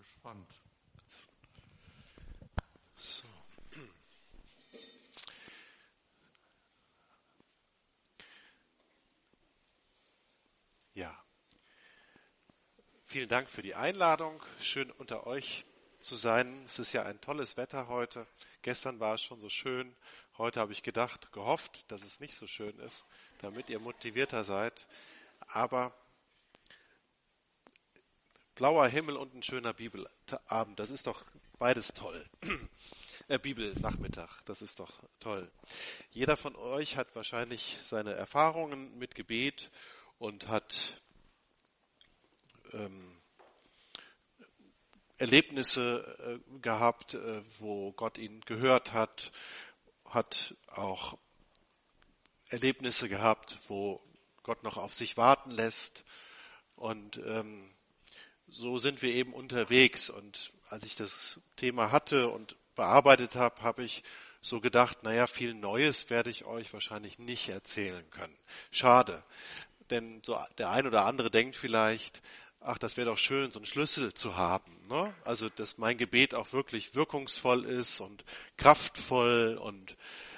Spannend. So. Ja. Vielen Dank für die Einladung. Schön unter euch zu sein. Es ist ja ein tolles Wetter heute. Gestern war es schon so schön. Heute habe ich gehofft, dass es nicht so schön ist, damit ihr motivierter seid. Aber blauer Himmel und ein schöner Bibelabend, das ist doch beides toll. Bibelnachmittag, das ist doch toll. Jeder von euch hat wahrscheinlich seine Erfahrungen mit Gebet und hat Erlebnisse gehabt, wo Gott ihn gehört hat, hat auch Erlebnisse gehabt, wo Gott noch auf sich warten lässt. Und so sind wir eben unterwegs. Und als ich das Thema hatte und bearbeitet habe, habe ich so gedacht, viel Neues werde ich euch wahrscheinlich nicht erzählen können. Schade, denn so der ein oder andere denkt vielleicht, ach, das wäre doch schön, so einen Schlüssel zu haben, ne? Also, dass mein Gebet auch wirklich wirkungsvoll ist und kraftvoll und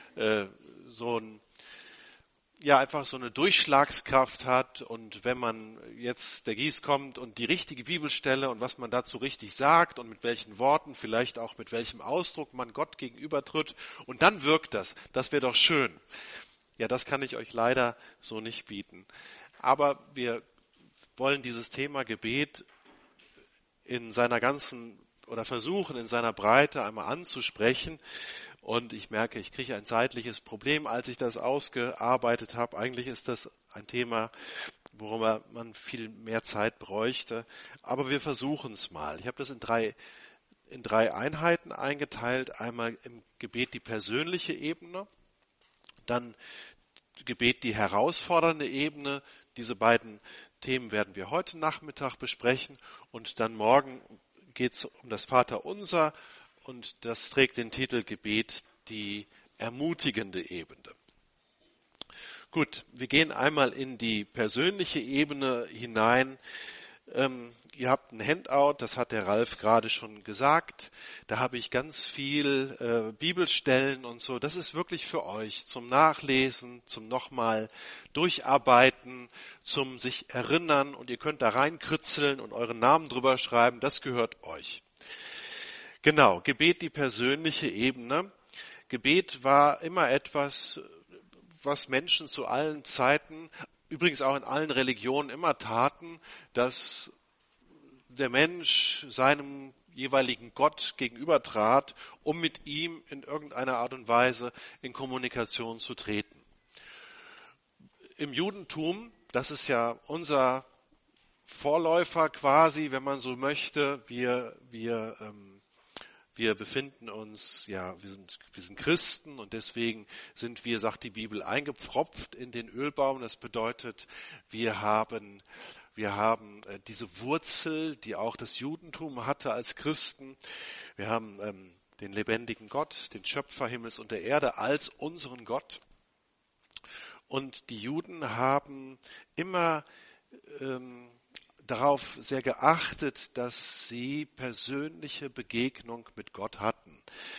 einfach so eine Durchschlagskraft hat, und wenn man jetzt, der Gies kommt und die richtige Bibelstelle und was man dazu richtig sagt und mit welchen Worten, vielleicht auch mit welchem Ausdruck man Gott gegenübertritt, und dann wirkt das wäre doch schön. Ja, das kann ich euch leider so nicht bieten. Aber wir wollen dieses Thema Gebet in seiner ganzen oder versuchen in seiner Breite einmal anzusprechen. Und ich merke, ich kriege ein zeitliches Problem, als ich das ausgearbeitet habe. Eigentlich ist das ein Thema, worum man viel mehr Zeit bräuchte. Aber wir versuchen es mal. Ich habe das in drei Einheiten eingeteilt. Einmal im Gebet die persönliche Ebene, dann Gebet die herausfordernde Ebene. Diese beiden Themen werden wir heute Nachmittag besprechen. Und dann morgen geht es um das Vaterunser. Und das trägt den Titel Gebet, die ermutigende Ebene. Gut, wir gehen einmal in die persönliche Ebene hinein. Ihr habt ein Handout, das hat der Ralf gerade schon gesagt. Da habe ich ganz viel Bibelstellen und so. Das ist wirklich für euch zum Nachlesen, zum nochmal Durcharbeiten, zum sich erinnern. Und ihr könnt da reinkritzeln und euren Namen drüber schreiben. Das gehört euch. Genau, Gebet, die persönliche Ebene. Gebet war immer etwas, was Menschen zu allen Zeiten, übrigens auch in allen Religionen immer taten, dass der Mensch seinem jeweiligen Gott gegenübertrat, um mit ihm in irgendeiner Art und Weise in Kommunikation zu treten. Im Judentum, das ist ja unser Vorläufer quasi, wenn man so möchte, wir befinden uns, wir sind Christen, und deswegen sind wir, sagt die Bibel, eingepfropft in den Ölbaum. Das bedeutet, wir haben diese Wurzel, die auch das Judentum hatte als Christen. Wir haben den lebendigen Gott, den Schöpfer Himmels und der Erde als unseren Gott. Und die Juden haben immer darauf sehr geachtet, dass sie persönliche Begegnung mit Gott hatten.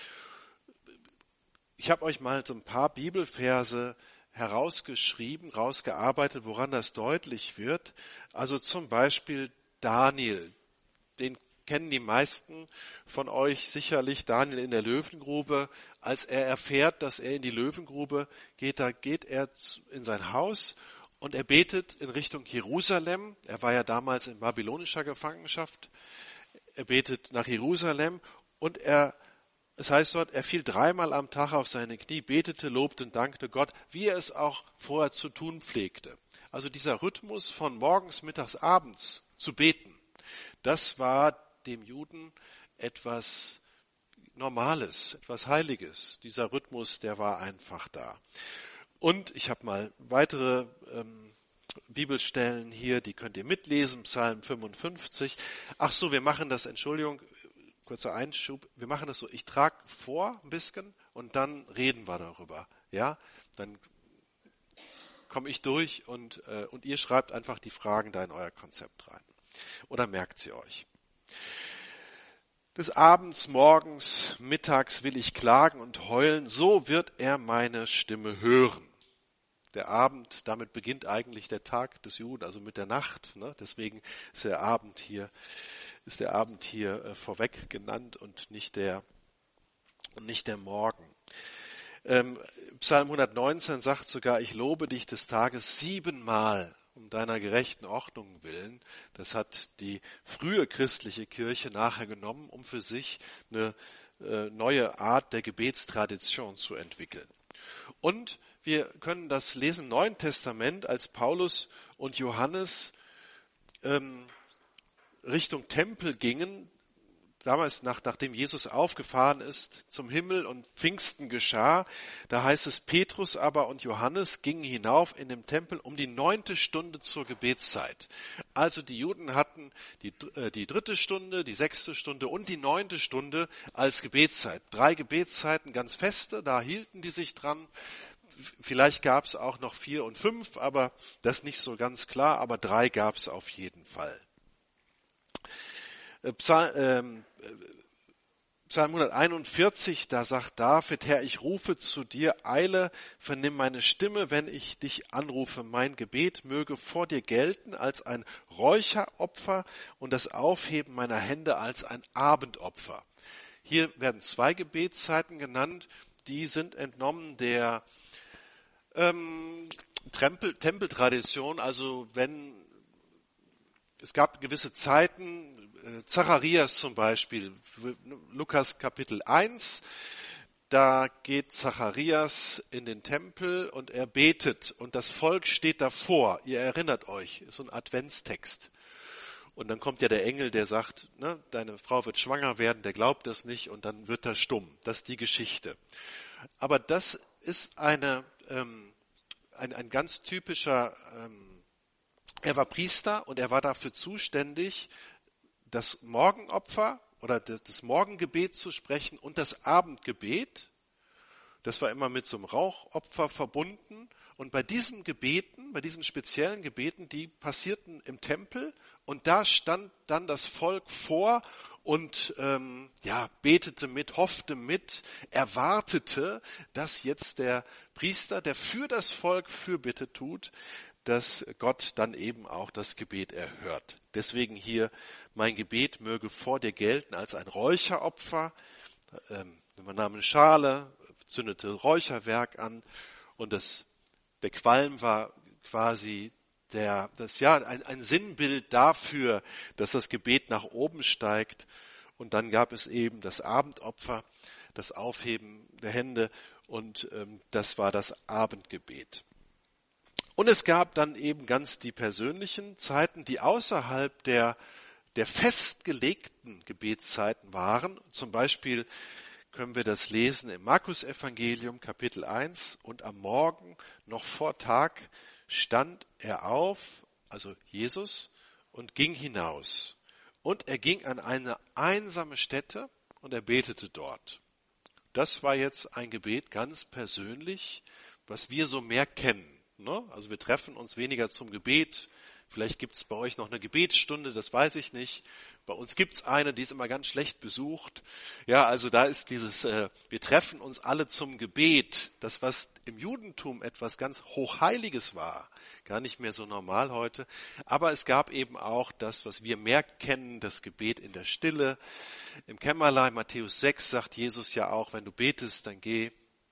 Ich habe euch mal so ein paar Bibelverse rausgearbeitet, woran das deutlich wird. Also zum Beispiel Daniel, den kennen die meisten von euch sicherlich, Daniel in der Löwengrube. Als er erfährt, dass er in die Löwengrube geht, da geht er in sein Haus und er betet in Richtung Jerusalem. Er war ja damals in babylonischer Gefangenschaft. Er betet nach Jerusalem und es heißt dort, er fiel 3-mal am Tag auf seine Knie, betete, lobte und dankte Gott, wie er es auch vorher zu tun pflegte. Also dieser Rhythmus von morgens, mittags, abends zu beten, das war dem Juden etwas Normales, etwas Heiliges. Dieser Rhythmus, der war einfach da. Und ich habe mal weitere Bibelstellen hier, die könnt ihr mitlesen, Psalm 55. Ach so, wir machen das, Entschuldigung, kurzer Einschub, wir machen das so, ich trage vor ein bisschen und dann reden wir darüber. Ja, dann komme ich durch und ihr schreibt einfach die Fragen da in euer Konzept rein. Oder merkt sie euch. Des Abends, morgens, mittags will ich klagen und heulen, so wird er meine Stimme hören. Der Abend, damit beginnt eigentlich der Tag des Juden, also mit der Nacht. Ne? Deswegen ist der Abend hier vorweg genannt und nicht der Morgen. Psalm 119 sagt sogar, ich lobe dich des Tages 7-mal um deiner gerechten Ordnung willen. Das hat die frühe christliche Kirche nachher genommen, um für sich eine neue Art der Gebetstradition zu entwickeln. Und wir können das lesen im Neuen Testament, als Paulus und Johannes Richtung Tempel gingen, damals nachdem Jesus aufgefahren ist zum Himmel und Pfingsten geschah, da heißt es, Petrus aber und Johannes gingen hinauf in den Tempel um die 9. Stunde zur Gebetszeit. Also die Juden hatten die 3. Stunde, die 6. Stunde und die 9. Stunde als Gebetszeit. 3 Gebetszeiten, ganz feste, da hielten die sich dran. Vielleicht gab es auch noch 4 und 5, aber das ist nicht so ganz klar, aber 3 gab es auf jeden Fall. Psalm 141, da sagt David, Herr, ich rufe zu dir, eile, vernimm meine Stimme, wenn ich dich anrufe. Mein Gebet möge vor dir gelten als ein Räucheropfer und das Aufheben meiner Hände als ein Abendopfer. Hier werden 2 Gebetszeiten genannt, die sind entnommen der Tempeltradition, also es gab gewisse Zeiten, Zacharias zum Beispiel, Lukas Kapitel 1, da geht Zacharias in den Tempel und er betet und das Volk steht davor. Ihr erinnert euch, ist so ein Adventstext. Und dann kommt ja der Engel, der sagt, ne, deine Frau wird schwanger werden, der glaubt das nicht und dann wird er stumm. Das ist die Geschichte. Aber das ist ein ganz typischer, er war Priester und er war dafür zuständig, das Morgenopfer oder das Morgengebet zu sprechen und das Abendgebet. Das war immer mit so einem Rauchopfer verbunden. Und bei diesen Gebeten, bei diesen speziellen Gebeten, die passierten im Tempel und da stand dann das Volk vor und betete mit, hoffte mit, erwartete, dass jetzt der Priester, der für das Volk Fürbitte tut, dass Gott dann eben auch das Gebet erhört. Deswegen hier, mein Gebet möge vor dir gelten als ein Räucheropfer. Man nahm eine Schale, zündete Räucherwerk an und der Qualm war quasi ein Sinnbild dafür, dass das Gebet nach oben steigt. Und dann gab es eben das Abendopfer, das Aufheben der Hände und das war das Abendgebet. Und es gab dann eben ganz die persönlichen Zeiten, die außerhalb der festgelegten Gebetszeiten waren. Zum Beispiel können wir das lesen im Markus-Evangelium, Kapitel 1. Und am Morgen, noch vor Tag, stand er auf, also Jesus, und ging hinaus. Und er ging an eine einsame Stätte und er betete dort. Das war jetzt ein Gebet ganz persönlich, was wir so mehr kennen. Also wir treffen uns weniger zum Gebet. Vielleicht gibt es bei euch noch eine Gebetsstunde, das weiß ich nicht. Bei uns gibt es eine, die ist immer ganz schlecht besucht. Ja, also da ist wir treffen uns alle zum Gebet. Das, was im Judentum etwas ganz Hochheiliges war, gar nicht mehr so normal heute. Aber es gab eben auch das, was wir mehr kennen, das Gebet in der Stille. Im Kämmerlein, Matthäus 6, sagt Jesus ja auch, wenn du betest, dann geh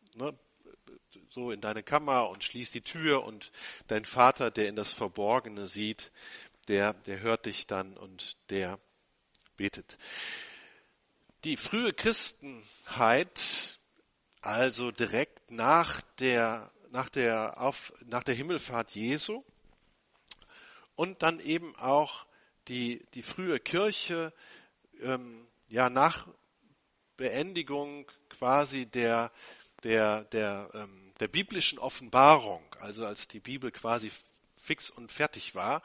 so in deine Kammer und schließ die Tür und dein Vater, der in das Verborgene sieht, der hört dich dann und der betet. Die frühe Christenheit, also direkt nach der Himmelfahrt Jesu und dann eben auch die frühe Kirche, nach Beendigung quasi der biblischen Offenbarung, also als die Bibel quasi fix und fertig war,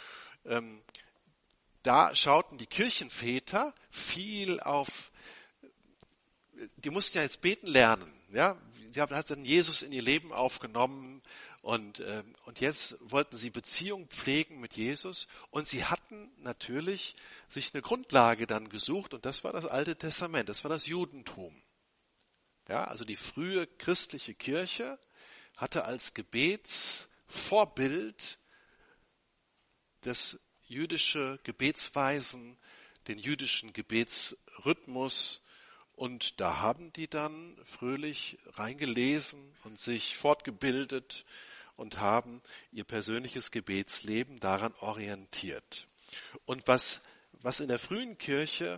da schauten die Kirchenväter viel auf, die mussten ja jetzt beten lernen, ja, hat dann Jesus in ihr Leben aufgenommen und jetzt wollten sie Beziehung pflegen mit Jesus und sie hatten natürlich sich eine Grundlage dann gesucht und das war das Alte Testament, das war das Judentum. Ja, also die frühe christliche Kirche hatte als Gebetsvorbild das jüdische Gebetsweisen, den jüdischen Gebetsrhythmus und da haben die dann fröhlich reingelesen und sich fortgebildet und haben ihr persönliches Gebetsleben daran orientiert. Und was in der frühen Kirche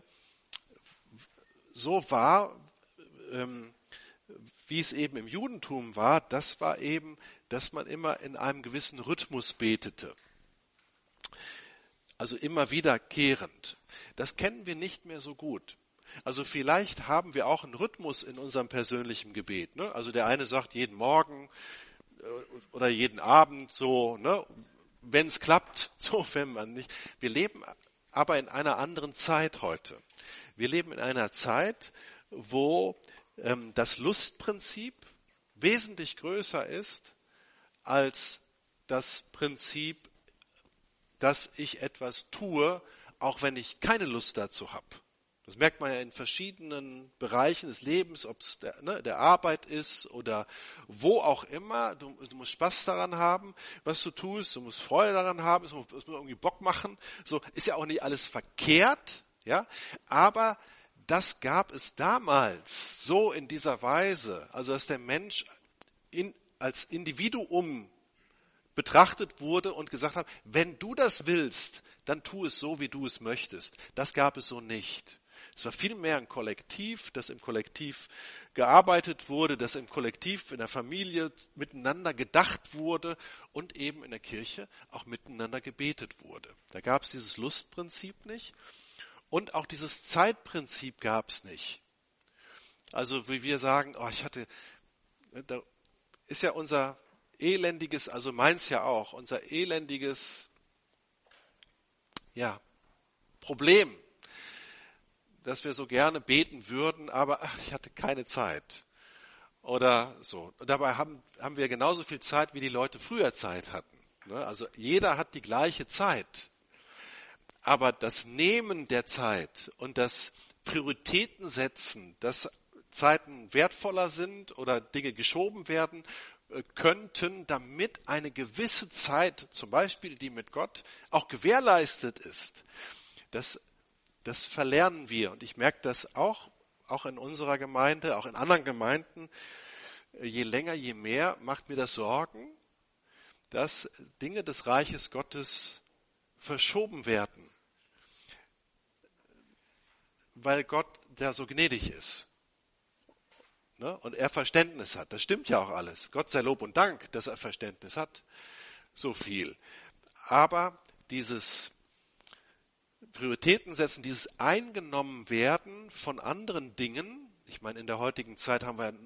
so war, wie es eben im Judentum war, das war eben, dass man immer in einem gewissen Rhythmus betete. Also immer wiederkehrend. Das kennen wir nicht mehr so gut. Also vielleicht haben wir auch einen Rhythmus in unserem persönlichen Gebet. Ne? Also der eine sagt jeden Morgen oder jeden Abend so, ne? Wenn es klappt, so wenn man nicht. Wir leben aber in einer anderen Zeit heute. Wir leben in einer Zeit, wo das Lustprinzip wesentlich größer ist als das Prinzip, dass ich etwas tue, auch wenn ich keine Lust dazu habe. Das merkt man ja in verschiedenen Bereichen des Lebens, ob es der Arbeit ist oder wo auch immer. Du musst Spaß daran haben, was du tust. Du musst Freude daran haben. Es muss irgendwie Bock machen. So ist ja auch nicht alles verkehrt, ja. Aber das gab es damals so in dieser Weise, also dass der Mensch als Individuum betrachtet wurde und gesagt hat, wenn du das willst, dann tu es so, wie du es möchtest. Das gab es so nicht. Es war vielmehr ein Kollektiv, das im Kollektiv gearbeitet wurde, das im Kollektiv in der Familie miteinander gedacht wurde und eben in der Kirche auch miteinander gebetet wurde. Da gab es dieses Lustprinzip nicht und auch dieses Zeitprinzip gab es nicht. Also wie wir sagen, da ist ja unser elendiges, also meins ja auch, unser elendiges Problem, dass wir so gerne beten würden, aber ich hatte keine Zeit. Oder so. Und dabei haben wir genauso viel Zeit, wie die Leute früher Zeit hatten. Also jeder hat die gleiche Zeit. Aber das Nehmen der Zeit und das Prioritäten setzen, dass Zeiten wertvoller sind oder Dinge geschoben werden könnten, damit eine gewisse Zeit, zum Beispiel die mit Gott, auch gewährleistet ist. Das verlernen wir. Und ich merke das auch in unserer Gemeinde, auch in anderen Gemeinden. Je länger, je mehr macht mir das Sorgen, dass Dinge des Reiches Gottes verschoben werden. Weil Gott da so gnädig ist. Ne? Und er Verständnis hat. Das stimmt ja auch alles. Gott sei Lob und Dank, dass er Verständnis hat. So viel. Aber dieses Prioritäten setzen, dieses eingenommen werden von anderen Dingen, ich meine, in der heutigen Zeit haben wir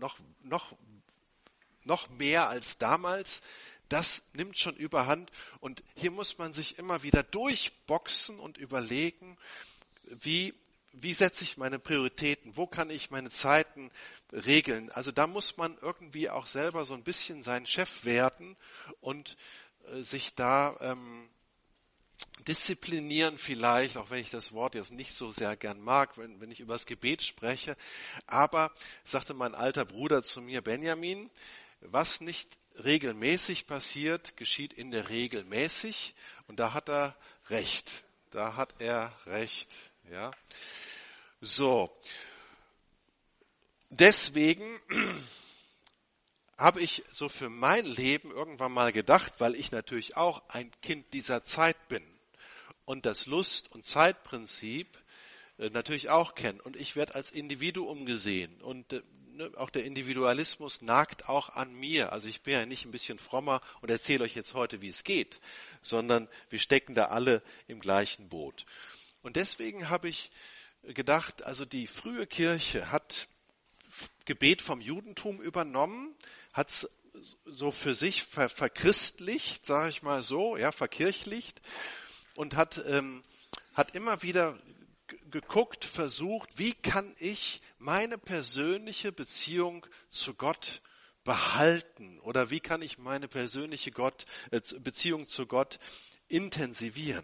noch mehr als damals, das nimmt schon überhand und hier muss man sich immer wieder durchboxen und überlegen, wie setze ich meine Prioritäten, wo kann ich meine Zeiten regeln. Also da muss man irgendwie auch selber so ein bisschen sein Chef werden und sich da disziplinieren vielleicht, auch wenn ich das Wort jetzt nicht so sehr gern mag, wenn ich über das Gebet spreche. Aber, sagte mein alter Bruder zu mir, Benjamin, was nicht regelmäßig passiert, geschieht in der Regel mäßig. Und da hat er recht. Ja. So. Deswegen habe ich so für mein Leben irgendwann mal gedacht, weil ich natürlich auch ein Kind dieser Zeit bin und das Lust- und Zeitprinzip natürlich auch kenne. Und ich werde als Individuum gesehen und auch der Individualismus nagt auch an mir. Also ich bin ja nicht ein bisschen frommer und erzähle euch jetzt heute, wie es geht, sondern wir stecken da alle im gleichen Boot. Und deswegen habe ich gedacht, also die frühe Kirche hat Gebet vom Judentum übernommen, hat es so für sich verchristlicht, sage ich mal so, ja, verkirchlicht und hat immer wieder geguckt, versucht, wie kann ich meine persönliche Beziehung zu Gott behalten oder wie kann ich meine persönliche Beziehung zu Gott intensivieren?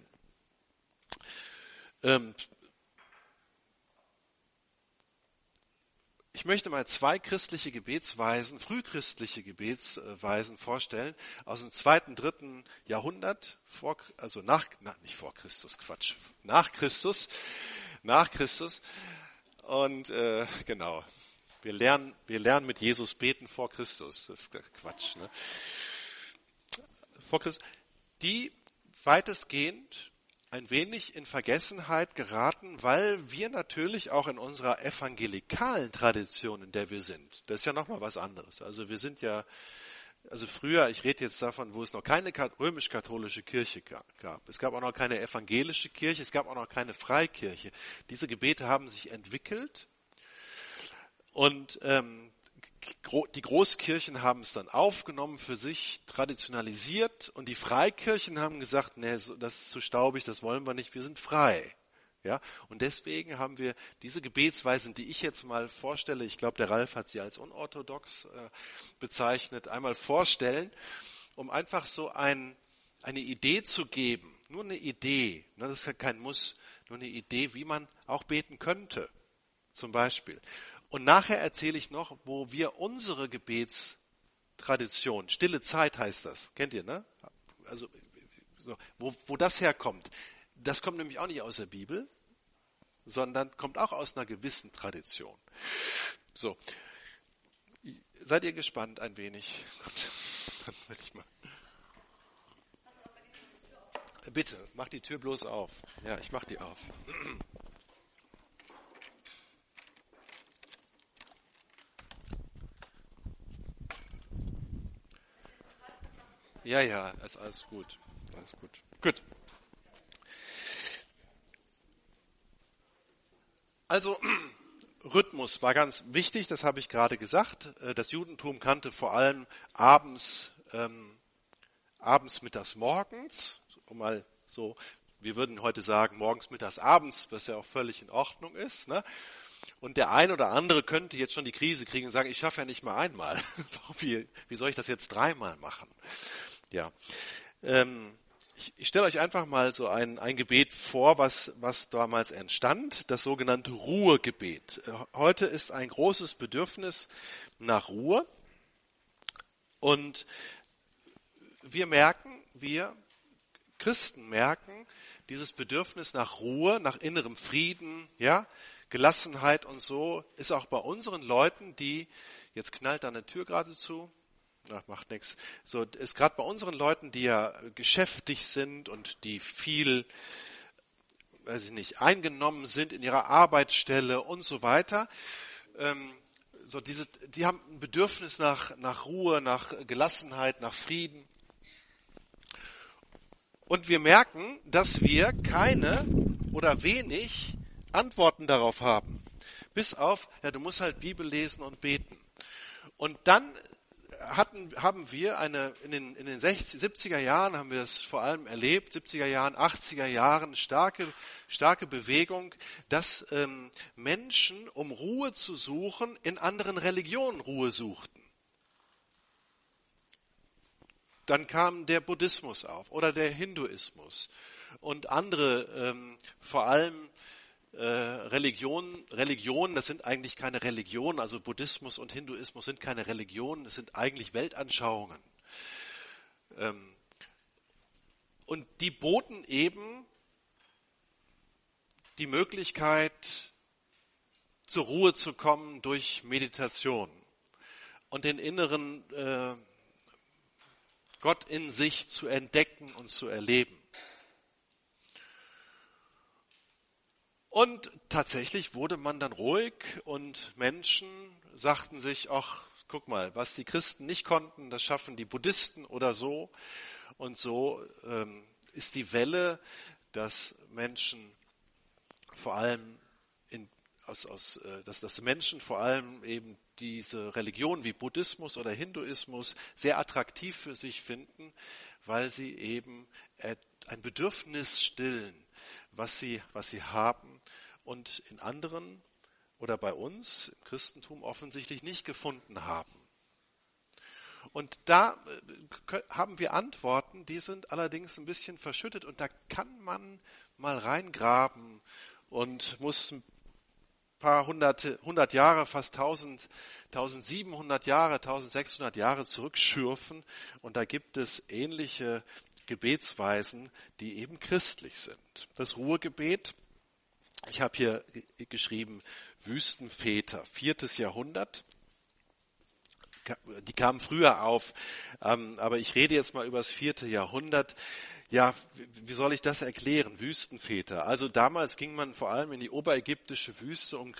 Ich möchte mal zwei christliche Gebetsweisen, frühchristliche Gebetsweisen vorstellen aus dem 2., 3. Jahrhundert, nach Christus. Und genau, wir lernen mit Jesus beten vor Christus. Das ist Quatsch. Ne? Vor Christus, die weitestgehend ein wenig in Vergessenheit geraten, weil wir natürlich auch in unserer evangelikalen Tradition, in der wir sind, das ist ja nochmal was anderes. Also wir sind ja, also früher, ich rede jetzt davon, wo es noch keine römisch-katholische Kirche gab. Es gab auch noch keine evangelische Kirche, es gab auch noch keine Freikirche. Diese Gebete haben sich entwickelt und die Großkirchen haben es dann aufgenommen, für sich traditionalisiert und die Freikirchen haben gesagt, nee, das ist zu staubig, das wollen wir nicht, wir sind frei. Ja, und deswegen haben wir diese Gebetsweisen, die ich jetzt mal vorstelle, ich glaube, der Ralf hat sie als unorthodox bezeichnet, einmal vorstellen, um einfach so eine Idee zu geben, nur eine Idee, das ist ja kein Muss, nur eine Idee, wie man auch beten könnte, zum Beispiel. Und nachher erzähle ich noch, wo wir unsere Gebetstradition, stille Zeit heißt das, kennt ihr, ne? Also so, wo das herkommt. Das kommt nämlich auch nicht aus der Bibel, sondern kommt auch aus einer gewissen Tradition. So, seid ihr gespannt ein wenig? Dann will ich mal. Bitte, mach die Tür bloß auf. Ja, ich mach die auf. Ja, ist alles gut. Alles gut. Gut. Also, Rhythmus war ganz wichtig, das habe ich gerade gesagt. Das Judentum kannte vor allem abends, mittags, morgens, mal so, wir würden heute sagen morgens, mittags, abends, was ja auch völlig in Ordnung ist, ne? Und der ein oder andere könnte jetzt schon die Krise kriegen und sagen, ich schaffe ja nicht mal einmal. Wie soll ich das jetzt dreimal machen? Ja, ich stelle euch einfach mal so ein Gebet vor, was damals entstand, das sogenannte Ruhegebet. Heute ist ein großes Bedürfnis nach Ruhe und wir Christen merken, dieses Bedürfnis nach Ruhe, nach innerem Frieden, ja, Gelassenheit und so, ist auch bei unseren Leuten, jetzt knallt da eine Tür gerade zu, macht nichts. So ist gerade bei unseren Leuten, die ja geschäftig sind und die viel, weiß ich nicht, eingenommen sind in ihrer Arbeitsstelle und so weiter. Die haben ein Bedürfnis nach Ruhe, nach Gelassenheit, nach Frieden. Und wir merken, dass wir keine oder wenig Antworten darauf haben. Bis auf, ja, du musst halt Bibel lesen und beten. Und dann haben wir in den 70er Jahren haben wir das vor allem erlebt, 70er Jahren, 80er Jahren, starke Bewegung, dass Menschen, um Ruhe zu suchen, in anderen Religionen Ruhe suchten. Dann kam der Buddhismus auf oder der Hinduismus und andere, vor allem Religionen, das sind eigentlich keine Religionen, also Buddhismus und Hinduismus sind keine Religionen, das sind eigentlich Weltanschauungen. Und die boten eben die Möglichkeit, zur Ruhe zu kommen durch Meditation und den inneren Gott in sich zu entdecken und zu erleben. Und tatsächlich wurde man dann ruhig und Menschen sagten sich, ach, guck mal, was die Christen nicht konnten, das schaffen die Buddhisten oder so. Und so ist die Welle, dass Menschen vor allem dass Menschen vor allem eben diese Religionen wie Buddhismus oder Hinduismus sehr attraktiv für sich finden, weil sie eben ein Bedürfnis stillen, was sie haben und in anderen oder bei uns im Christentum offensichtlich nicht gefunden haben. Und da haben wir Antworten, die sind allerdings ein bisschen verschüttet und da kann man mal reingraben und muss ein paar hundert Jahre, fast 1700 Jahre, 1600 Jahre zurückschürfen und da gibt es ähnliche Gebetsweisen, die eben christlich sind. Das Ruhegebet, ich habe hier geschrieben, Wüstenväter, 4. Jahrhundert. Die kamen früher auf, aber ich rede jetzt mal über das 4. Jahrhundert. Ja, wie soll ich das erklären? Wüstenväter. Also damals ging man vor allem in die oberägyptische Wüste, um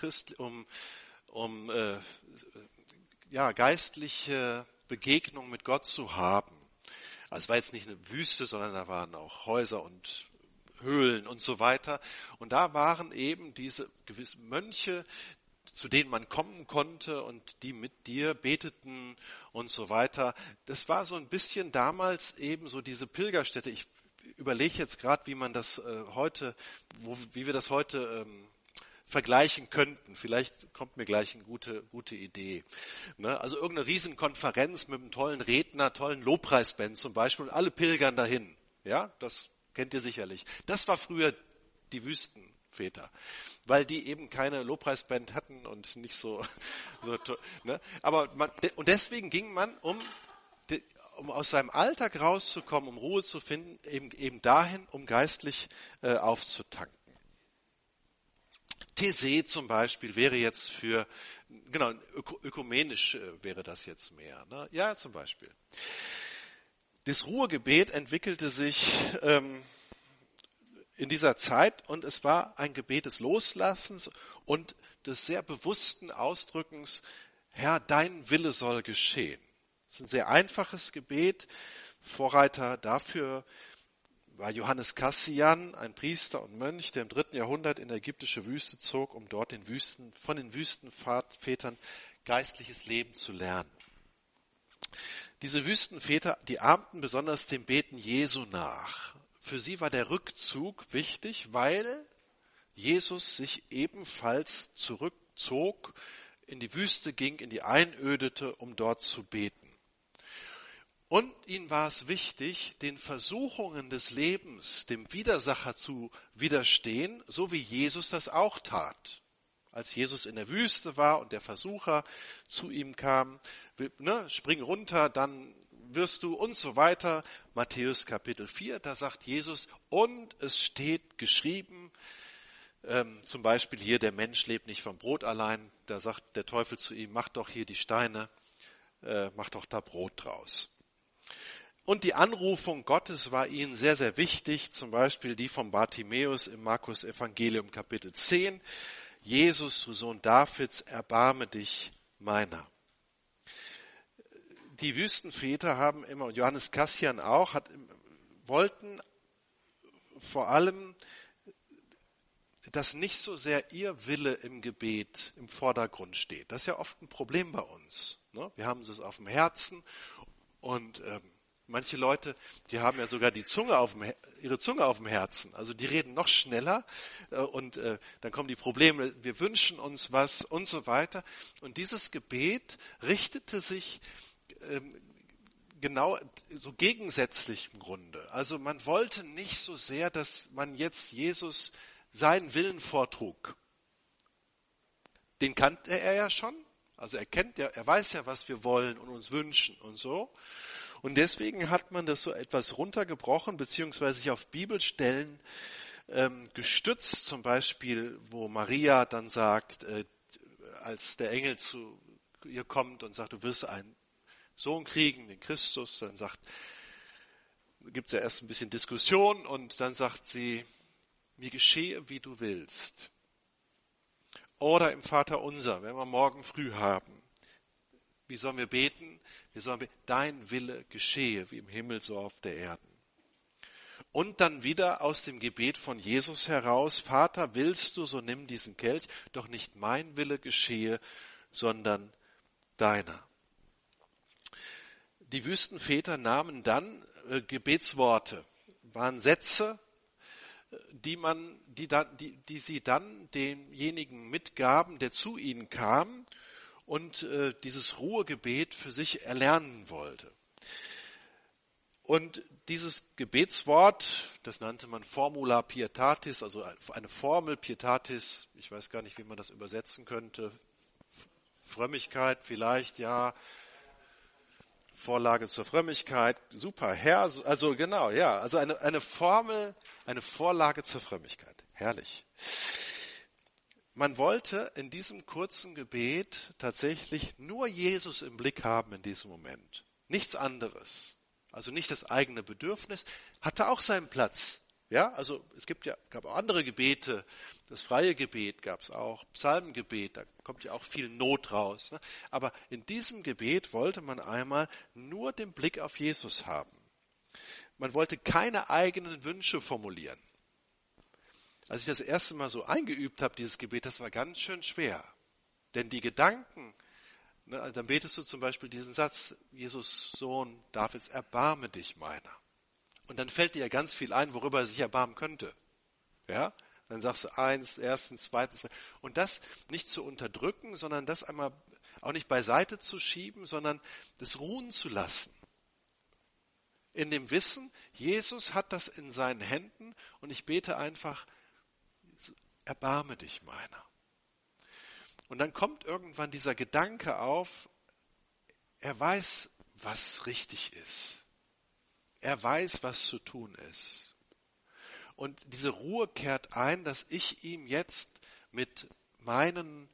geistliche Begegnung mit Gott zu haben. Also es war jetzt nicht eine Wüste, sondern da waren auch Häuser und Höhlen und so weiter. Und da waren eben diese gewissen Mönche, zu denen man kommen konnte und die mit dir beteten und so weiter. Das war so ein bisschen damals eben so diese Pilgerstätte. Ich überlege jetzt gerade, wie man das wie wir das heute vergleichen könnten. Vielleicht kommt mir gleich eine gute Idee. Ne? Also irgendeine Riesenkonferenz mit einem tollen Redner, tollen Lobpreisband zum Beispiel und alle pilgern dahin. Ja, das kennt ihr sicherlich. Das war früher die Wüstenväter, weil die eben keine Lobpreisband hatten und nicht so ne? Aber und deswegen ging man, um aus seinem Alltag rauszukommen, um Ruhe zu finden, eben dahin, um geistlich aufzutanken. These zum Beispiel wäre jetzt ökumenisch wäre das jetzt mehr. Ne? Ja, zum Beispiel. Das Ruhegebet entwickelte sich in dieser Zeit und es war ein Gebet des Loslassens und des sehr bewussten Ausdrückens, Herr, dein Wille soll geschehen. Es ist ein sehr einfaches Gebet. Vorreiter dafür war Johannes Cassian, ein Priester und Mönch, der im 3. Jahrhundert in die ägyptische Wüste zog, um dort von den Wüstenvätern geistliches Leben zu lernen. Diese Wüstenväter, die ahmten besonders dem Beten Jesu nach. Für sie war der Rückzug wichtig, weil Jesus sich ebenfalls zurückzog, in die Wüste ging, in die Einödete, um dort zu beten. Und ihnen war es wichtig, den Versuchungen des Lebens, dem Widersacher zu widerstehen, so wie Jesus das auch tat. Als Jesus in der Wüste war und der Versucher zu ihm kam, spring runter, dann wirst du und so weiter. Matthäus Kapitel 4, da sagt Jesus, und es steht geschrieben, zum Beispiel hier, der Mensch lebt nicht vom Brot allein, da sagt der Teufel zu ihm, mach doch hier die Steine, mach doch da Brot draus. Und die Anrufung Gottes war ihnen sehr, sehr wichtig, zum Beispiel die von Bartimäus im Markus Evangelium Kapitel 10. Jesus, du Sohn Davids, erbarme dich meiner. Die Wüstenväter haben immer, Johannes Cassian auch, wollten vor allem, dass nicht so sehr ihr Wille im Gebet im Vordergrund steht. Das ist ja oft ein Problem bei uns. Ne? Wir haben es auf dem Herzen und manche Leute, die haben ja sogar ihre Zunge auf dem Herzen. Also die reden noch schneller und dann kommen die Probleme, wir wünschen uns was und so weiter. Und dieses Gebet richtete sich genau so gegensätzlich im Grunde. Also man wollte nicht so sehr, dass man jetzt Jesus seinen Willen vortrug. Den kannte er ja schon. Also er weiß ja, was wir wollen und uns wünschen und so. Und deswegen hat man das so etwas runtergebrochen, beziehungsweise sich auf Bibelstellen gestützt, zum Beispiel, wo Maria dann sagt, als der Engel zu ihr kommt und sagt, du wirst einen Sohn kriegen, den Christus, dann gibt es ja erst ein bisschen Diskussion und dann sagt sie, mir geschehe, wie du willst. Oder im Vaterunser, wenn wir morgen früh haben. Wie sollen wir beten? Wir sollen beten, dein Wille geschehe, wie im Himmel, so auf der Erde. Und dann wieder aus dem Gebet von Jesus heraus, Vater, willst du, so nimm diesen Kelch, doch nicht mein Wille geschehe, sondern deiner. Die Wüstenväter nahmen dann Gebetsworte, waren Sätze, die sie dann demjenigen mitgaben, der zu ihnen kam, und dieses Ruhegebet für sich erlernen wollte. Und dieses Gebetswort, das nannte man Formula Pietatis, also eine Formel Pietatis, ich weiß gar nicht, wie man das übersetzen könnte, Frömmigkeit vielleicht, ja, Vorlage zur Frömmigkeit, super, Herr, also genau, ja, also eine Formel, eine Vorlage zur Frömmigkeit, herrlich. Man wollte in diesem kurzen Gebet tatsächlich nur Jesus im Blick haben in diesem Moment, nichts anderes. Also nicht das eigene Bedürfnis, hatte auch seinen Platz. Ja, also es gab auch andere Gebete, das freie Gebet gab es auch, Psalmengebet, da kommt ja auch viel Not raus. Ne? Aber in diesem Gebet wollte man einmal nur den Blick auf Jesus haben. Man wollte keine eigenen Wünsche formulieren. Als ich das erste Mal so eingeübt habe, dieses Gebet, das war ganz schön schwer. Denn die Gedanken, ne, dann betest du zum Beispiel diesen Satz, Jesus, Sohn Davids, erbarme dich meiner. Und dann fällt dir ja ganz viel ein, worüber er sich erbarmen könnte. Ja? Dann sagst du erstens, zweitens. Und das nicht zu unterdrücken, sondern das einmal auch nicht beiseite zu schieben, sondern das ruhen zu lassen. In dem Wissen, Jesus hat das in seinen Händen und ich bete einfach, erbarme dich meiner. Und dann kommt irgendwann dieser Gedanke auf, er weiß, was richtig ist. Er weiß, was zu tun ist. Und diese Ruhe kehrt ein, dass ich ihm jetzt mit meinen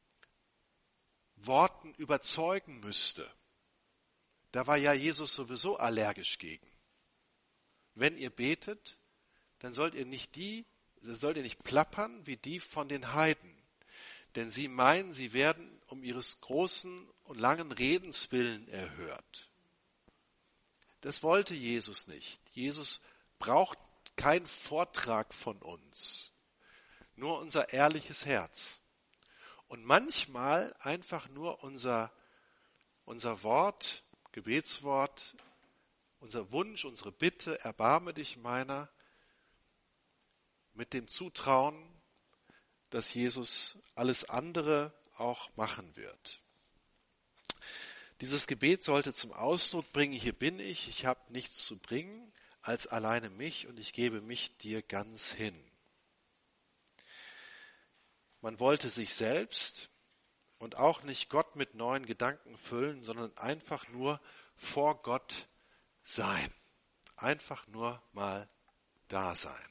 Worten überzeugen müsste. Da war ja Jesus sowieso allergisch gegen. Wenn ihr betet, dann sollt ihr nicht plappern wie die von den Heiden. Denn sie meinen, sie werden um ihres großen und langen Redens willen erhört. Das wollte Jesus nicht. Jesus braucht keinen Vortrag von uns, nur unser ehrliches Herz. Und manchmal einfach nur unser Wort, Gebetswort, unser Wunsch, unsere Bitte, erbarme dich meiner, mit dem Zutrauen, dass Jesus alles andere auch machen wird. Dieses Gebet sollte zum Ausdruck bringen, hier bin ich habe nichts zu bringen als alleine mich und ich gebe mich dir ganz hin. Man wollte sich selbst und auch nicht Gott mit neuen Gedanken füllen, sondern einfach nur vor Gott sein. Einfach nur mal da sein.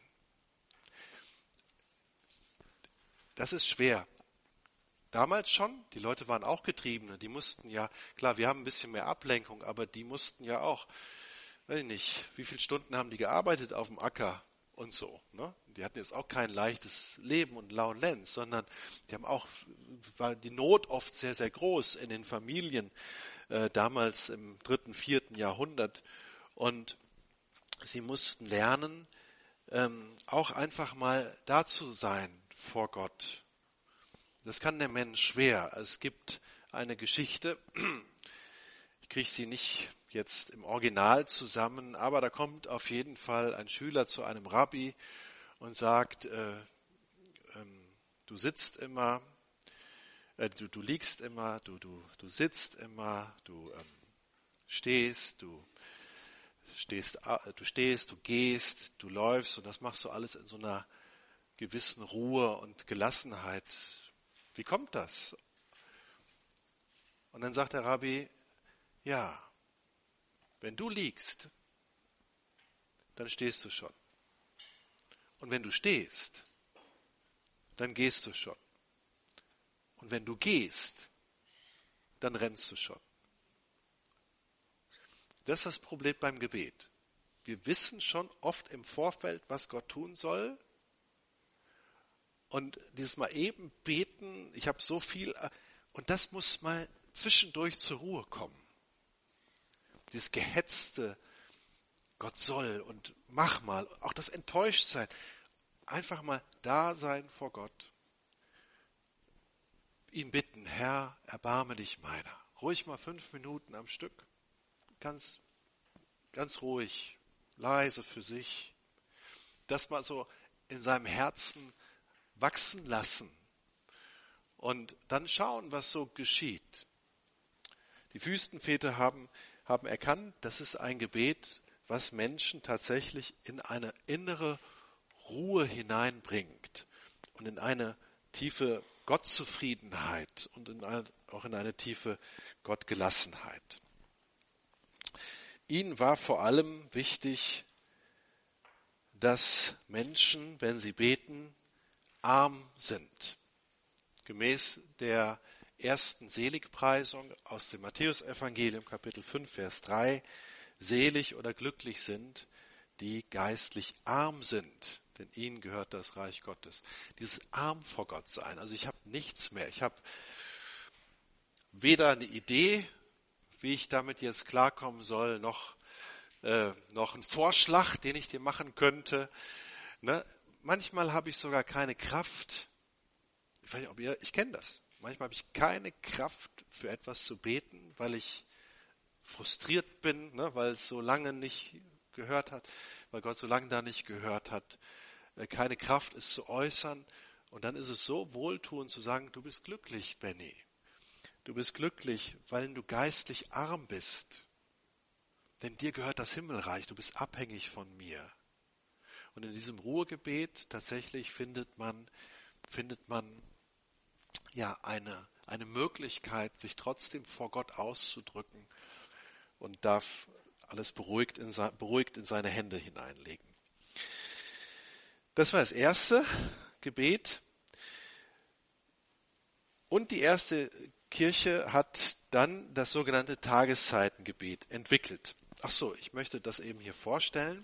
Das ist schwer. Damals schon, die Leute waren auch Getriebene, die mussten ja, klar, wir haben ein bisschen mehr Ablenkung, aber die mussten ja auch, weiß ich nicht, wie viele Stunden haben die gearbeitet auf dem Acker und so. Ne? Die hatten jetzt auch kein leichtes Leben und lauen Lenz, sondern die haben auch, war die Not oft sehr, sehr groß in den Familien, damals im 3., 4. Jahrhundert. Und sie mussten lernen, auch einfach mal da zu sein vor Gott. Das kann der Mensch schwer. Es gibt eine Geschichte, ich kriege sie nicht jetzt im Original zusammen, aber da kommt auf jeden Fall ein Schüler zu einem Rabbi und sagt, du sitzt immer, du liegst immer, du sitzt immer, du stehst, du gehst, du läufst und das machst du alles in so einer gewissen Ruhe und Gelassenheit. Wie kommt das? Und dann sagt der Rabbi, ja, wenn du liegst, dann stehst du schon. Und wenn du stehst, dann gehst du schon. Und wenn du gehst, dann rennst du schon. Das ist das Problem beim Gebet. Wir wissen schon oft im Vorfeld, was Gott tun soll. Und dieses Mal eben beten, ich habe so viel, und das muss mal zwischendurch zur Ruhe kommen. Dieses gehetzte, Gott soll und mach mal, auch das Enttäuschtsein. Einfach mal da sein vor Gott. Ihn bitten, Herr, erbarme dich meiner. Ruhig mal 5 Minuten am Stück. Ganz ruhig, leise für sich. Das mal so in seinem Herzen wachsen lassen. und dann schauen, was so geschieht. Die Wüstenväter haben erkannt, das ist ein Gebet, was Menschen tatsächlich in eine innere Ruhe hineinbringt und in eine tiefe Gottzufriedenheit und auch in eine tiefe Gottgelassenheit. Ihnen war vor allem wichtig, dass Menschen, wenn sie beten, arm sind. Gemäß der ersten Seligpreisung aus dem Matthäusevangelium, Kapitel 5, Vers 3, selig oder glücklich sind, die geistlich arm sind, denn ihnen gehört das Reich Gottes. Dieses arm vor Gott sein, also ich habe nichts mehr, ich habe weder eine Idee, wie ich damit jetzt klarkommen soll, noch einen Vorschlag, den ich dir machen könnte. Ne? Manchmal habe ich sogar keine Kraft, ich kenne das, manchmal habe ich keine Kraft für etwas zu beten, weil ich frustriert bin, ne? Weil es so lange nicht gehört hat, weil Gott so lange da nicht gehört hat, keine Kraft ist zu äußern. Und dann ist es so wohltuend zu sagen, du bist glücklich, Benny. Du bist glücklich, weil du geistlich arm bist. Denn dir gehört das Himmelreich, du bist abhängig von mir. Und in diesem Ruhegebet tatsächlich findet man ja eine Möglichkeit, sich trotzdem vor Gott auszudrücken und darf alles beruhigt in seine Hände hineinlegen. Das war das erste Gebet. Und die erste Kirche hat dann das sogenannte Tageszeitengebet entwickelt. Ach so, ich möchte das eben hier vorstellen.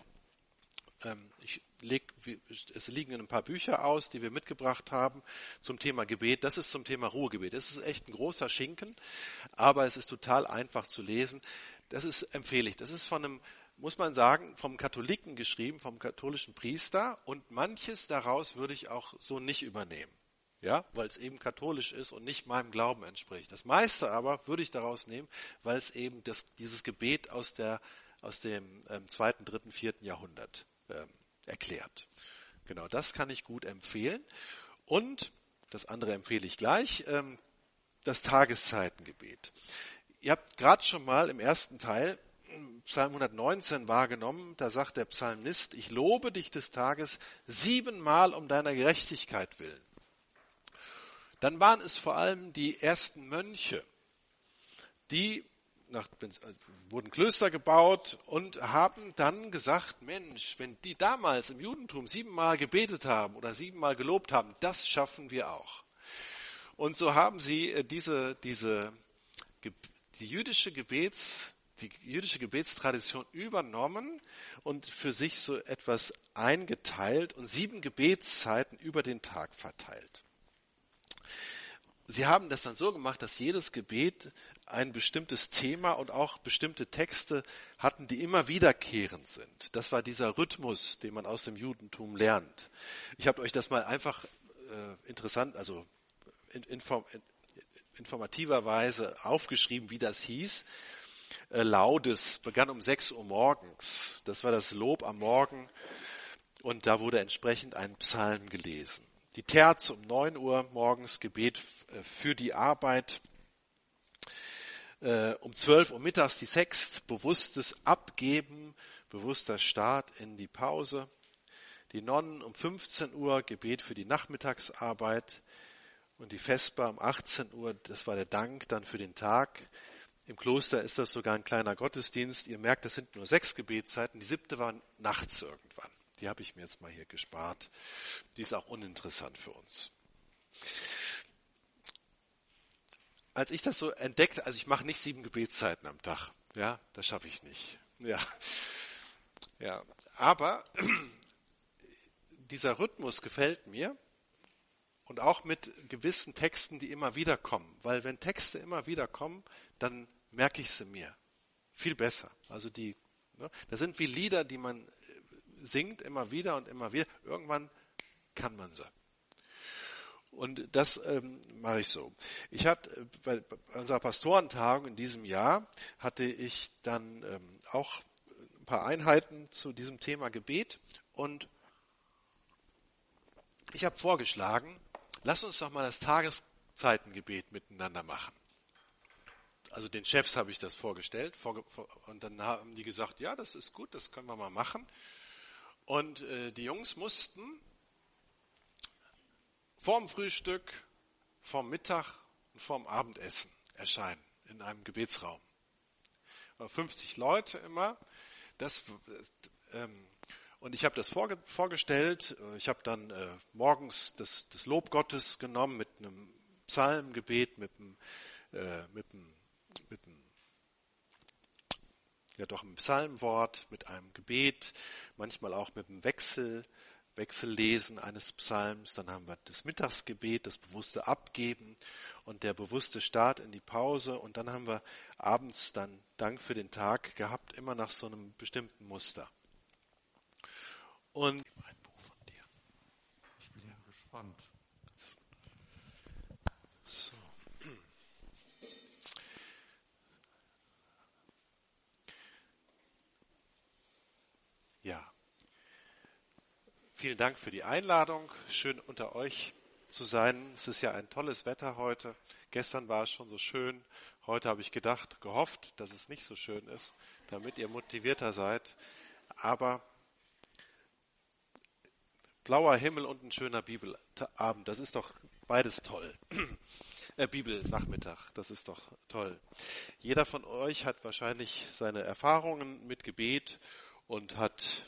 Es liegen ein paar Bücher aus, die wir mitgebracht haben zum Thema Gebet. Das ist zum Thema Ruhegebet. Das ist echt ein großer Schinken, aber es ist total einfach zu lesen. Das empfehle ich. Das ist muss man sagen, vom Katholiken geschrieben, vom katholischen Priester, und manches daraus würde ich auch so nicht übernehmen. Ja, weil es eben katholisch ist und nicht meinem Glauben entspricht. Das meiste aber würde ich daraus nehmen, weil es eben dieses Gebet aus dem 2., 3., 4. Jahrhundert erklärt. Genau, das kann ich gut empfehlen. Und das andere empfehle ich gleich, das Tageszeitengebet. Ihr habt gerade schon mal im ersten Teil Psalm 119 wahrgenommen, da sagt der Psalmist, ich lobe dich des Tages 7-mal um deiner Gerechtigkeit willen. Dann waren es vor allem die ersten Mönche, die wurden Klöster gebaut und haben dann gesagt, Mensch, wenn die damals im Judentum 7-mal gebetet haben oder 7-mal gelobt haben, das schaffen wir auch. Und so haben sie die jüdische Gebetstradition übernommen und für sich so etwas eingeteilt und 7 Gebetszeiten über den Tag verteilt. Sie haben das dann so gemacht, dass jedes Gebet ein bestimmtes Thema und auch bestimmte Texte hatten, die immer wiederkehrend sind. Das war dieser Rhythmus, den man aus dem Judentum lernt. Ich habe euch das mal einfach interessant, also informativerweise aufgeschrieben, wie das hieß. Laudes begann um 6 Uhr morgens. Das war das Lob am Morgen und da wurde entsprechend ein Psalm gelesen. Die Terz um 9 Uhr morgens, Gebet für die Arbeit. Um 12 Uhr mittags die Sext, bewusstes Abgeben, bewusster Start in die Pause. Die Nonnen um 15 Uhr, Gebet für die Nachmittagsarbeit. Und die Vesper um 18 Uhr, das war der Dank dann für den Tag. Im Kloster ist das sogar ein kleiner Gottesdienst. Ihr merkt, das sind nur 6 Gebetszeiten. Die 7. war nachts irgendwann. Die habe ich mir jetzt mal hier gespart. Die ist auch uninteressant für uns. Als ich das so entdeckte, also ich mache nicht 7 Gebetszeiten am Tag. Ja, das schaffe ich nicht. Ja. Aber dieser Rhythmus gefällt mir. Und auch mit gewissen Texten, die immer wieder kommen. Weil wenn Texte immer wieder kommen, dann merke ich sie mir. Viel besser. Also das sind wie Lieder, die man singt immer wieder und immer wieder. Irgendwann kann man sie. Und das mache ich so. Ich hatte bei unserer Pastorentagung in diesem Jahr hatte ich dann auch ein paar Einheiten zu diesem Thema Gebet. Und ich habe vorgeschlagen, lass uns doch mal das Abendzeitengebet miteinander machen. Also den Chefs habe ich das vorgestellt und dann haben die gesagt, ja, das ist gut, das können wir mal machen. Und die Jungs mussten vorm Frühstück, vorm Mittag und vorm Abendessen erscheinen in einem Gebetsraum. 50 Leute immer. Und ich habe das vorgestellt. Ich habe dann morgens das Lob Gottes genommen mit einem Psalmgebet, mit einem Psalmwort, mit einem Gebet, manchmal auch mit einem Wechsellesen eines Psalms. Dann haben wir das Mittagsgebet, das bewusste Abgeben und der bewusste Start in die Pause. Und dann haben wir abends dann Dank für den Tag gehabt, immer nach so einem bestimmten Muster. Und ein Buch von dir. Ich bin ja gespannt. So. Ja. Vielen Dank für die Einladung. Schön unter euch zu sein. Es ist ja ein tolles Wetter heute. Gestern war es schon so schön. Heute habe ich gehofft, dass es nicht so schön ist, damit ihr motivierter seid. Aber blauer Himmel und ein schöner Bibelabend, das ist doch beides toll. Bibelnachmittag, das ist doch toll. Jeder von euch hat wahrscheinlich seine Erfahrungen mit Gebet und hat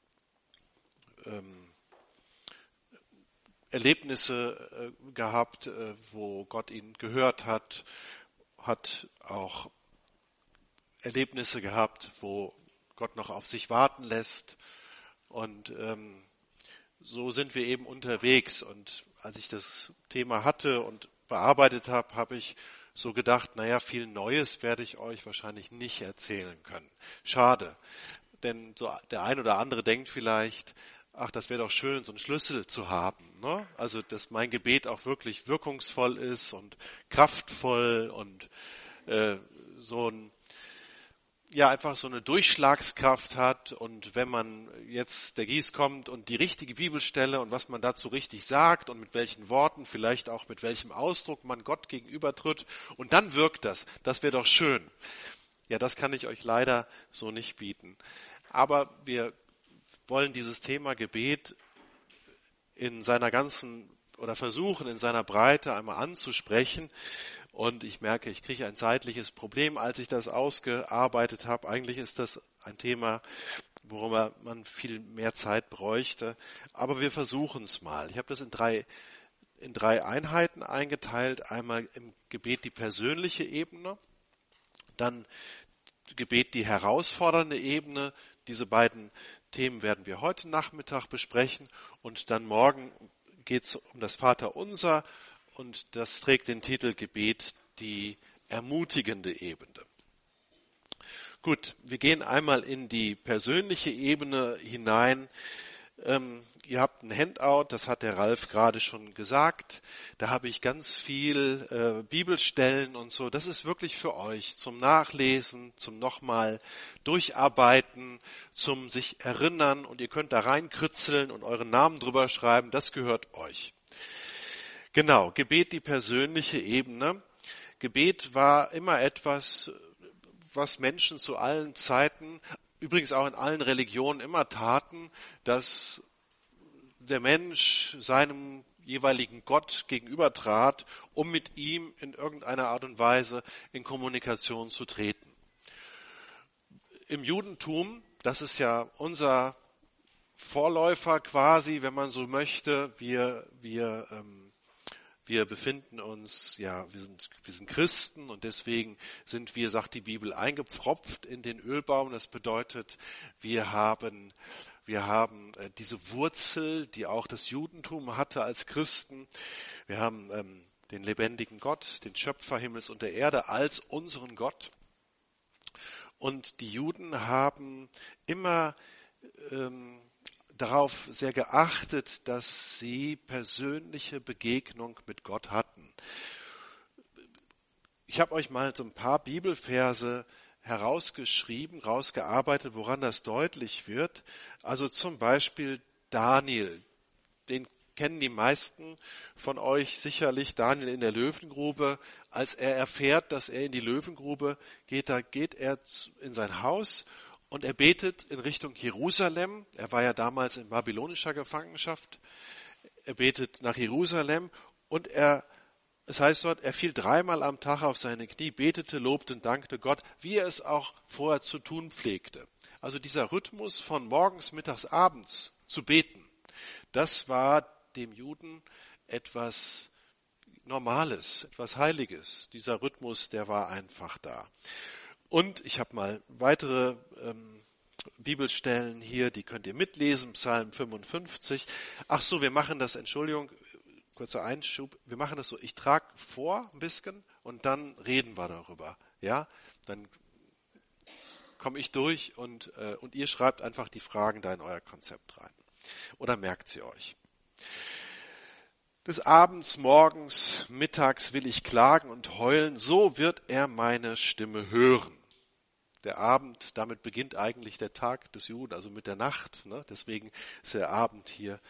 Erlebnisse gehabt, wo Gott ihn gehört hat, hat auch Erlebnisse gehabt, wo Gott noch auf sich warten lässt. Und so sind wir eben unterwegs. Und als ich das Thema hatte und bearbeitet habe, habe ich so gedacht, viel Neues werde ich euch wahrscheinlich nicht erzählen können. Schade, denn so der ein oder andere denkt vielleicht, ach, das wäre doch schön, so einen Schlüssel zu haben, ne? Also, dass mein Gebet auch wirklich wirkungsvoll ist und kraftvoll und einfach so eine Durchschlagskraft hat. Und wenn man jetzt, der Gies kommt und die richtige Bibelstelle und was man dazu richtig sagt und mit welchen Worten, vielleicht auch mit welchem Ausdruck man Gott gegenübertritt und dann wirkt das wäre doch schön. Ja, das kann ich euch leider so nicht bieten. Aber wir wollen dieses Thema Gebet in seiner versuchen in seiner Breite einmal anzusprechen. Und ich merke, ich kriege ein zeitliches Problem, als ich das ausgearbeitet habe. Eigentlich ist das ein Thema, worüber man viel mehr Zeit bräuchte. Aber wir versuchen es mal. Ich habe das in drei Einheiten eingeteilt. Einmal im Gebet die persönliche Ebene, dann Gebet die herausfordernde Ebene. Diese beiden Themen werden wir heute Nachmittag besprechen. Und dann morgen geht es um das Vaterunser. Und das trägt den Titel Gebet, die ermutigende Ebene. Gut, wir gehen einmal in die persönliche Ebene hinein. Ihr habt ein Handout, das hat der Ralf gerade schon gesagt. Da habe ich ganz viel Bibelstellen und so. Das ist wirklich für euch zum Nachlesen, zum nochmal Durcharbeiten, zum sich erinnern. Und ihr könnt da reinkritzeln und euren Namen drüber schreiben. Das gehört euch. Genau, Gebet, die persönliche Ebene. Gebet war immer etwas, was Menschen zu allen Zeiten, übrigens auch in allen Religionen immer taten, dass der Mensch seinem jeweiligen Gott gegenübertrat, um mit ihm in irgendeiner Art und Weise in Kommunikation zu treten. Im Judentum, das ist ja unser Vorläufer quasi, wenn man so möchte, wir befinden uns, wir sind Christen und deswegen sind wir, sagt die Bibel, eingepfropft in den Ölbaum. Das bedeutet, wir haben diese Wurzel, die auch das Judentum hatte als Christen. Wir haben den lebendigen Gott, den Schöpfer Himmels und der Erde als unseren Gott. Und die Juden haben immer darauf sehr geachtet, dass sie persönliche Begegnung mit Gott hatten. Ich habe euch mal so ein paar Bibelverse rausgearbeitet, woran das deutlich wird. Also zum Beispiel Daniel, den kennen die meisten von euch sicherlich Daniel in der Löwengrube. Als er erfährt, dass er in die Löwengrube geht, da geht er in sein Haus und er betet in Richtung Jerusalem. Er war ja damals in babylonischer Gefangenschaft. Er betet nach Jerusalem und es heißt dort, er fiel 3-mal am Tag auf seine Knie, betete, lobte und dankte Gott, wie er es auch vorher zu tun pflegte. Also dieser Rhythmus von morgens, mittags, abends zu beten, das war dem Juden etwas Normales, etwas Heiliges. Dieser Rhythmus, der war einfach da. Und ich habe mal weitere Bibelstellen hier, die könnt ihr mitlesen, Psalm 55. Ach so, wir machen das, Entschuldigung, kurzer Einschub, wir machen das so, ich trage vor ein bisschen und dann reden wir darüber. Ja, dann komme ich durch und ihr schreibt einfach die Fragen da in euer Konzept rein. Oder merkt sie euch. Des Abends, morgens, mittags will ich klagen und heulen, so wird er meine Stimme hören. Der Abend, damit beginnt eigentlich der Tag des Juden, also mit der Nacht. Ne? Deswegen ist der Abend hier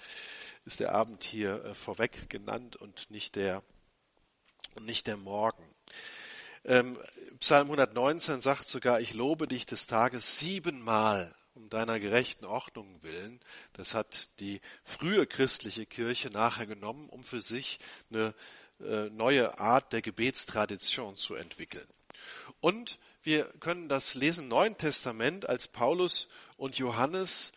vorweg genannt und nicht der Morgen. Psalm 119 sagt sogar, ich lobe dich des Tages 7-mal um deiner gerechten Ordnung willen. Das hat die frühe christliche Kirche nachher genommen, um für sich eine neue Art der Gebetstradition zu entwickeln. Und wir können das lesen im Neuen Testament, als Paulus und Johannes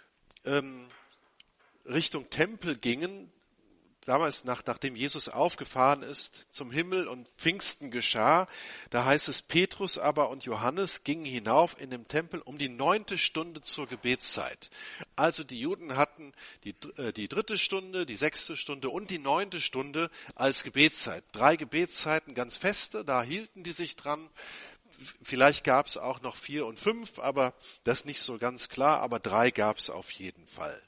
Richtung Tempel gingen, damals nachdem Jesus aufgefahren ist zum Himmel und Pfingsten geschah, da heißt es, Petrus aber und Johannes gingen hinauf in den Tempel um die 9. Stunde zur Gebetszeit. Also die Juden hatten die 3. Stunde, die 6. Stunde und die 9. Stunde als Gebetszeit. 3 Gebetszeiten, ganz feste, da hielten die sich dran. Vielleicht gab es auch noch 4 und 5, aber das ist nicht so ganz klar, aber 3 gab es auf jeden Fall.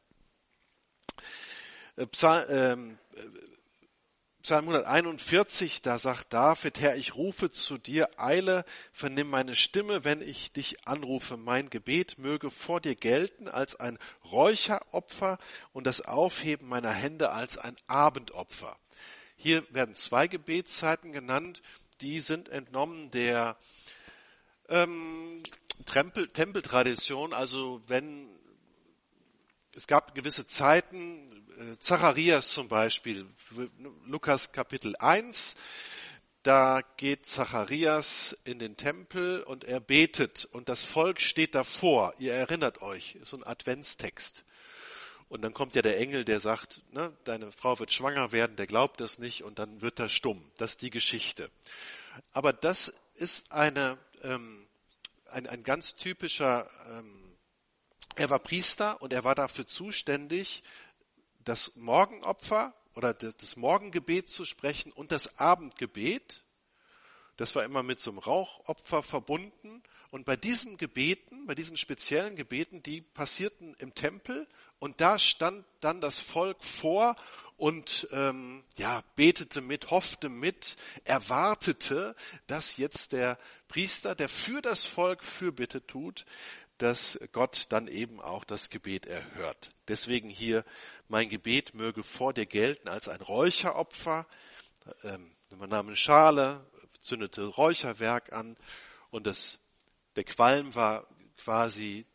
Psalm 141, da sagt David, Herr, ich rufe zu dir, eile, vernimm meine Stimme, wenn ich dich anrufe. Mein Gebet möge vor dir gelten als ein Räucheropfer und das Aufheben meiner Hände als ein Abendopfer. Hier werden 2 Gebetszeiten genannt, die sind entnommen der Tempeltradition, also es gab gewisse Zeiten, Zacharias zum Beispiel, Lukas Kapitel 1, da geht Zacharias in den Tempel und er betet und das Volk steht davor. Ihr erinnert euch, ist so ein Adventstext. Und dann kommt ja der Engel, der sagt, ne, deine Frau wird schwanger werden, der glaubt das nicht und dann wird er stumm. Das ist die Geschichte. Aber das ist ein ganz typischer, er war Priester und er war dafür zuständig, das Morgenopfer oder das Morgengebet zu sprechen und das Abendgebet. Das war immer mit so einem Rauchopfer verbunden. Und bei diesen Gebeten, bei diesen speziellen Gebeten, die passierten im Tempel und da stand dann das Volk vor und betete mit, hoffte mit, erwartete, dass jetzt der Priester, der für das Volk Fürbitte tut, dass Gott dann eben auch das Gebet erhört. Deswegen hier, mein Gebet möge vor dir gelten als ein Räucheropfer. Man nahm eine Schale, zündete Räucherwerk an und der Qualm war quasi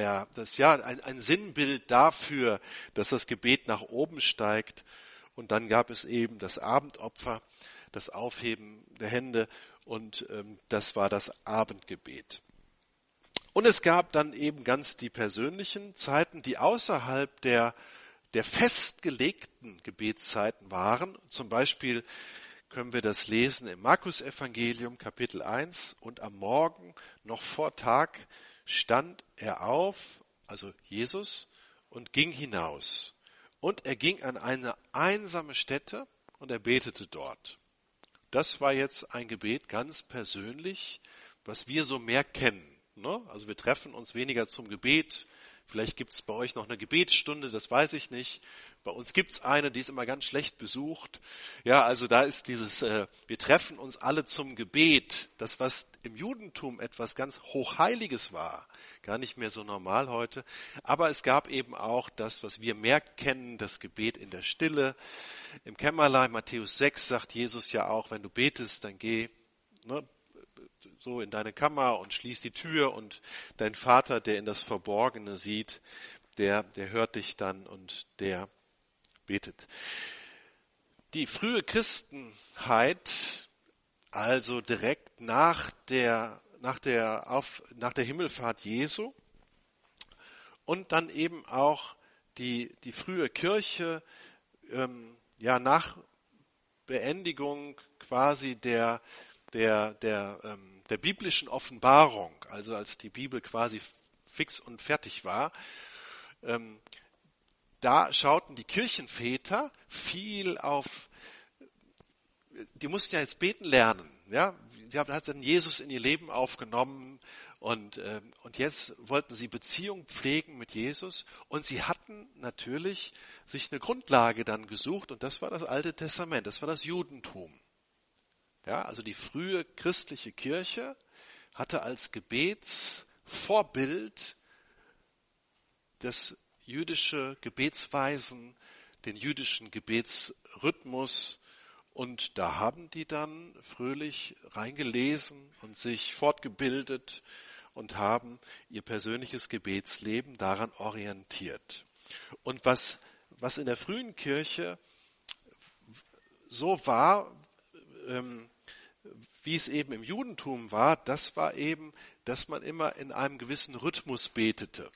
ein Sinnbild dafür, dass das Gebet nach oben steigt. Und dann gab es eben das Abendopfer, das Aufheben der Hände und das war das Abendgebet. Und es gab dann eben ganz die persönlichen Zeiten, die außerhalb der festgelegten Gebetszeiten waren. Zum Beispiel können wir das lesen im Markus-Evangelium, Kapitel 1. Und am Morgen, noch vor Tag, stand er auf, also Jesus, und ging hinaus. Und er ging an eine einsame Stätte und er betete dort. Das war jetzt ein Gebet ganz persönlich, was wir so mehr kennen. Also wir treffen uns weniger zum Gebet. Vielleicht gibt es bei euch noch eine Gebetsstunde, das weiß ich nicht. Bei uns gibt's eine, die ist immer ganz schlecht besucht. Ja, also da ist dieses, wir treffen uns alle zum Gebet. Das, was im Judentum etwas ganz Hochheiliges war. Gar nicht mehr so normal heute. Aber es gab eben auch das, was wir mehr kennen, das Gebet in der Stille. Im Kämmerlein, Matthäus 6, sagt Jesus ja auch, wenn du betest, dann geh so in deine Kammer und schließ die Tür und dein Vater, der in das Verborgene sieht, der hört dich dann und der betet. Die frühe Christenheit, also direkt nach der Himmelfahrt Jesu und dann eben auch die frühe Kirche, nach Beendigung quasi der biblischen Offenbarung, also als die Bibel quasi fix und fertig war, da schauten die Kirchenväter viel auf, die mussten ja jetzt beten lernen, ja, sie hatten Jesus in ihr Leben aufgenommen und jetzt wollten sie Beziehung pflegen mit Jesus und sie hatten natürlich sich eine Grundlage dann gesucht und das war das Alte Testament, das war das Judentum. Ja, also die frühe christliche Kirche hatte als Gebetsvorbild das jüdische Gebetsweisen, den jüdischen Gebetsrhythmus und da haben die dann fröhlich reingelesen und sich fortgebildet und haben ihr persönliches Gebetsleben daran orientiert. Und was in der frühen Kirche so war, wie es eben im Judentum war, das war eben, dass man immer in einem gewissen Rhythmus betete.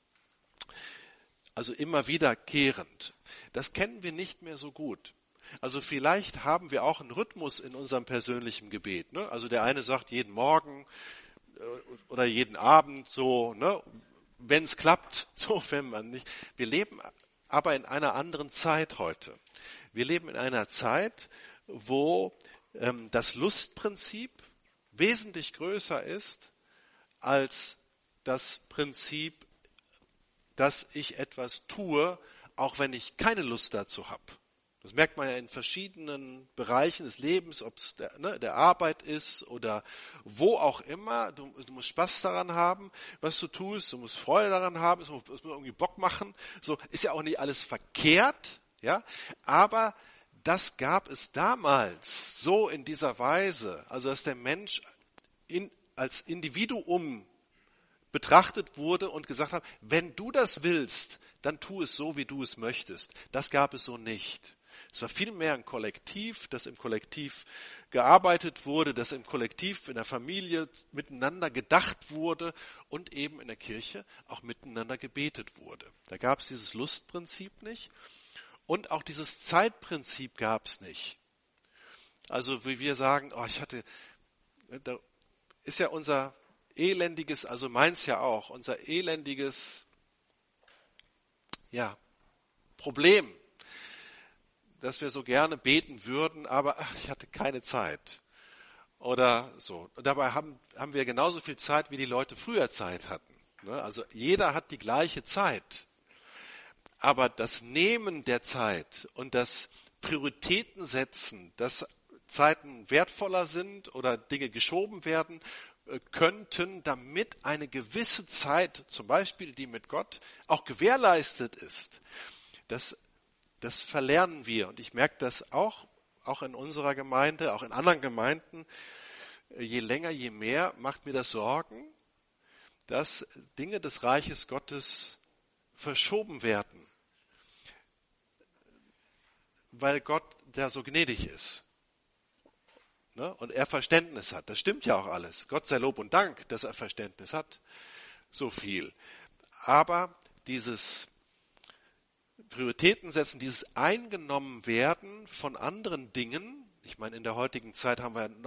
Also immer wiederkehrend. Das kennen wir nicht mehr so gut. Also vielleicht haben wir auch einen Rhythmus in unserem persönlichen Gebet. Ne? Also der eine sagt jeden Morgen oder jeden Abend so, ne? Wenn es klappt, so wenn man nicht. Wir leben aber in einer anderen Zeit heute. Wir leben in einer Zeit, wo das Lustprinzip wesentlich größer ist als das Prinzip, dass ich etwas tue, auch wenn ich keine Lust dazu habe. Das merkt man ja in verschiedenen Bereichen des Lebens, ob es der Arbeit ist oder wo auch immer. Du musst Spaß daran haben, was du tust. Du musst Freude daran haben. Es muss irgendwie Bock machen. So ist ja auch nicht alles verkehrt, ja. Aber das gab es damals so in dieser Weise, also dass der Mensch als Individuum betrachtet wurde und gesagt hat, wenn du das willst, dann tu es so, wie du es möchtest. Das gab es so nicht. Es war vielmehr ein Kollektiv, das im Kollektiv gearbeitet wurde, das im Kollektiv in der Familie miteinander gedacht wurde und eben in der Kirche auch miteinander gebetet wurde. Da gab es dieses Lustprinzip nicht und auch dieses Zeitprinzip gab es nicht. Also wie wir sagen, da ist ja unser elendiges, also meins ja auch, unser elendiges Problem, dass wir so gerne beten würden, aber ich hatte keine Zeit. Oder so. Und dabei haben wir genauso viel Zeit, wie die Leute früher Zeit hatten. Also jeder hat die gleiche Zeit. Aber das Nehmen der Zeit und das Prioritäten setzen, dass Zeiten wertvoller sind oder Dinge geschoben werden könnten, damit eine gewisse Zeit, zum Beispiel die mit Gott, auch gewährleistet ist. Das verlernen wir. Und ich merke das auch in unserer Gemeinde, auch in anderen Gemeinden. Je länger, je mehr macht mir das Sorgen, dass Dinge des Reiches Gottes verschoben werden. Weil Gott da so gnädig ist. Und er Verständnis hat. Das stimmt ja auch alles. Gott sei Lob und Dank, dass er Verständnis hat. So viel. Aber dieses Prioritäten setzen, dieses eingenommen werden von anderen Dingen, ich meine, in der heutigen Zeit haben wir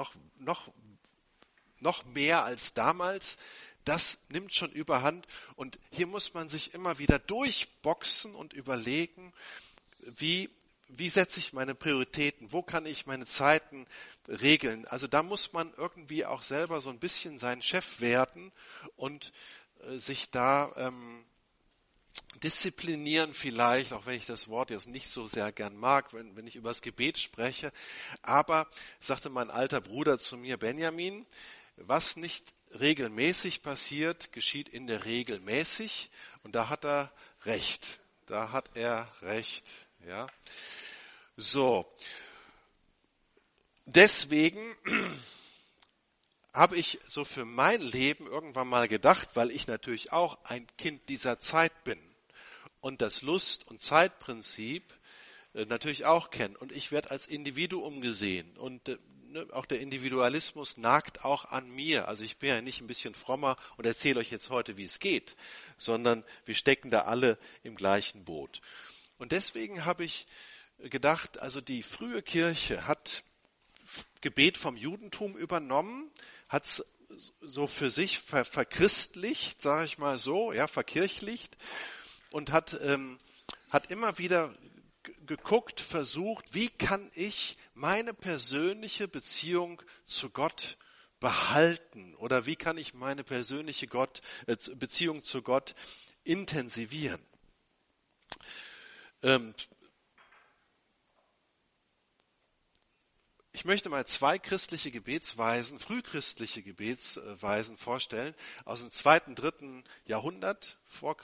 noch mehr als damals, das nimmt schon überhand und hier muss man sich immer wieder durchboxen und überlegen, wie setze ich meine Prioritäten, wo kann ich meine Zeiten regeln. Also da muss man irgendwie auch selber so ein bisschen sein Chef werden und sich da disziplinieren vielleicht, auch wenn ich das Wort jetzt nicht so sehr gern mag, wenn ich über das Gebet spreche. Aber, sagte mein alter Bruder zu mir, Benjamin, was nicht regelmäßig passiert, geschieht in der Regel mäßig. Und da hat er recht. Da hat er recht. Ja. So. Deswegen habe ich so für mein Leben irgendwann mal gedacht, weil ich natürlich auch ein Kind dieser Zeit bin und das Lust- und Zeitprinzip natürlich auch kenne. Und ich werde als Individuum gesehen. Und auch der Individualismus nagt auch an mir. Also ich bin ja nicht ein bisschen frommer und erzähle euch jetzt heute, wie es geht, sondern wir stecken da alle im gleichen Boot. Und deswegen habe ich gedacht, also die frühe Kirche hat Gebet vom Judentum übernommen, hat es so für sich verchristlicht, sage ich mal so, ja, verkirchlicht und hat immer wieder geguckt, versucht, wie kann ich meine persönliche Beziehung zu Gott behalten oder wie kann ich meine persönliche Beziehung zu Gott intensivieren. Ich möchte mal zwei christliche Gebetsweisen, frühchristliche Gebetsweisen vorstellen aus dem 2., 3. Jahrhundert,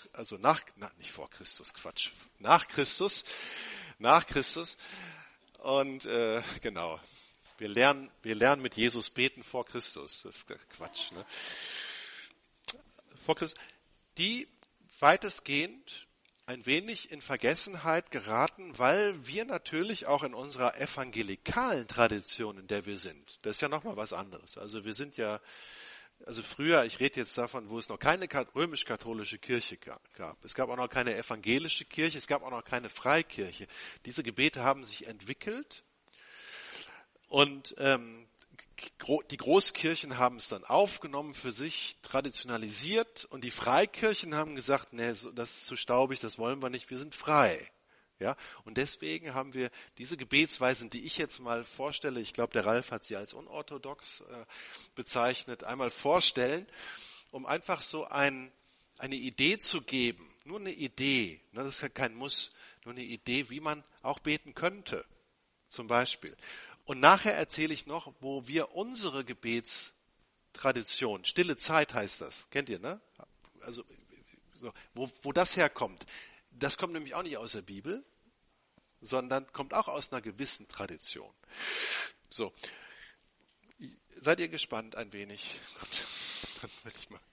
nach Christus. Und genau, wir lernen mit Jesus beten vor Christus. Das ist Quatsch, ne? Vor Christus, die weitestgehend ein wenig in Vergessenheit geraten, weil wir natürlich auch in unserer evangelikalen Tradition, in der wir sind, das ist ja nochmal was anderes. Also wir sind ja, also früher, ich rede jetzt davon, wo es noch keine römisch-katholische Kirche gab. Es gab auch noch keine evangelische Kirche, es gab auch noch keine Freikirche. Diese Gebete haben sich entwickelt und die Großkirchen haben es dann aufgenommen, für sich traditionalisiert und die Freikirchen haben gesagt, nee, das ist zu staubig, das wollen wir nicht, wir sind frei. Ja, und deswegen haben wir diese Gebetsweisen, die ich jetzt mal vorstelle, ich glaube, der Ralf hat sie als unorthodox bezeichnet, einmal vorstellen, um einfach so eine Idee zu geben, nur eine Idee, das ist ja kein Muss, nur eine Idee, wie man auch beten könnte, zum Beispiel. Und nachher erzähle ich noch, wo wir unsere Gebetstradition, stille Zeit heißt das, kennt ihr, ne? Also so, wo das herkommt. Das kommt nämlich auch nicht aus der Bibel, sondern kommt auch aus einer gewissen Tradition. So, seid ihr gespannt ein wenig? Dann will ich mal.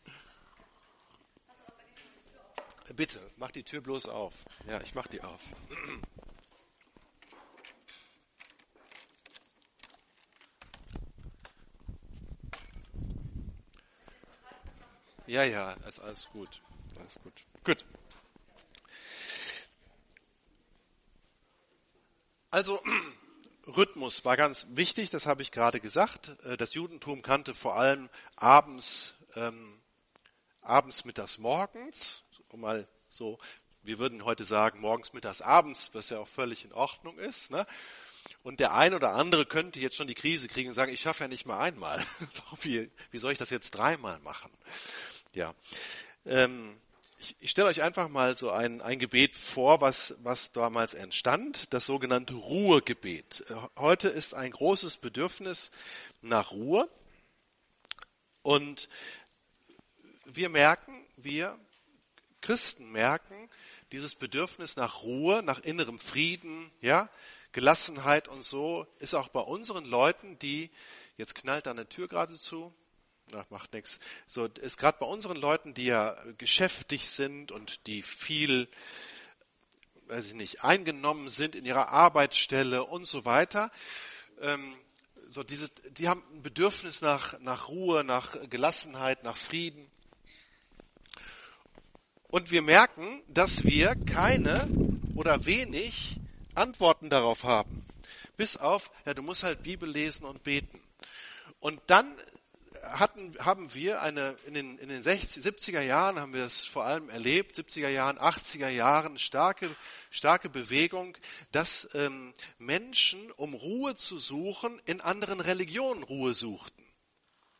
Bitte, mach die Tür bloß auf. Ja, ich mach die auf. Ja, ist alles gut. Alles gut. Gut. Also, Rhythmus war ganz wichtig, das habe ich gerade gesagt. Das Judentum kannte vor allem abends, mittags, morgens. Mal so, wir würden heute sagen, morgens, mittags, abends, was ja auch völlig in Ordnung ist, ne? Und der ein oder andere könnte jetzt schon die Krise kriegen und sagen, ich schaffe ja nicht mal einmal. Wie soll ich das jetzt dreimal machen? Ja, ich stelle euch einfach mal so ein Gebet vor, was damals entstand, das sogenannte Ruhegebet. Heute ist ein großes Bedürfnis nach Ruhe und wir Christen merken, dieses Bedürfnis nach Ruhe, nach innerem Frieden, ja, Gelassenheit und so, ist auch bei unseren Leuten, die, jetzt knallt da eine Tür gerade zu, macht nichts. So ist gerade bei unseren Leuten, die ja geschäftig sind und die viel, weiß ich nicht, eingenommen sind in ihrer Arbeitsstelle und so weiter. Die haben ein Bedürfnis nach Ruhe, nach Gelassenheit, nach Frieden. Und wir merken, dass wir keine oder wenig Antworten darauf haben. Bis auf, ja, du musst halt Bibel lesen und beten. Und dann haben wir in den 70er Jahren haben wir es vor allem erlebt, 70er Jahren, 80er Jahren, starke Bewegung, dass Menschen, um Ruhe zu suchen, in anderen Religionen Ruhe suchten.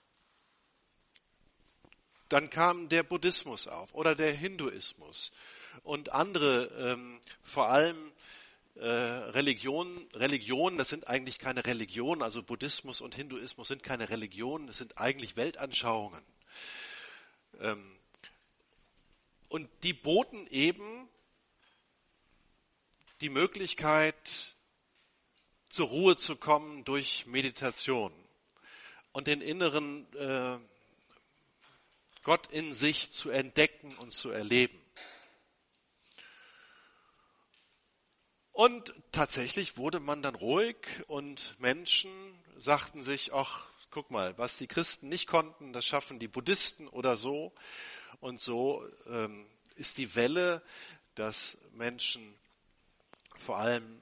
Dann kam der Buddhismus auf oder der Hinduismus und andere, vor allem Religionen, das sind eigentlich keine Religionen, also Buddhismus und Hinduismus sind keine Religionen, das sind eigentlich Weltanschauungen. Und die boten eben die Möglichkeit, zur Ruhe zu kommen durch Meditation und den inneren Gott in sich zu entdecken und zu erleben. Und tatsächlich wurde man dann ruhig und Menschen sagten sich, ach, guck mal, was die Christen nicht konnten, das schaffen die Buddhisten oder so. Und so ist die Welle, dass Menschen vor allem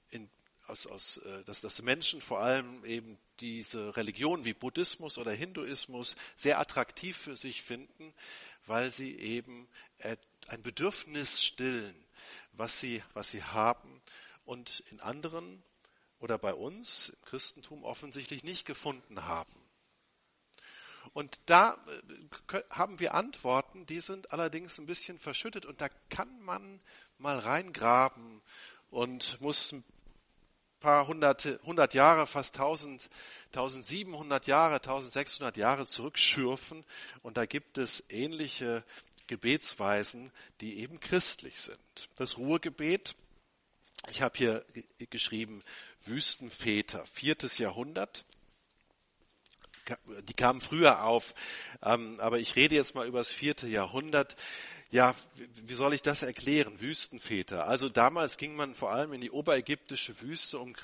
dass Menschen vor allem eben diese Religion wie Buddhismus oder Hinduismus sehr attraktiv für sich finden, weil sie eben ein Bedürfnis stillen, was sie haben und in anderen oder bei uns im Christentum offensichtlich nicht gefunden haben. Und da haben wir Antworten, die sind allerdings ein bisschen verschüttet und da kann man mal reingraben und muss ein paar 100 Jahre, fast 1700 Jahre, 1600 Jahre zurückschürfen und da gibt es ähnliche Gebetsweisen, die eben christlich sind. Das Ruhegebet, ich habe hier geschrieben, Wüstenväter, 4. Jahrhundert. Die kamen früher auf, aber ich rede jetzt mal über das 4. Jahrhundert. Ja, wie soll ich das erklären? Wüstenväter. Also damals ging man vor allem in die oberägyptische Wüste, um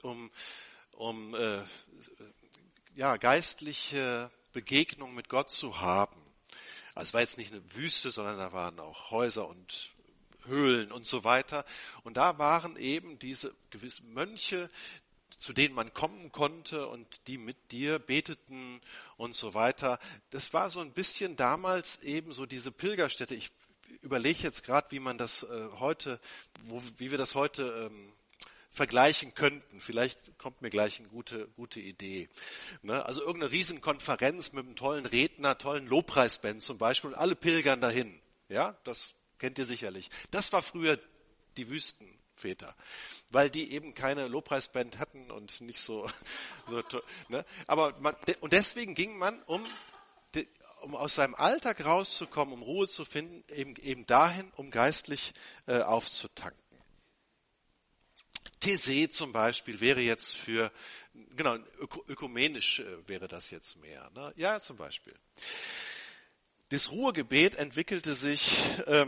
geistliche Begegnung mit Gott zu haben. Also es war jetzt nicht eine Wüste, sondern da waren auch Häuser und Höhlen und so weiter. Und da waren eben diese gewissen Mönche, zu denen man kommen konnte und die mit dir beteten und so weiter. Das war so ein bisschen damals eben so diese Pilgerstätte. Ich überlege jetzt gerade, wie man das wie wir das heute vergleichen könnten. Vielleicht kommt mir gleich eine gute Idee. Ne? Also irgendeine Riesenkonferenz mit einem tollen Redner, tollen Lobpreisband zum Beispiel und alle pilgern dahin. Ja, das kennt ihr sicherlich. Das war früher die Wüstenväter, weil die eben keine Lobpreisband hatten und nicht so toll. Ne? Und deswegen ging man, um aus seinem Alltag rauszukommen, um Ruhe zu finden, eben dahin, um geistlich aufzutanken. These zum Beispiel wäre jetzt ökumenisch wäre das jetzt mehr. Ne? Ja, zum Beispiel. Das Ruhegebet entwickelte sich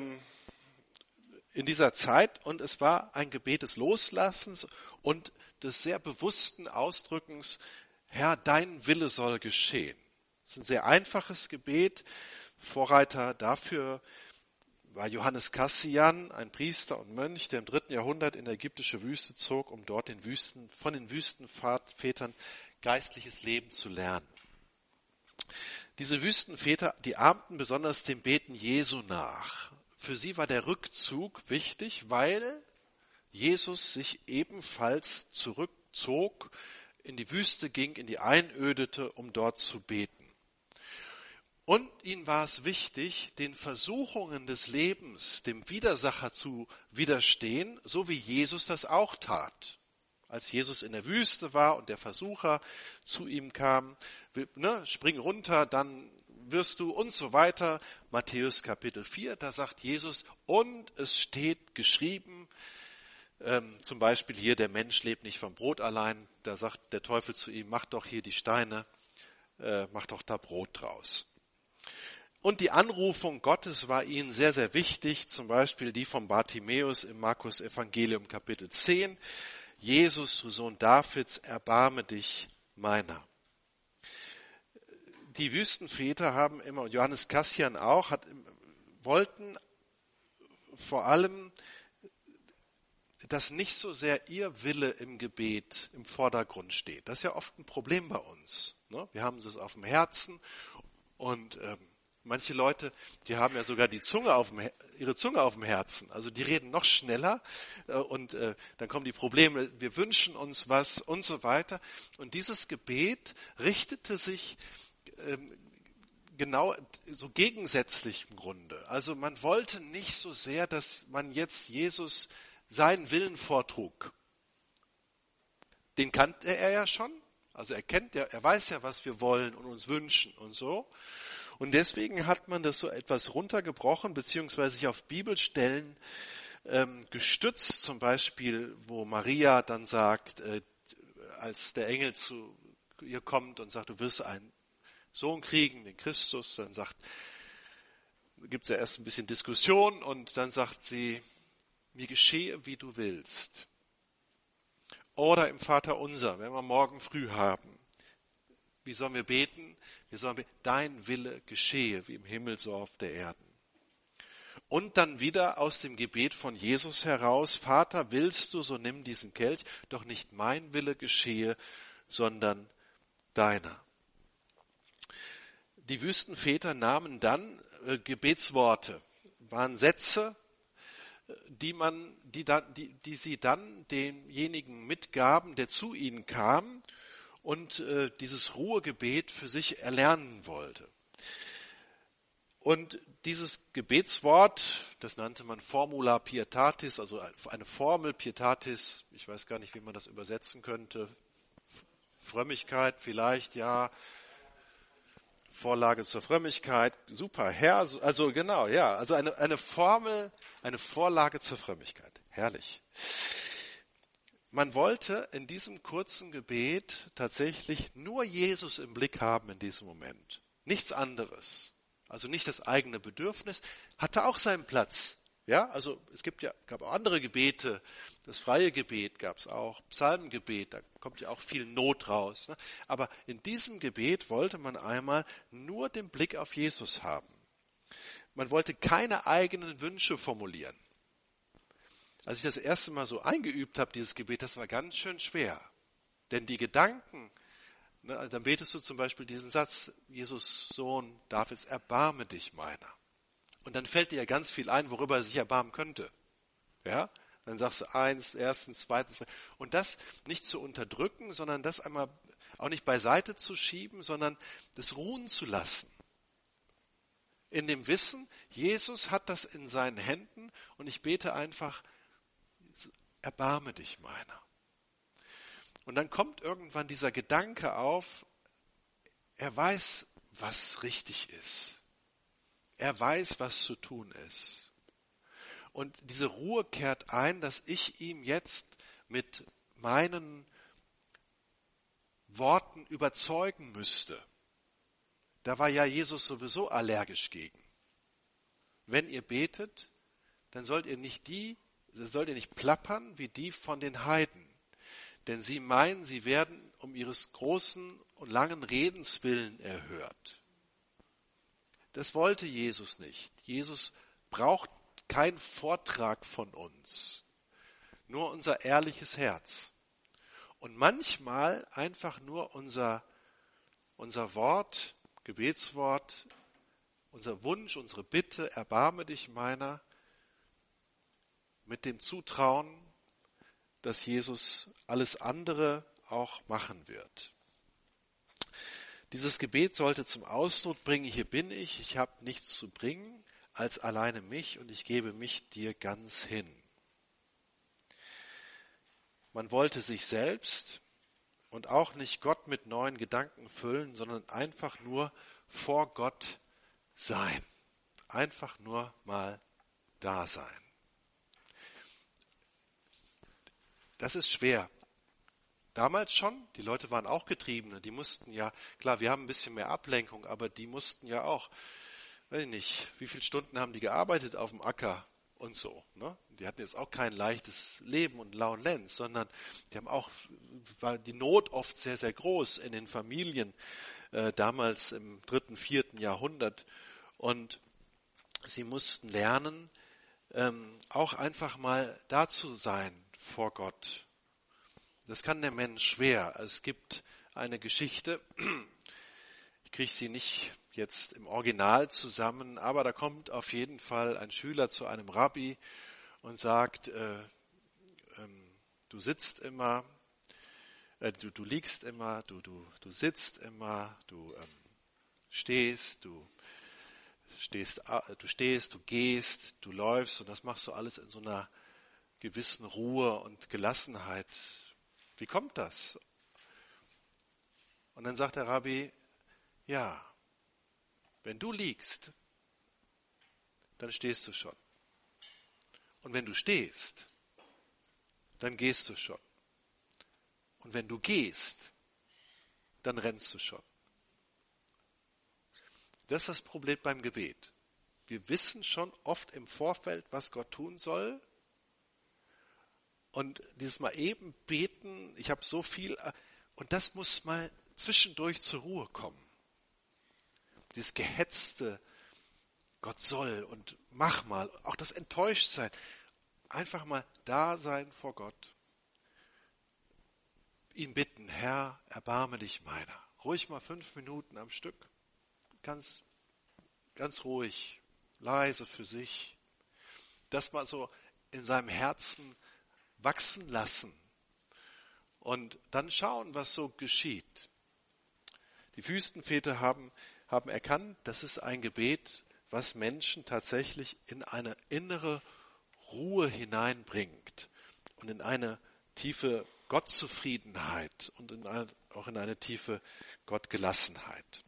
in dieser Zeit und es war ein Gebet des Loslassens und des sehr bewussten Ausdrückens, Herr, dein Wille soll geschehen. Es ist ein sehr einfaches Gebet. Vorreiter dafür war Johannes Cassian, ein Priester und Mönch, der im 3. Jahrhundert in die ägyptische Wüste zog, um dort von den Wüstenvätern geistliches Leben zu lernen. Diese Wüstenväter, die ahmten besonders dem Beten Jesu nach. Für sie war der Rückzug wichtig, weil Jesus sich ebenfalls zurückzog, in die Wüste ging, in die Einödete, um dort zu beten. Und ihnen war es wichtig, den Versuchungen des Lebens, dem Widersacher zu widerstehen, so wie Jesus das auch tat. Als Jesus in der Wüste war und der Versucher zu ihm kam, spring runter, dann wirst du und so weiter. Matthäus Kapitel 4, da sagt Jesus, und es steht geschrieben, zum Beispiel hier, der Mensch lebt nicht vom Brot allein, da sagt der Teufel zu ihm, mach doch hier die Steine, mach doch da Brot draus. Und die Anrufung Gottes war ihnen sehr, sehr wichtig, zum Beispiel die von Bartimäus im Markus Evangelium Kapitel 10. Jesus, du Sohn Davids, erbarme dich meiner. Die Wüstenväter haben immer, und Johannes Cassian auch, wollten vor allem, dass nicht so sehr ihr Wille im Gebet im Vordergrund steht. Das ist ja oft ein Problem bei uns. Ne? Wir haben es auf dem Herzen und manche Leute, die haben ja sogar ihre Zunge auf dem Herzen. Also die reden noch schneller und dann kommen die Probleme, wir wünschen uns was und so weiter. Und dieses Gebet richtete sich genau so gegensätzlich im Grunde. Also man wollte nicht so sehr, dass man jetzt Jesus seinen Willen vortrug. Den kannte er ja schon. Also er weiß ja, was wir wollen und uns wünschen und so. Und deswegen hat man das so etwas runtergebrochen, beziehungsweise sich auf Bibelstellen gestützt, zum Beispiel, wo Maria dann sagt, als der Engel zu ihr kommt und sagt, du wirst einen Sohn kriegen, den Christus, dann gibt es ja erst ein bisschen Diskussion und dann sagt sie, mir geschehe, wie du willst. Oder im Vaterunser, wenn wir morgen früh haben. Wie sollen wir beten? Wir sollen beten, dein Wille geschehe, wie im Himmel so auf der Erde. Und dann wieder aus dem Gebet von Jesus heraus, Vater, willst du, so nimm diesen Kelch, doch nicht mein Wille geschehe, sondern deiner. Die Wüstenväter nahmen dann Gebetsworte, waren Sätze, die sie dann demjenigen mitgaben, der zu ihnen kam und dieses Ruhegebet für sich erlernen wollte. Und dieses Gebetswort, das nannte man Formula Pietatis, also eine Formel Pietatis, ich weiß gar nicht, wie man das übersetzen könnte, Frömmigkeit vielleicht, ja, Vorlage zur Frömmigkeit, super, Herr, also genau, ja, also eine Formel, eine Vorlage zur Frömmigkeit, herrlich. Man wollte in diesem kurzen Gebet tatsächlich nur Jesus im Blick haben in diesem Moment, nichts anderes. Also nicht das eigene Bedürfnis, hatte auch seinen Platz. Ja, also es gab auch andere Gebete, das freie Gebet gab es auch, Psalmengebet, da kommt ja auch viel Not raus. Ne? Aber in diesem Gebet wollte man einmal nur den Blick auf Jesus haben. Man wollte keine eigenen Wünsche formulieren. Als ich das erste Mal so eingeübt habe, dieses Gebet, das war ganz schön schwer. Denn die Gedanken, ne, dann betest du zum Beispiel diesen Satz, Jesus Sohn Davids, erbarme dich meiner. Und dann fällt dir ja ganz viel ein, worüber er sich erbarmen könnte. Ja? Dann sagst du erstens, zweitens. Und das nicht zu unterdrücken, sondern das einmal auch nicht beiseite zu schieben, sondern das ruhen zu lassen. In dem Wissen, Jesus hat das in seinen Händen und ich bete einfach, erbarme dich meiner. Und dann kommt irgendwann dieser Gedanke auf, er weiß, was richtig ist. Er weiß, was zu tun ist. Und diese Ruhe kehrt ein, dass ich ihm jetzt mit meinen Worten überzeugen müsste. Da war ja Jesus sowieso allergisch gegen. Wenn ihr betet, dann sollt ihr nicht plappern wie die von den Heiden. Denn sie meinen, sie werden um ihres großen und langen Redens willen erhört. Das wollte Jesus nicht. Jesus braucht keinen Vortrag von uns, nur unser ehrliches Herz. Und manchmal einfach nur unser Wort, Gebetswort, unser Wunsch, unsere Bitte, erbarme dich meiner, mit dem Zutrauen, dass Jesus alles andere auch machen wird. Dieses Gebet sollte zum Ausdruck bringen, hier bin ich habe nichts zu bringen als alleine mich und ich gebe mich dir ganz hin. Man wollte sich selbst und auch nicht Gott mit neuen Gedanken füllen, sondern einfach nur vor Gott sein. Einfach nur mal da sein. Das ist schwer. Damals schon, die Leute waren auch Getriebene, die mussten ja, klar, wir haben ein bisschen mehr Ablenkung, aber die mussten ja auch, weiß ich nicht, wie viele Stunden haben die gearbeitet auf dem Acker und so. Ne? Die hatten jetzt auch kein leichtes Leben und lauen Lenz, sondern war die Not oft sehr, sehr groß in den Familien, damals im 3., 4. Jahrhundert. Und sie mussten lernen, auch einfach mal da zu sein vor Gott. Das kann der Mensch schwer. Es gibt eine Geschichte, ich kriege sie nicht jetzt im Original zusammen, aber da kommt auf jeden Fall ein Schüler zu einem Rabbi und sagt, du sitzt immer, du liegst immer, du sitzt immer, du stehst, du gehst, du läufst und das machst du alles in so einer gewissen Ruhe und Gelassenheit. Wie kommt das? Und dann sagt der Rabbi, ja, wenn du liegst, dann stehst du schon. Und wenn du stehst, dann gehst du schon. Und wenn du gehst, dann rennst du schon. Das ist das Problem beim Gebet. Wir wissen schon oft im Vorfeld, was Gott tun soll. Und dieses Mal eben beten, ich habe so viel, und das muss mal zwischendurch zur Ruhe kommen. Dieses gehetzte, Gott soll und mach mal, auch das Enttäuschtsein. Einfach mal da sein vor Gott. Ihn bitten, Herr, erbarme dich meiner. Ruhig mal 5 Minuten am Stück. Ganz ruhig, leise für sich. Das mal so in seinem Herzen wachsen lassen. Und dann schauen, was so geschieht. Die Wüstenväter haben erkannt, das ist ein Gebet, was Menschen tatsächlich in eine innere Ruhe hineinbringt und in eine tiefe Gottzufriedenheit und auch in eine tiefe Gottgelassenheit.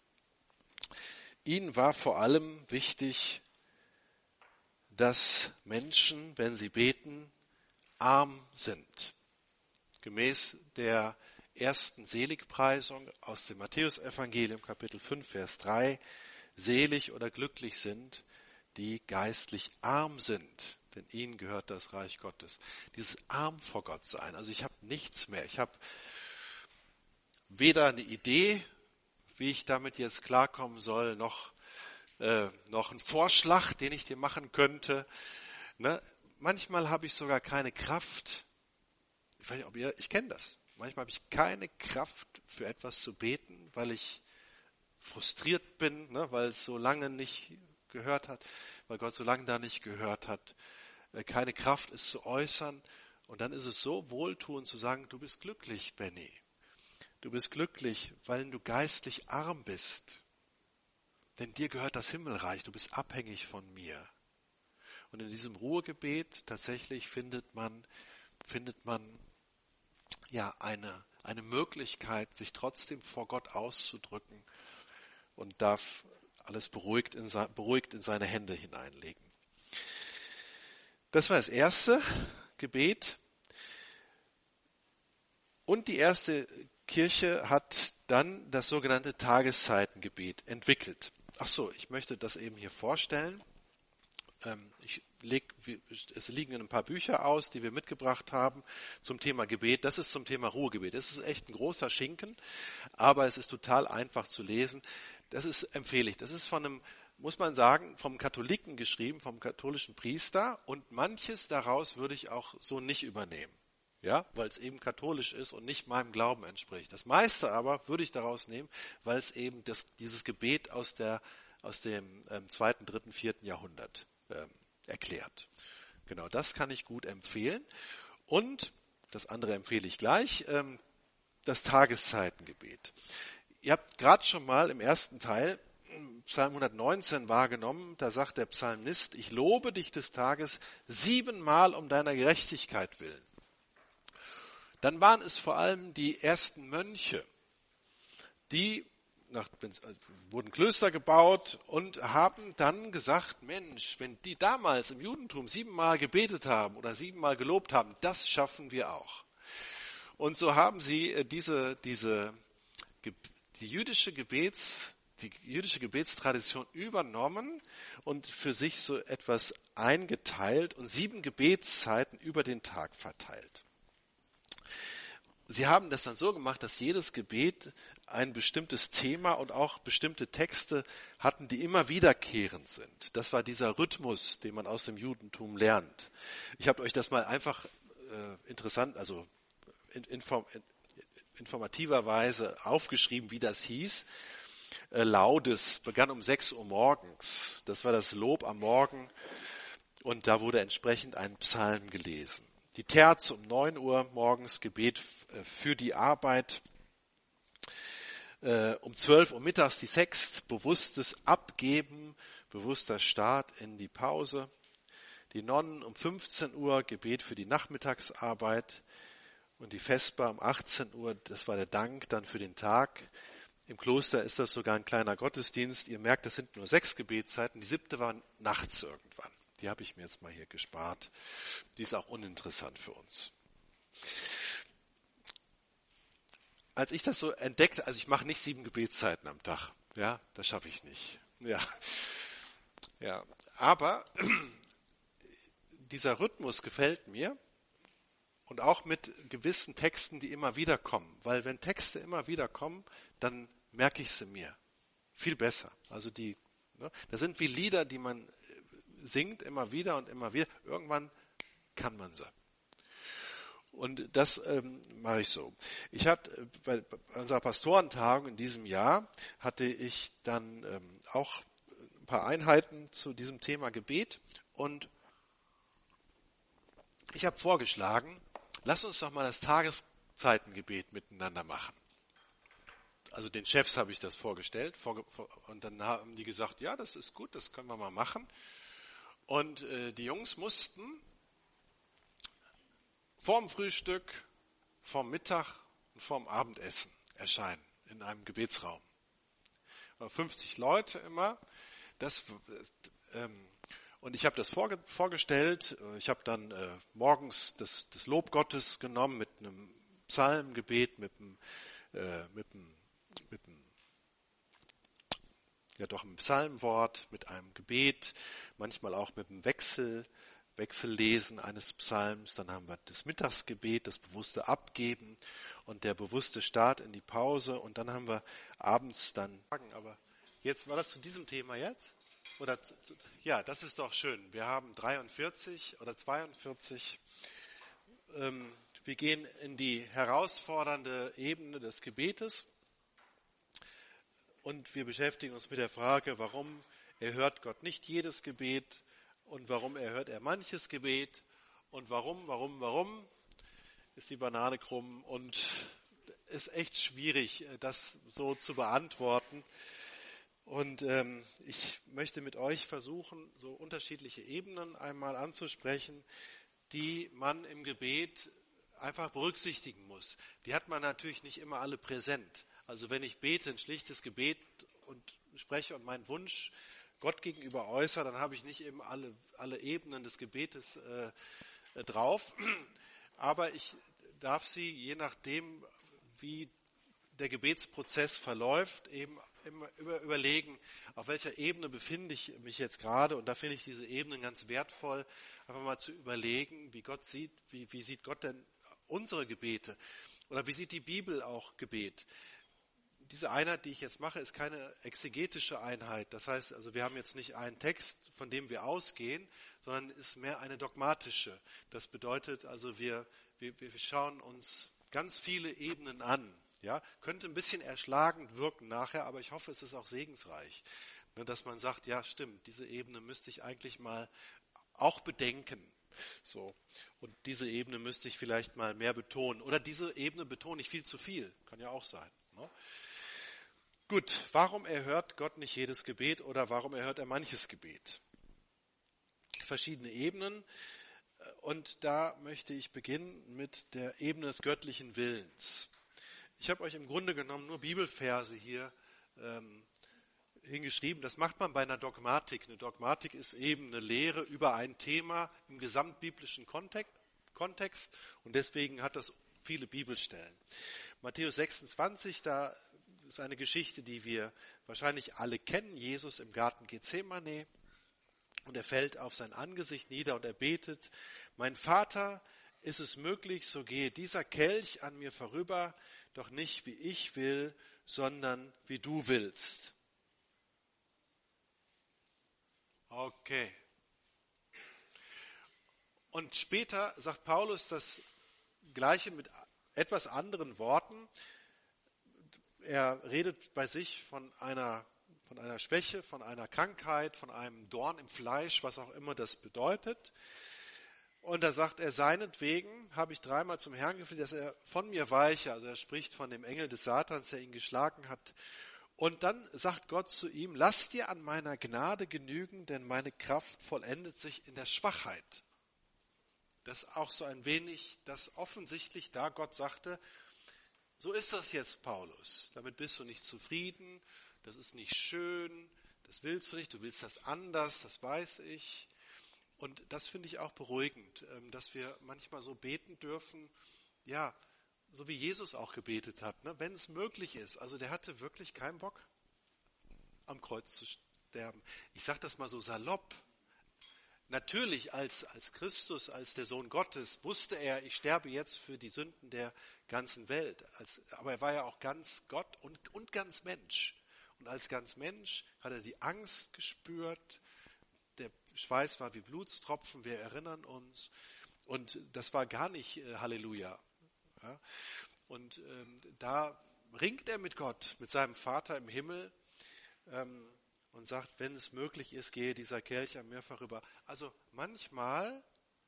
Ihnen war vor allem wichtig, dass Menschen, wenn sie beten, arm sind. Gemäß der ersten Seligpreisung aus dem Matthäusevangelium, Kapitel 5, Vers 3, selig oder glücklich sind, die geistlich arm sind, denn ihnen gehört das Reich Gottes. Dieses arm vor Gott sein, also ich habe nichts mehr, ich habe weder eine Idee, wie ich damit jetzt klarkommen soll, noch einen Vorschlag, den ich dir machen könnte. Ne? Manchmal habe ich sogar keine Kraft. Ich weiß nicht, ich kenne das. Manchmal habe ich keine Kraft für etwas zu beten, weil ich frustriert bin, ne? Weil es so lange nicht gehört hat, weil Gott so lange da nicht gehört hat. Keine Kraft, es zu äußern. Und dann ist es so wohltuend zu sagen, du bist glücklich, Benny. Du bist glücklich, weil du geistlich arm bist. Denn dir gehört das Himmelreich, du bist abhängig von mir. Und in diesem Ruhegebet tatsächlich findet man ja eine Möglichkeit, sich trotzdem vor Gott auszudrücken und darf alles beruhigt in seine Hände hineinlegen. Das war das erste Gebet. Und die erste Kirche hat dann das sogenannte Tageszeitengebet entwickelt. Ach so, ich möchte das eben hier vorstellen. Es liegen ein paar Bücher aus, die wir mitgebracht haben zum Thema Gebet. Das ist zum Thema Ruhegebet. Das ist echt ein großer Schinken, aber es ist total einfach zu lesen. Das empfehle ich. Das ist muss man sagen, vom Katholiken geschrieben, vom katholischen Priester, und manches daraus würde ich auch so nicht übernehmen. Ja, weil es eben katholisch ist und nicht meinem Glauben entspricht. Das meiste aber würde ich daraus nehmen, weil es eben dieses Gebet aus dem 2., 3., 4. Jahrhundert erklärt. Genau, das kann ich gut empfehlen. Und das andere empfehle ich gleich, das Tageszeitengebet. Ihr habt gerade schon mal im ersten Teil Psalm 119 wahrgenommen, da sagt der Psalmist, ich lobe dich des Tages 7-mal um deiner Gerechtigkeit willen. Dann waren es vor allem die ersten Mönche, die wurden Klöster gebaut und haben dann gesagt, Mensch, wenn die damals im Judentum 7-mal gebetet haben oder 7-mal gelobt haben, das schaffen wir auch. Und so haben sie die jüdische Gebetstradition übernommen und für sich so etwas eingeteilt und 7 Gebetszeiten über den Tag verteilt. Sie haben das dann so gemacht, dass jedes Gebet ein bestimmtes Thema und auch bestimmte Texte hatten, die immer wiederkehrend sind. Das war dieser Rhythmus, den man aus dem Judentum lernt. Ich habe euch das mal einfach interessant, also informativerweise aufgeschrieben, wie das hieß. Laudes begann um 6 Uhr morgens. Das war das Lob am Morgen und da wurde entsprechend ein Psalm gelesen. Die Terz um 9 Uhr morgens, Gebet für die Arbeit. um 12 Uhr mittags die Sext, bewusstes Abgeben, bewusster Start in die Pause. Die Nonnen um 15 Uhr, Gebet für die Nachmittagsarbeit. Und die Vesper um 18 Uhr, das war der Dank dann für den Tag. Im Kloster ist das sogar ein kleiner Gottesdienst. Ihr merkt, das sind nur 6 Gebetszeiten. Die 7. war nachts irgendwann. Die habe ich mir jetzt mal hier gespart. Die ist auch uninteressant für uns. Als ich das so entdeckte, also ich mache nicht 7 Gebetszeiten am Tag. Ja, das schaffe ich nicht. Ja. Aber dieser Rhythmus gefällt mir. Und auch mit gewissen Texten, die immer wieder kommen. Weil wenn Texte immer wieder kommen, dann merke ich sie mir. Viel besser. Also das sind wie Lieder, die man singt immer wieder und immer wieder. Irgendwann kann man sie. Und das mache ich so. Ich hatte bei unserer Pastorentagung in diesem Jahr, hatte ich dann auch ein paar Einheiten zu diesem Thema Gebet. Und ich habe vorgeschlagen, lass uns doch mal das Tageszeitengebet miteinander machen. Also den Chefs habe ich das vorgestellt und dann haben die gesagt, ja, das ist gut, das können wir mal machen. Und die Jungs mussten vorm Frühstück, vorm Mittag und vorm Abendessen erscheinen in einem Gebetsraum. 50 Leute immer. Und ich habe das vorgestellt. Ich habe dann morgens das Lob Gottes genommen mit einem Psalmgebet, mit einem Psalmwort, mit einem Gebet, manchmal auch mit einem Wechsellesen eines Psalms. Dann haben wir das Mittagsgebet, das bewusste Abgeben und der bewusste Start in die Pause. Und dann haben wir abends dann. Aber jetzt war das zu diesem Thema jetzt? Oder ja, das ist doch schön. Wir haben 43 oder 42. Wir gehen in die herausfordernde Ebene des Gebetes und wir beschäftigen uns mit der Frage, warum erhört Gott nicht jedes Gebet und warum erhört er manches Gebet und warum ist die Banane krumm und ist echt schwierig, das so zu beantworten. Und ich möchte mit euch versuchen, so unterschiedliche Ebenen einmal anzusprechen, die man im Gebet einfach berücksichtigen muss. Die hat man natürlich nicht immer alle präsent. Also wenn ich bete, ein schlichtes Gebet und spreche und meinen Wunsch Gott gegenüber äußere, dann habe ich nicht eben alle Ebenen des Gebetes drauf. Aber ich darf sie, je nachdem, wie der Gebetsprozess verläuft, eben immer überlegen, auf welcher Ebene befinde ich mich jetzt gerade. Und da finde ich diese Ebenen ganz wertvoll, einfach mal zu überlegen, wie Gott sieht, wie sieht Gott denn unsere Gebete? Oder wie sieht die Bibel auch Gebet? Diese Einheit, die ich jetzt mache, ist keine exegetische Einheit. Das heißt, also wir haben jetzt nicht einen Text, von dem wir ausgehen, sondern ist mehr eine dogmatische. Das bedeutet also, wir schauen uns ganz viele Ebenen an. Ja, könnte ein bisschen erschlagend wirken nachher, aber ich hoffe, es ist auch segensreich, dass man sagt, ja stimmt, diese Ebene müsste ich eigentlich mal auch bedenken. So. Und diese Ebene müsste ich vielleicht mal mehr betonen. Oder diese Ebene betone ich viel zu viel. Kann ja auch sein. Ne? Gut, warum erhört Gott nicht jedes Gebet oder warum erhört er manches Gebet? Verschiedene Ebenen. Und da möchte ich beginnen mit der Ebene des göttlichen Willens. Ich habe euch im Grunde genommen nur Bibelverse hier hingeschrieben. Das macht man bei einer Dogmatik. Eine Dogmatik ist eben eine Lehre über ein Thema im gesamtbiblischen Kontext und deswegen hat das viele Bibelstellen. Matthäus 26, da ist eine Geschichte, die wir wahrscheinlich alle kennen. Jesus im Garten Gethsemane und er fällt auf sein Angesicht nieder und er betet: Mein Vater, ist es möglich, so gehe dieser Kelch an mir vorüber, doch nicht wie ich will, sondern wie du willst. Okay. Und später sagt Paulus das Gleiche mit etwas anderen Worten. Er redet bei sich von einer Schwäche, von einer Krankheit, von einem Dorn im Fleisch, was auch immer das bedeutet. Und da sagt er, seinetwegen habe ich dreimal zum Herrn gefleht, dass er von mir weiche. Also er spricht von dem Engel des Satans, der ihn geschlagen hat. Und dann sagt Gott zu ihm, lass dir an meiner Gnade genügen, denn meine Kraft vollendet sich in der Schwachheit. Das ist auch so ein wenig, das offensichtlich da Gott sagte, so ist das jetzt, Paulus. Damit bist du nicht zufrieden, das ist nicht schön, das willst du nicht, du willst das anders, das weiß ich. Und das finde ich auch beruhigend, dass wir manchmal so beten dürfen, ja, so wie Jesus auch gebetet hat, ne? Wenn es möglich ist. Also der hatte wirklich keinen Bock, am Kreuz zu sterben. Ich sage das mal so salopp. Natürlich als Christus, als der Sohn Gottes, wusste er, ich sterbe jetzt für die Sünden der ganzen Welt. Aber er war ja auch ganz Gott und ganz Mensch. Und als ganz Mensch hat er die Angst gespürt. Der Schweiß war wie Blutstropfen, wir erinnern uns. Und das war gar nicht Halleluja. Ja? Und da ringt er mit Gott, mit seinem Vater im Himmel. Und sagt, wenn es möglich ist, gehe dieser Kelch an mir vorüber. Also manchmal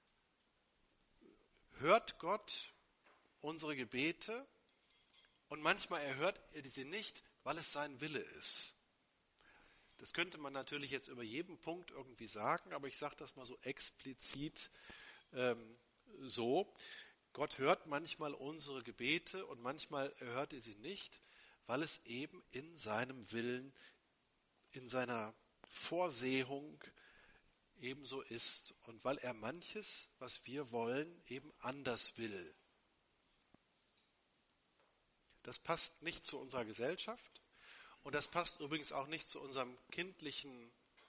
hört Gott unsere Gebete und manchmal erhört er sie nicht, weil es sein Wille ist. Das könnte man natürlich jetzt über jeden Punkt irgendwie sagen, aber ich sage das mal so explizit so. Gott hört manchmal unsere Gebete und manchmal hört er sie nicht, weil es eben in seinem Willen in seiner Vorsehung ebenso ist und weil er manches, was wir wollen, eben anders will. Das passt nicht zu unserer Gesellschaft und das passt übrigens auch nicht zu unserer kindlichen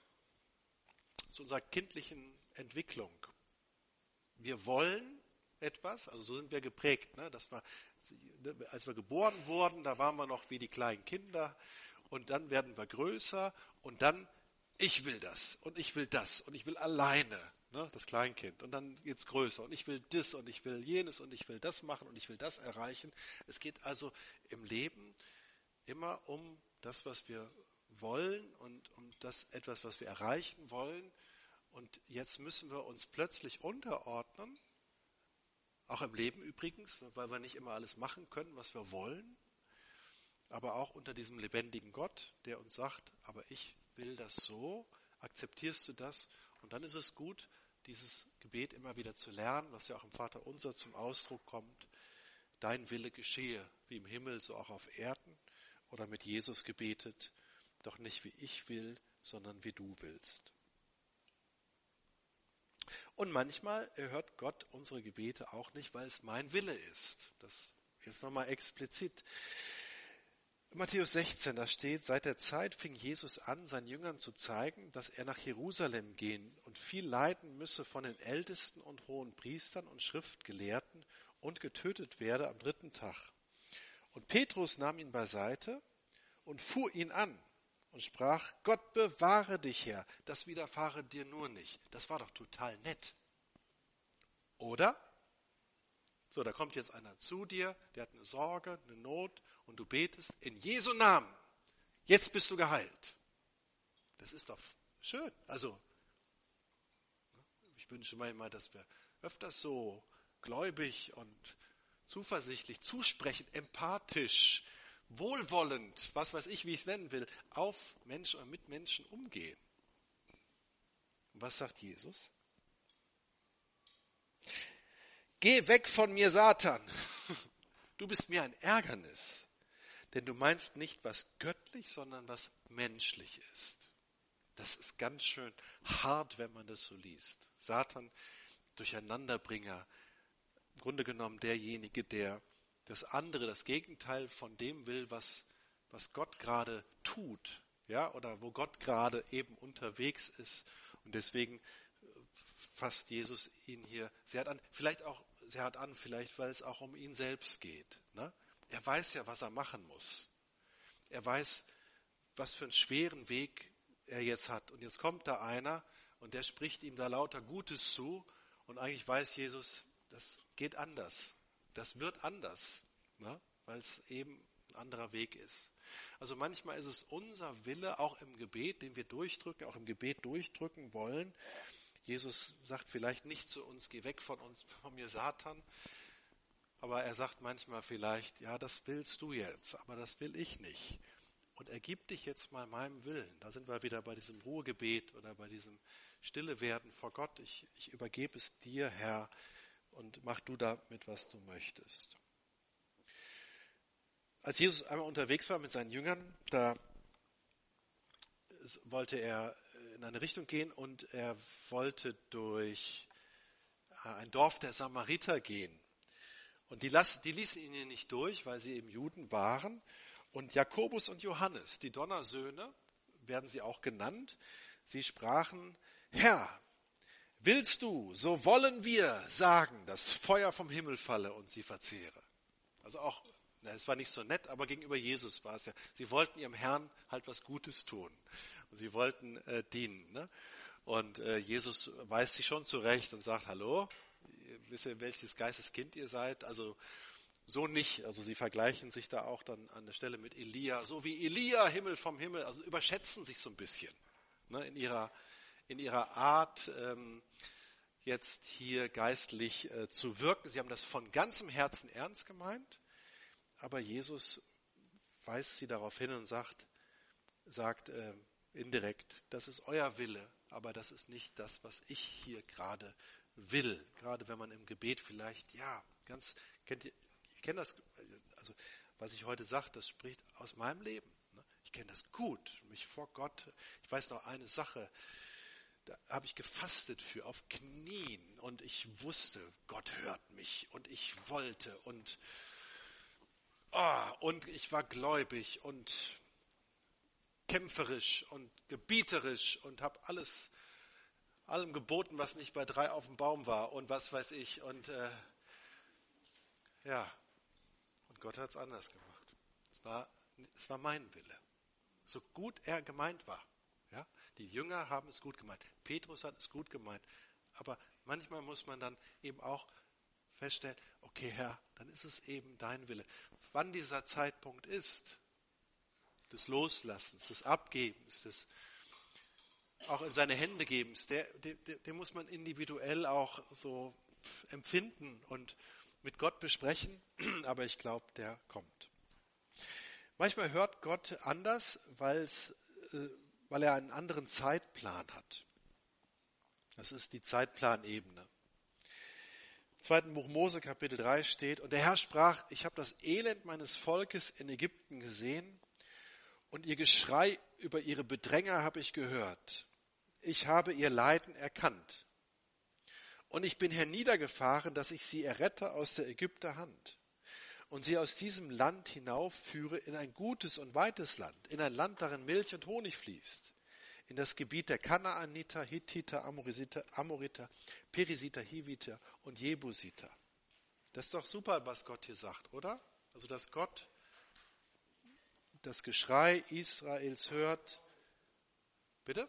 Entwicklung. Wir wollen etwas, also so sind wir geprägt, ne? Als wir geboren wurden, da waren wir noch wie die kleinen Kinder. Und dann werden wir größer und dann, ich will das und ich will das und ich will alleine, ne, das Kleinkind. Und dann geht's größer und ich will das und ich will jenes und ich will das machen und ich will das erreichen. Es geht also im Leben immer um das, was wir wollen und um das etwas, was wir erreichen wollen. Und jetzt müssen wir uns plötzlich unterordnen, auch im Leben übrigens, weil wir nicht immer alles machen können, was wir wollen. Aber auch unter diesem lebendigen Gott, der uns sagt, aber ich will das so, akzeptierst du das? Und dann ist es gut, dieses Gebet immer wieder zu lernen, was ja auch im Vaterunser zum Ausdruck kommt. Dein Wille geschehe, wie im Himmel, so auch auf Erden. Oder mit Jesus gebetet, doch nicht wie ich will, sondern wie du willst. Und manchmal erhört Gott unsere Gebete auch nicht, weil es mein Wille ist. Das jetzt nochmal explizit. Matthäus 16, da steht, seit der Zeit fing Jesus an, seinen Jüngern zu zeigen, dass er nach Jerusalem gehen und viel leiden müsse von den Ältesten und hohen Priestern und Schriftgelehrten und getötet werde am 3. Tag. Und Petrus nahm ihn beiseite und fuhr ihn an und sprach, Gott bewahre dich, Herr, das widerfahre dir nur nicht. Das war doch total nett. Oder? So, da kommt jetzt einer zu dir, der hat eine Sorge, eine Not und du betest in Jesu Namen. Jetzt bist du geheilt. Das ist doch schön. Also, ich wünsche mir immer, dass wir öfters so gläubig und zuversichtlich, zusprechend, empathisch, wohlwollend, was weiß ich, wie ich es nennen will, auf Menschen und mit Menschen umgehen. Und was sagt Jesus? Geh weg von mir, Satan. Du bist mir ein Ärgernis, denn du meinst nicht, was göttlich, sondern was menschlich ist. Das ist ganz schön hart, wenn man das so liest. Satan, Durcheinanderbringer, im Grunde genommen derjenige, der das andere, das Gegenteil von dem will, was Gott gerade tut, ja, oder wo Gott gerade eben unterwegs ist. Und deswegen fasst Jesus ihn hier sehr hart an. Vielleicht weil es auch um ihn selbst geht. Ne? Er weiß ja, was er machen muss. Er weiß, was für einen schweren Weg er jetzt hat. Und jetzt kommt da einer und der spricht ihm da lauter Gutes zu. Und eigentlich weiß Jesus, das geht anders. Das wird anders, ne? Weil es eben ein anderer Weg ist. Also manchmal ist es unser Wille, auch im Gebet, den wir durchdrücken, auch im Gebet durchdrücken wollen, Jesus sagt vielleicht nicht zu uns, geh weg von uns, von mir Satan, aber er sagt manchmal vielleicht, ja, das willst du jetzt, aber das will ich nicht. Und ergib dich jetzt mal meinem Willen. Da sind wir wieder bei diesem Ruhegebet oder bei diesem Stillewerden vor Gott. Ich übergebe es dir, Herr, und mach du damit, was du möchtest. Als Jesus einmal unterwegs war mit seinen Jüngern, da wollte er in eine Richtung gehen und er wollte durch ein Dorf der Samariter gehen. Und die ließen ihn nicht durch, weil sie eben Juden waren. Und Jakobus und Johannes, die Donnersöhne, werden sie auch genannt, sie sprachen, Herr, willst du, so wollen wir sagen, dass Feuer vom Himmel falle und sie verzehre. Also auch, es war nicht so nett, aber gegenüber Jesus war es ja. Sie wollten ihrem Herrn halt was Gutes tun. Und sie wollten dienen. Ne? Und Jesus weist sie schon zurecht und sagt, hallo, wisst ihr, welches Geisteskind ihr seid? Also so nicht. Also sie vergleichen sich da auch dann an der Stelle mit Elia. So wie Elia, Himmel vom Himmel. Also überschätzen sich so ein bisschen. Ne? In ihrer Art, jetzt hier geistlich zu wirken. Sie haben das von ganzem Herzen ernst gemeint. Aber Jesus weist sie darauf hin und sagt indirekt, das ist euer Wille, aber das ist nicht das, was ich hier gerade will. Gerade wenn man im Gebet vielleicht, ich kenne das, also was ich heute sage, das spricht aus meinem Leben. Ne? Ich kenne das gut, mich vor Gott, ich weiß noch eine Sache, da habe ich gefastet auf Knien und ich wusste, Gott hört mich und ich wollte und ich war gläubig und kämpferisch und gebieterisch und habe allem geboten, was nicht bei 3 auf dem Baum war und was weiß ich. Und und Gott hat es anders gemacht. Es war mein Wille. So gut er gemeint war. Ja? Die Jünger haben es gut gemeint. Petrus hat es gut gemeint. Aber manchmal muss man dann eben auch feststellen, okay Herr, dann ist es eben dein Wille. Wann dieser Zeitpunkt ist, des Loslassens, des Abgebens, des auch in seine Hände gebens, den muss man individuell auch so empfinden und mit Gott besprechen, aber ich glaube, der kommt. Manchmal hört Gott anders, weil er einen anderen Zeitplan hat. Das ist die Zeitplanebene. Im 2. Buch Mose, Kapitel 3 steht, und der Herr sprach, ich habe das Elend meines Volkes in Ägypten gesehen und ihr Geschrei über ihre Bedränger habe ich gehört. Ich habe ihr Leiden erkannt. Und ich bin herniedergefahren, dass ich sie errette aus der Ägypter Hand und sie aus diesem Land hinaufführe in ein gutes und weites Land, in ein Land, darin Milch und Honig fließt, in das Gebiet der Kanaaniter, Hittiter, Amoriter, Perisiter, Hiviter und Jebusiter. Das ist doch super, was Gott hier sagt, oder? Also, dass Gott das Geschrei Israels hört. Bitte?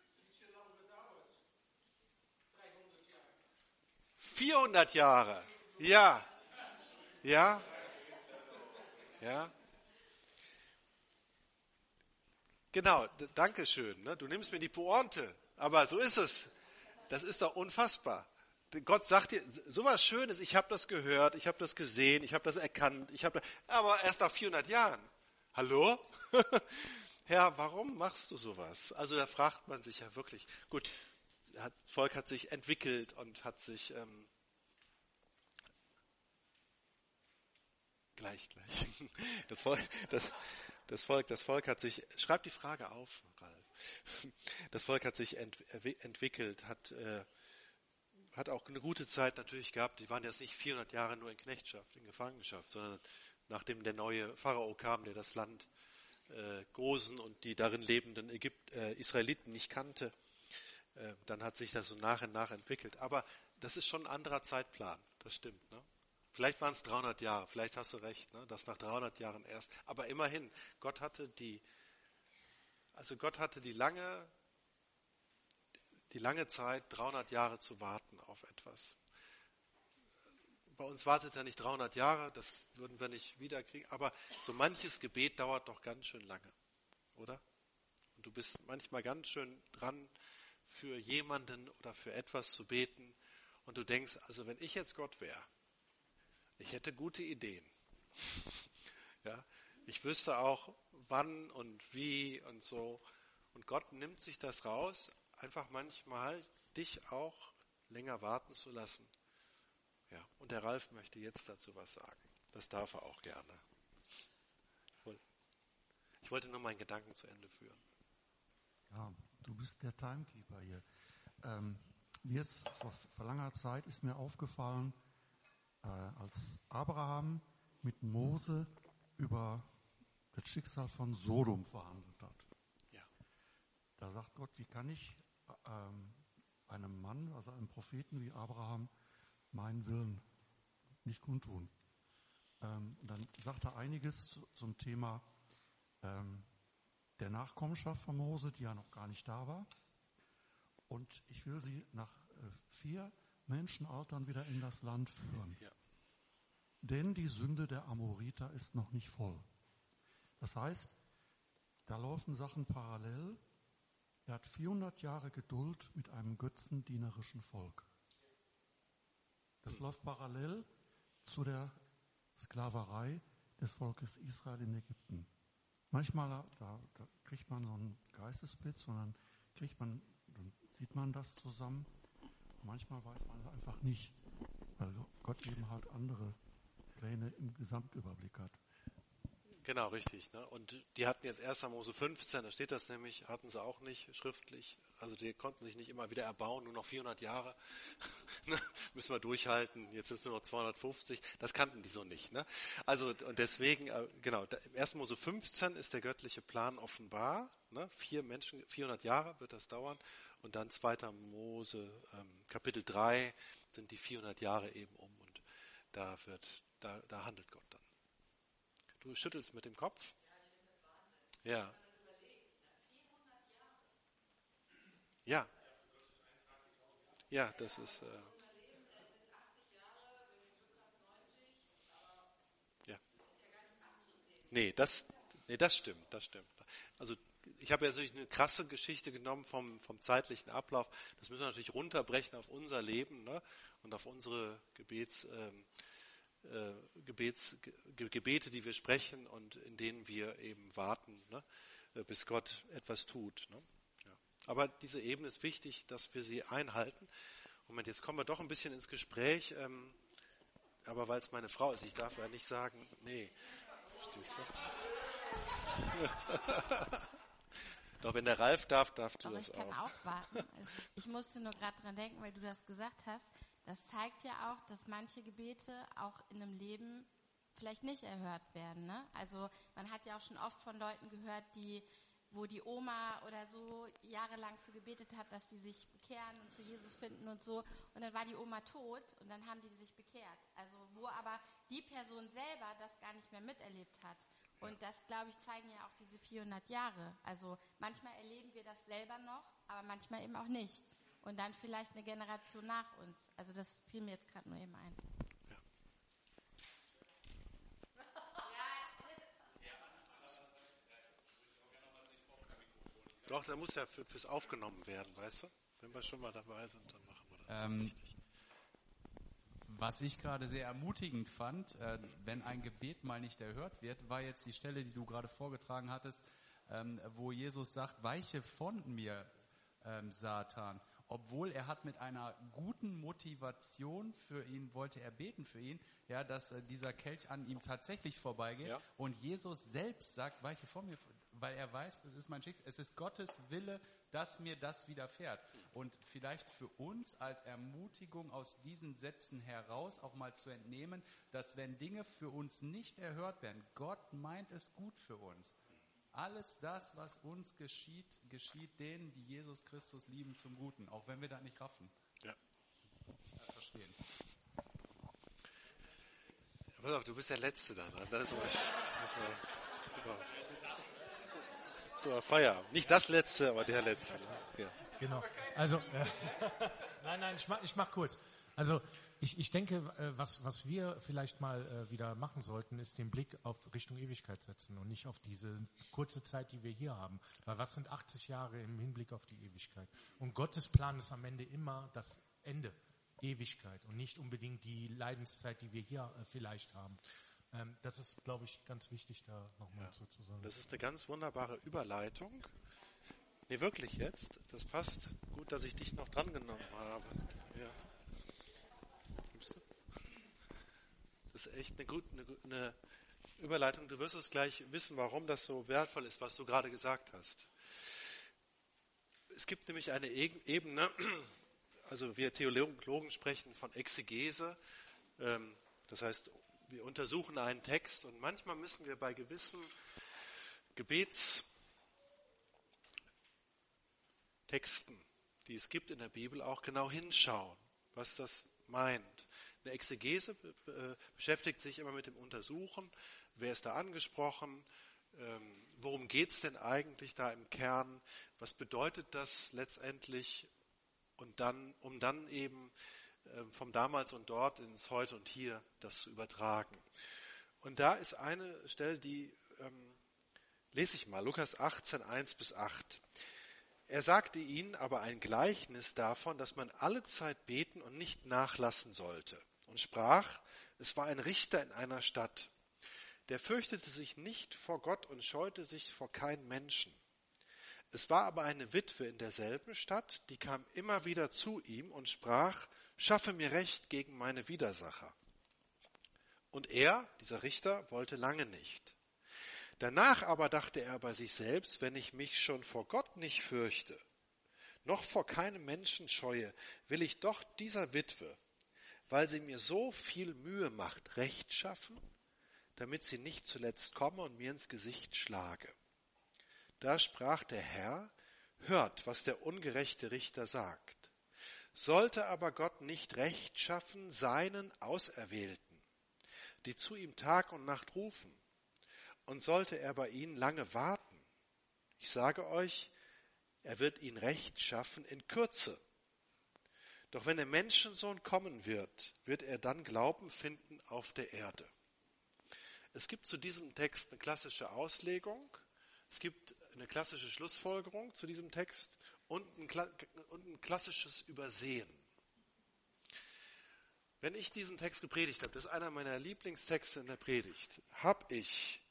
400 Jahre. Ja. Ja. Ja. Genau, danke schön. Ne? Du nimmst mir die Pointe, aber so ist es. Das ist doch unfassbar. Gott sagt dir sowas Schönes, ich habe das gehört, ich habe das gesehen, ich habe das erkannt, aber erst nach 400 Jahren. Hallo? Herr, warum machst du sowas? Also da fragt man sich ja wirklich. Gut, das Volk hat sich entwickelt und hat sich gleich. Das Volk hat sich, schreib die Frage auf, Ralf. Das Volk hat sich entwickelt, hat auch eine gute Zeit natürlich gehabt. Die waren jetzt nicht 400 Jahre nur in Knechtschaft, in Gefangenschaft, sondern nachdem der neue Pharao kam, der das Land Gosen und die darin lebenden Israeliten nicht kannte, dann hat sich das so nach und nach entwickelt. Aber das ist schon ein anderer Zeitplan, das stimmt. Ne? Vielleicht waren es 300 Jahre, vielleicht hast du recht, ne? Das nach 300 Jahren erst. Aber immerhin, Gott hatte die lange Zeit, 300 Jahre zu warten auf etwas. Bei uns wartet er nicht 300 Jahre, das würden wir nicht wiederkriegen, aber so manches Gebet dauert doch ganz schön lange, oder? Und du bist manchmal ganz schön dran, für jemanden oder für etwas zu beten und du denkst, also wenn ich jetzt Gott wäre, ich hätte gute Ideen. Ja, ich wüsste auch, wann und wie und so. Und Gott nimmt sich das raus, einfach manchmal dich auch länger warten zu lassen. Ja, und der Ralf möchte jetzt dazu was sagen. Das darf er auch gerne. Ich wollte nur meinen Gedanken zu Ende führen. Ja, du bist der Timekeeper hier. Mir ist vor langer Zeit ist mir aufgefallen, als Abraham mit Mose über das Schicksal von Sodom verhandelt hat. Ja. Da sagt Gott, wie kann ich einem Mann, also einem Propheten wie Abraham, meinen Willen nicht kundtun? Dann sagt er einiges zum Thema der Nachkommenschaft von Mose, die ja noch gar nicht da war. Und ich will sie nach 4 Menschenaltern wieder in das Land führen. Ja. Denn die Sünde der Amoriter ist noch nicht voll. Das heißt, da laufen Sachen parallel. Er hat 400 Jahre Geduld mit einem götzendienerischen Volk. Das läuft parallel zu der Sklaverei des Volkes Israel in Ägypten. Manchmal da kriegt man so einen Geistesblitz und dann sieht man das zusammen. Manchmal weiß man es einfach nicht, weil Gott eben halt andere Pläne im Gesamtüberblick hat. Genau, richtig. Ne? Und die hatten jetzt 1. Mose 15, da steht das nämlich, hatten sie auch nicht schriftlich. Also die konnten sich nicht immer wieder erbauen, nur noch 400 Jahre. Müssen wir durchhalten, jetzt sind es nur noch 250. Das kannten die so nicht. Ne? Also und deswegen, genau, 1. Mose 15 ist der göttliche Plan offenbar. Ne? 400 Jahre wird das dauern. Und dann 2. Mose Kapitel 3 sind die 400 Jahre eben um. Und da handelt Gott dann. Du schüttelst mit dem Kopf? Ja. Ja. Ja, das ist. Ja. Nee, das stimmt, das stimmt. Also ich habe ja natürlich eine krasse Geschichte genommen vom zeitlichen Ablauf. Das müssen wir natürlich runterbrechen auf unser Leben, ne? Und auf unsere Gebete, die wir sprechen und in denen wir eben warten, ne, bis Gott etwas tut. Ne? Ja. Aber diese Ebene ist wichtig, dass wir sie einhalten. Moment, jetzt kommen wir doch ein bisschen ins Gespräch, aber weil es meine Frau ist, ich darf ja nicht sagen, nee, verstehst du? Doch wenn der Ralf darf du aber das auch. Aber ich kann auch warten. Ich musste nur gerade dran denken, weil du das gesagt hast. Das zeigt ja auch, dass manche Gebete auch in einem Leben vielleicht nicht erhört werden. Ne? Also man hat ja auch schon oft von Leuten gehört, wo die Oma oder so jahrelang für gebetet hat, dass die sich bekehren und zu Jesus finden und so. Und dann war die Oma tot und dann haben die sich bekehrt. Also wo aber die Person selber das gar nicht mehr miterlebt hat. Und das, glaube ich, zeigen ja auch diese 400 Jahre. Also manchmal erleben wir das selber noch, aber manchmal eben auch nicht. Und dann vielleicht eine Generation nach uns. Also das fiel mir jetzt gerade nur eben ein. Ja. Doch, da muss ja fürs aufgenommen werden, weißt du? Wenn wir schon mal dabei sind, dann machen wir das richtig. Was ich gerade sehr ermutigend fand, wenn ein Gebet mal nicht erhört wird, war jetzt die Stelle, die du gerade vorgetragen hattest, wo Jesus sagt, weiche von mir, Satan. Obwohl er hat mit einer guten Motivation für ihn, wollte er beten für ihn, ja, dass dieser Kelch an ihm tatsächlich vorbeigeht. Ja. Und Jesus selbst sagt, weiche von mir, weil er weiß, es ist mein Schicksal, es ist Gottes Wille, dass mir das widerfährt. Und vielleicht für uns als Ermutigung aus diesen Sätzen heraus auch mal zu entnehmen, dass wenn Dinge für uns nicht erhört werden, Gott meint es gut für uns. Alles das, was uns geschieht, geschieht denen, die Jesus Christus lieben, zum Guten, auch wenn wir das nicht raffen. Ja. Verstehen. Ja, pass auf, du bist der Letzte dann. Das ist so, Feierabend. Nicht das Letzte, aber der Letzte. Ne? Ja. Genau. Also, nein, ich mach kurz. Also, Ich denke, was wir vielleicht mal wieder machen sollten, ist den Blick auf Richtung Ewigkeit setzen und nicht auf diese kurze Zeit, die wir hier haben. Weil was sind 80 Jahre im Hinblick auf die Ewigkeit? Und Gottes Plan ist am Ende immer das Ende, Ewigkeit und nicht unbedingt die Leidenszeit, die wir hier vielleicht haben. Das ist, glaube ich, ganz wichtig, da nochmal zu sagen. Das ist eine ganz wunderbare Überleitung. Nee, wirklich jetzt. Das passt. Gut, dass ich dich noch drangenommen habe. Ja. Das ist echt eine Überleitung. Du wirst es gleich wissen, warum das so wertvoll ist, was du gerade gesagt hast. Es gibt nämlich eine Ebene, also wir Theologen sprechen von Exegese. Das heißt, wir untersuchen einen Text und manchmal müssen wir bei gewissen Gebetstexten, die es gibt in der Bibel, auch genau hinschauen, was das meint. Eine Exegese beschäftigt sich immer mit dem Untersuchen, wer ist da angesprochen, worum geht es denn eigentlich da im Kern, was bedeutet das letztendlich und dann, um dann eben vom Damals und Dort ins Heute und Hier das zu übertragen. Und da ist eine Stelle, die lese ich mal, Lukas 18, 1-8. Er sagte ihnen aber ein Gleichnis davon, dass man alle Zeit beten und nicht nachlassen sollte. Und sprach, es war ein Richter in einer Stadt. Der fürchtete sich nicht vor Gott und scheute sich vor keinem Menschen. Es war aber eine Witwe in derselben Stadt, die kam immer wieder zu ihm und sprach, schaffe mir Recht gegen meine Widersacher. Und er, dieser Richter, wollte lange nicht. Danach aber dachte er bei sich selbst, wenn ich mich schon vor Gott nicht fürchte, noch vor keinem Menschen scheue, will ich doch dieser Witwe, weil sie mir so viel Mühe macht, Recht schaffen, damit sie nicht zuletzt komme und mir ins Gesicht schlage. Da sprach der Herr, hört, was der ungerechte Richter sagt. Sollte aber Gott nicht Recht schaffen seinen Auserwählten, die zu ihm Tag und Nacht rufen, und sollte er bei ihnen lange warten, ich sage euch, er wird ihnen Recht schaffen in Kürze. Doch wenn der Menschensohn kommen wird, wird er dann Glauben finden auf der Erde. Es gibt zu diesem Text eine klassische Auslegung, es gibt eine klassische Schlussfolgerung zu diesem Text und ein klassisches Übersehen. Wenn ich diesen Text gepredigt habe, das ist einer meiner Lieblingstexte in der Predigt, habe ich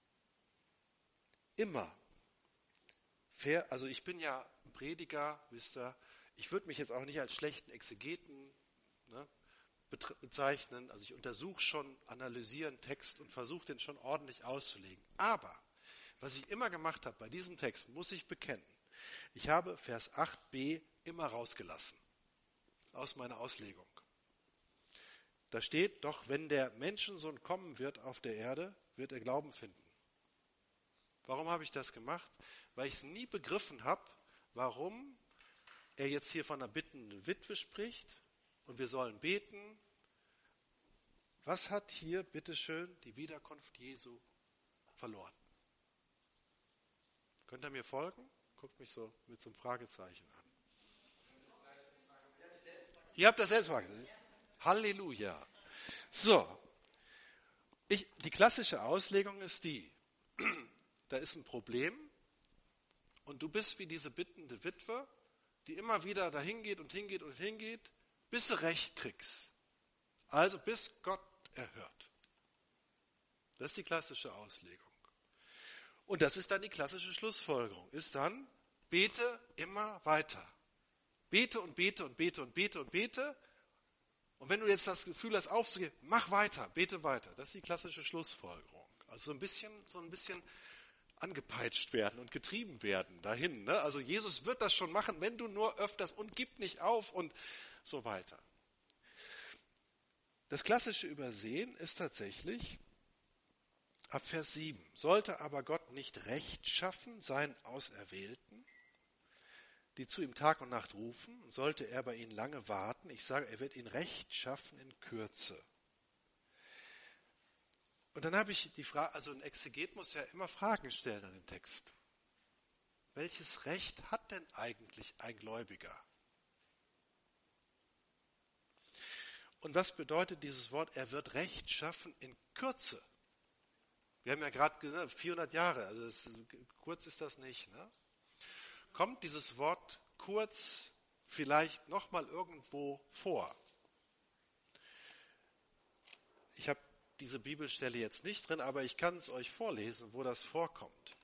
immer, also ich bin ja ein Prediger, wisst ihr, ich würde mich jetzt auch nicht als schlechten Exegeten bezeichnen, also ich untersuche schon, analysiere einen Text und versuche den schon ordentlich auszulegen. Aber was ich immer gemacht habe bei diesem Text, muss ich bekennen, ich habe Vers 8b immer rausgelassen aus meiner Auslegung. Da steht doch, wenn der Menschensohn kommen wird auf der Erde, wird er Glauben finden. Warum habe ich das gemacht? Weil ich es nie begriffen habe, warum er jetzt hier von einer bittenden Witwe spricht und wir sollen beten. Was hat hier, bitteschön, die Wiederkunft Jesu verloren? Könnt ihr mir folgen? Guckt mich so mit so einem Fragezeichen an. Ihr habt das selbst gefragt. Halleluja. So, die klassische Auslegung ist die, da ist ein Problem und du bist wie diese bittende Witwe, die immer wieder dahin geht und hingeht und hingeht, bis du Recht kriegst. Also bis Gott erhört. Das ist die klassische Auslegung. Und das ist dann die klassische Schlussfolgerung. Ist dann, bete immer weiter. Bete und bete und bete und bete und bete. Und wenn du jetzt das Gefühl hast, aufzugeben, mach weiter, bete weiter. Das ist die klassische Schlussfolgerung. Also so ein bisschen angepeitscht werden und getrieben werden dahin. Ne? Also Jesus wird das schon machen, wenn du nur öfters und gib nicht auf und so weiter. Das klassische Übersehen ist tatsächlich ab Vers 7. Sollte aber Gott nicht Recht schaffen seinen Auserwählten, die zu ihm Tag und Nacht rufen, sollte er bei ihnen lange warten. Ich sage, er wird ihnen Recht schaffen in Kürze. Und dann habe ich die Frage, also ein Exeget muss ja immer Fragen stellen an den Text. Welches Recht hat denn eigentlich ein Gläubiger? Und was bedeutet dieses Wort? Er wird Recht schaffen in Kürze. Wir haben ja gerade gesagt, 400 Jahre, also kurz ist das nicht. Ne? Kommt dieses Wort kurz vielleicht nochmal irgendwo vor? Ich habe diese Bibelstelle jetzt nicht drin, aber ich kann es euch vorlesen, wo das vorkommt.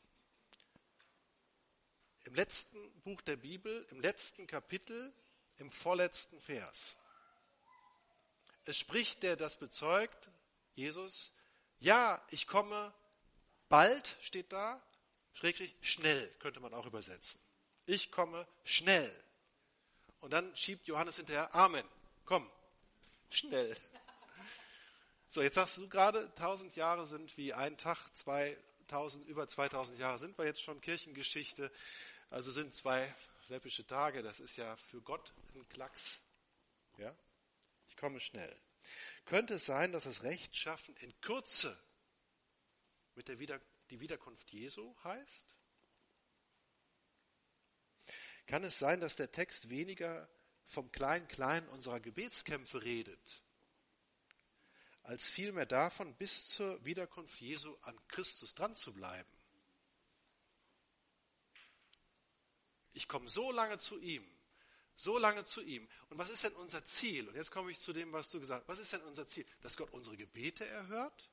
Im letzten Buch der Bibel, im letzten Kapitel, im vorletzten Vers. Es spricht der, das bezeugt, Jesus, ja, ich komme bald, steht da, schrägstrich schnell, könnte man auch übersetzen. Ich komme schnell. Und dann schiebt Johannes hinterher, Amen, komm, schnell. So, jetzt sagst du gerade, 1000 Jahre sind wie ein Tag, über 2000 Jahre sind wir jetzt schon Kirchengeschichte, also sind 2 läppische Tage, das ist ja für Gott ein Klacks. Ja? Ich komme schnell. Könnte es sein, dass das Rechtschaffen in Kürze mit die Wiederkunft Jesu heißt? Kann es sein, dass der Text weniger vom Klein-Klein unserer Gebetskämpfe redet, als vielmehr davon, bis zur Wiederkunft Jesu an Christus dran zu bleiben? Ich komme so lange zu ihm. Und was ist denn unser Ziel? Und jetzt komme ich zu dem, was du gesagt hast. Was ist denn unser Ziel? Dass Gott unsere Gebete erhört?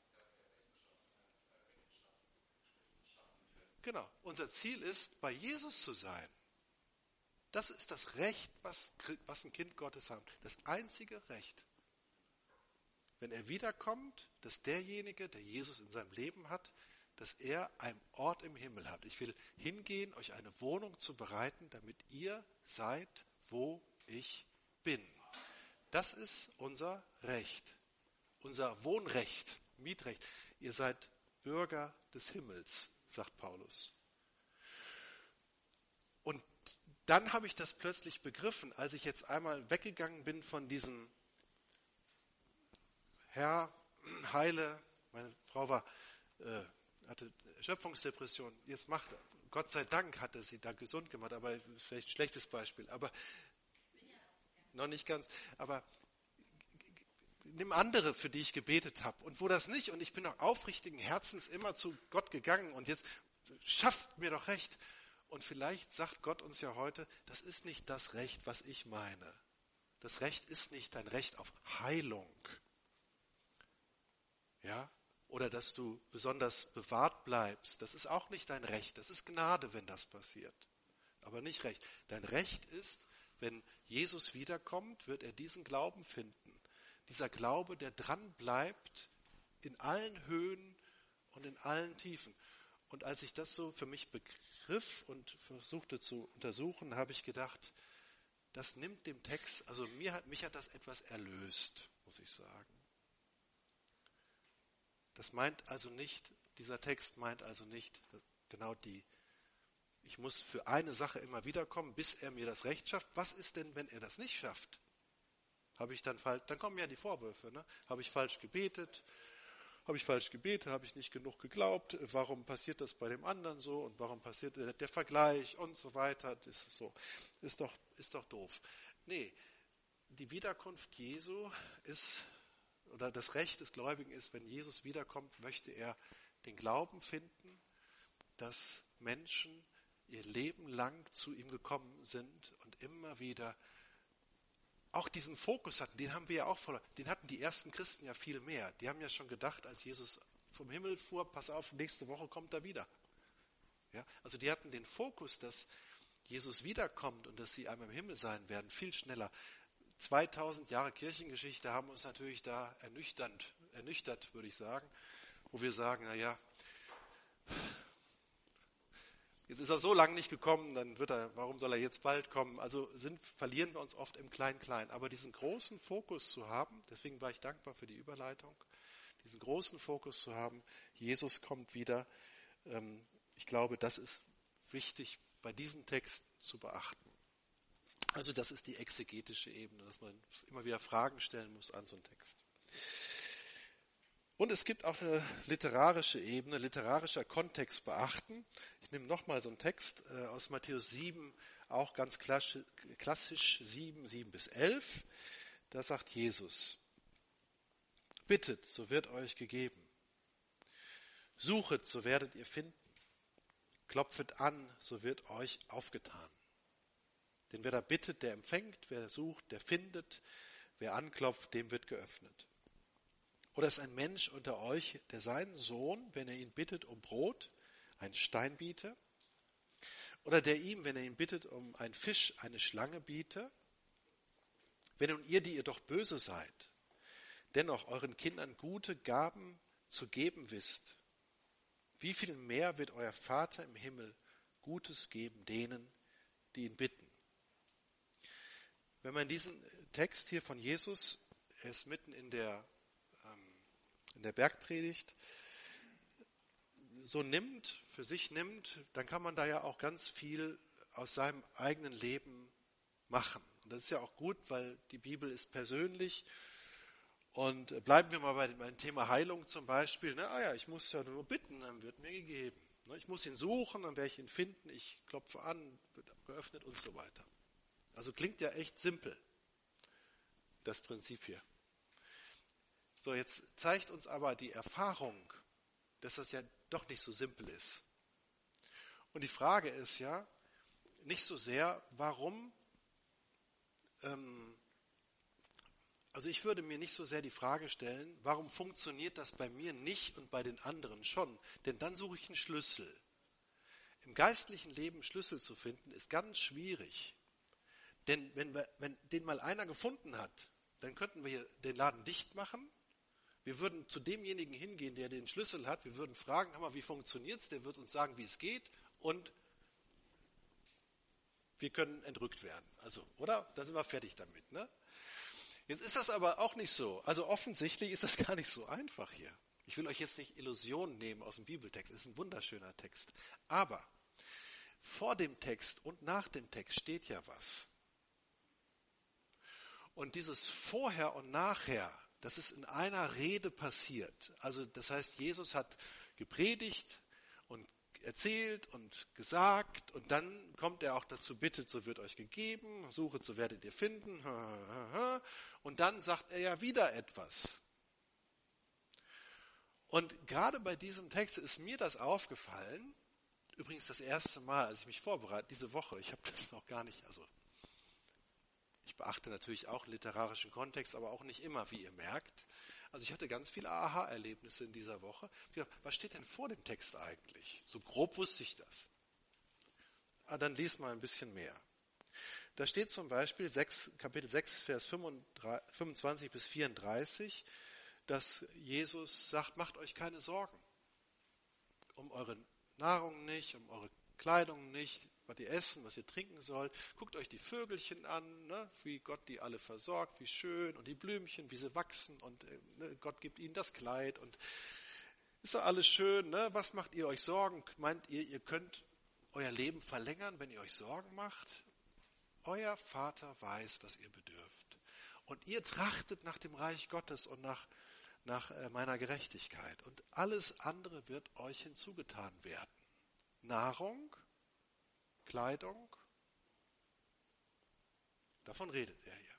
Genau. Unser Ziel ist, bei Jesus zu sein. Das ist das Recht, was ein Kind Gottes hat. Das einzige Recht. Wenn er wiederkommt, dass derjenige, der Jesus in seinem Leben hat, dass er einen Ort im Himmel hat. Ich will hingehen, euch eine Wohnung zu bereiten, damit ihr seid, wo ich bin. Das ist unser Recht, unser Wohnrecht, Mietrecht. Ihr seid Bürger des Himmels, sagt Paulus. Und dann habe ich das plötzlich begriffen, als ich jetzt einmal weggegangen bin von diesem Herr, heile, meine Frau hatte Erschöpfungsdepression, jetzt Gott sei Dank hat er sie da gesund gemacht, aber vielleicht ein schlechtes Beispiel, aber noch nicht ganz, aber nimm andere, für die ich gebetet habe und wo das nicht, und ich bin auch aufrichtigen Herzens immer zu Gott gegangen und jetzt schafft mir doch Recht. Und vielleicht sagt Gott uns ja heute, das ist nicht das Recht, was ich meine. Das Recht ist nicht dein Recht auf Heilung. Ja? Oder dass du besonders bewahrt bleibst. Das ist auch nicht dein Recht. Das ist Gnade, wenn das passiert. Aber nicht Recht. Dein Recht ist, wenn Jesus wiederkommt, wird er diesen Glauben finden. Dieser Glaube, der dran bleibt in allen Höhen und in allen Tiefen. Und als ich das so für mich begriff und versuchte zu untersuchen, habe ich gedacht, das nimmt dem Text, also mich hat das etwas erlöst, muss ich sagen. Das meint also nicht, dieser Text meint also nicht genau ich muss für eine Sache immer wiederkommen, bis er mir das Recht schafft. Was ist denn, wenn er das nicht schafft? Dann kommen ja die Vorwürfe, ne? Habe ich falsch gebetet? Habe ich nicht genug geglaubt? Warum passiert das bei dem anderen so? Und warum passiert der Vergleich und so weiter? Das ist so. Ist doch doof. Nee, die Wiederkunft Jesu oder das Recht des Gläubigen ist, wenn Jesus wiederkommt, möchte er den Glauben finden, dass Menschen ihr Leben lang zu ihm gekommen sind und immer wieder auch diesen Fokus hatten, den haben wir ja auch verloren. Den hatten die ersten Christen ja viel mehr. Die haben ja schon gedacht, als Jesus vom Himmel fuhr, pass auf, nächste Woche kommt er wieder. Ja, also die hatten den Fokus, dass Jesus wiederkommt und dass sie einmal im Himmel sein werden, viel schneller. 2000 Jahre Kirchengeschichte haben uns natürlich da ernüchtert, würde ich sagen, wo wir sagen, naja, jetzt ist er so lange nicht gekommen, dann warum soll er jetzt bald kommen? Also verlieren wir uns oft im Klein-Klein. Aber diesen großen Fokus zu haben, deswegen war ich dankbar für die Überleitung, diesen großen Fokus zu haben, Jesus kommt wieder, ich glaube, das ist wichtig bei diesem Text zu beachten. Also das ist die exegetische Ebene, dass man immer wieder Fragen stellen muss an so einen Text. Und es gibt auch eine literarische Ebene, literarischer Kontext beachten. Ich nehme nochmal so einen Text aus Matthäus 7, auch ganz klassisch 7 bis 11. Da sagt Jesus, Bittet, so wird euch gegeben. Suchet, so werdet ihr finden. Klopfet an, so wird euch aufgetan. Denn wer da bittet, der empfängt, wer sucht, der findet, wer anklopft, dem wird geöffnet. Oder ist ein Mensch unter euch, der seinen Sohn, wenn er ihn bittet um Brot, einen Stein biete? Oder der ihm, wenn er ihn bittet um einen Fisch, eine Schlange biete? Wenn nun ihr, die ihr doch böse seid, dennoch euren Kindern gute Gaben zu geben wisst, wie viel mehr wird euer Vater im Himmel Gutes geben denen, die ihn bitten? Wenn man diesen Text hier von Jesus, er ist mitten in der Bergpredigt, so nimmt, für sich nimmt, dann kann man da ja auch ganz viel aus seinem eigenen Leben machen. Und das ist ja auch gut, weil die Bibel ist persönlich. Und bleiben wir mal bei dem Thema Heilung zum Beispiel. Ich muss ja nur bitten, dann wird mir gegeben. Ich muss ihn suchen, dann werde ich ihn finden. Ich klopfe an, wird geöffnet und so weiter. Also klingt ja echt simpel, das Prinzip hier. So, jetzt zeigt uns aber die Erfahrung, dass das ja doch nicht so simpel ist. Und die Frage ist ja nicht so sehr, warum, also ich würde mir nicht so sehr die Frage stellen, warum funktioniert das bei mir nicht und bei den anderen schon? Denn dann suche ich einen Schlüssel. Im geistlichen Leben Schlüssel zu finden, ist ganz schwierig. Denn wenn den mal einer gefunden hat, dann könnten wir hier den Laden dicht machen. Wir würden zu demjenigen hingehen, der den Schlüssel hat. Wir würden fragen, wie funktioniert's? Der wird uns sagen, wie es geht. Und wir können entrückt werden. Also, oder? Dann sind wir fertig damit, ne? Jetzt ist das aber auch nicht so. Also offensichtlich ist das gar nicht so einfach hier. Ich will euch jetzt nicht Illusionen nehmen aus dem Bibeltext. Es ist ein wunderschöner Text. Aber vor dem Text und nach dem Text steht ja was. Und dieses Vorher und Nachher, das ist in einer Rede passiert. Also das heißt, Jesus hat gepredigt und erzählt und gesagt und dann kommt er auch dazu, bittet, so wird euch gegeben, suchet, so werdet ihr finden. Und dann sagt er ja wieder etwas. Und gerade bei diesem Text ist mir das aufgefallen, übrigens das erste Mal, als ich mich vorbereite, diese Woche, ich habe das noch gar nicht, also ich beachte natürlich auch literarischen Kontext, aber auch nicht immer, wie ihr merkt. Also ich hatte ganz viele Aha-Erlebnisse in dieser Woche. Was steht denn vor dem Text eigentlich? So grob wusste ich das. Dann lies mal ein bisschen mehr. Da steht zum Beispiel Kapitel 6, Vers 25 bis 34, dass Jesus sagt, macht euch keine Sorgen. Um eure Nahrung nicht, um eure Kleidung nicht, was ihr essen, was ihr trinken sollt. Guckt euch die Vögelchen an, ne, wie Gott die alle versorgt, wie schön, und die Blümchen, wie sie wachsen, und Gott gibt ihnen das Kleid. Und ist doch alles schön, ne? Was macht ihr euch Sorgen? Meint ihr, ihr könnt euer Leben verlängern, wenn ihr euch Sorgen macht? Euer Vater weiß, was ihr bedürft. Und ihr trachtet nach dem Reich Gottes und nach meiner Gerechtigkeit. Und alles andere wird euch hinzugetan werden. Nahrung, Kleidung, davon redet er hier.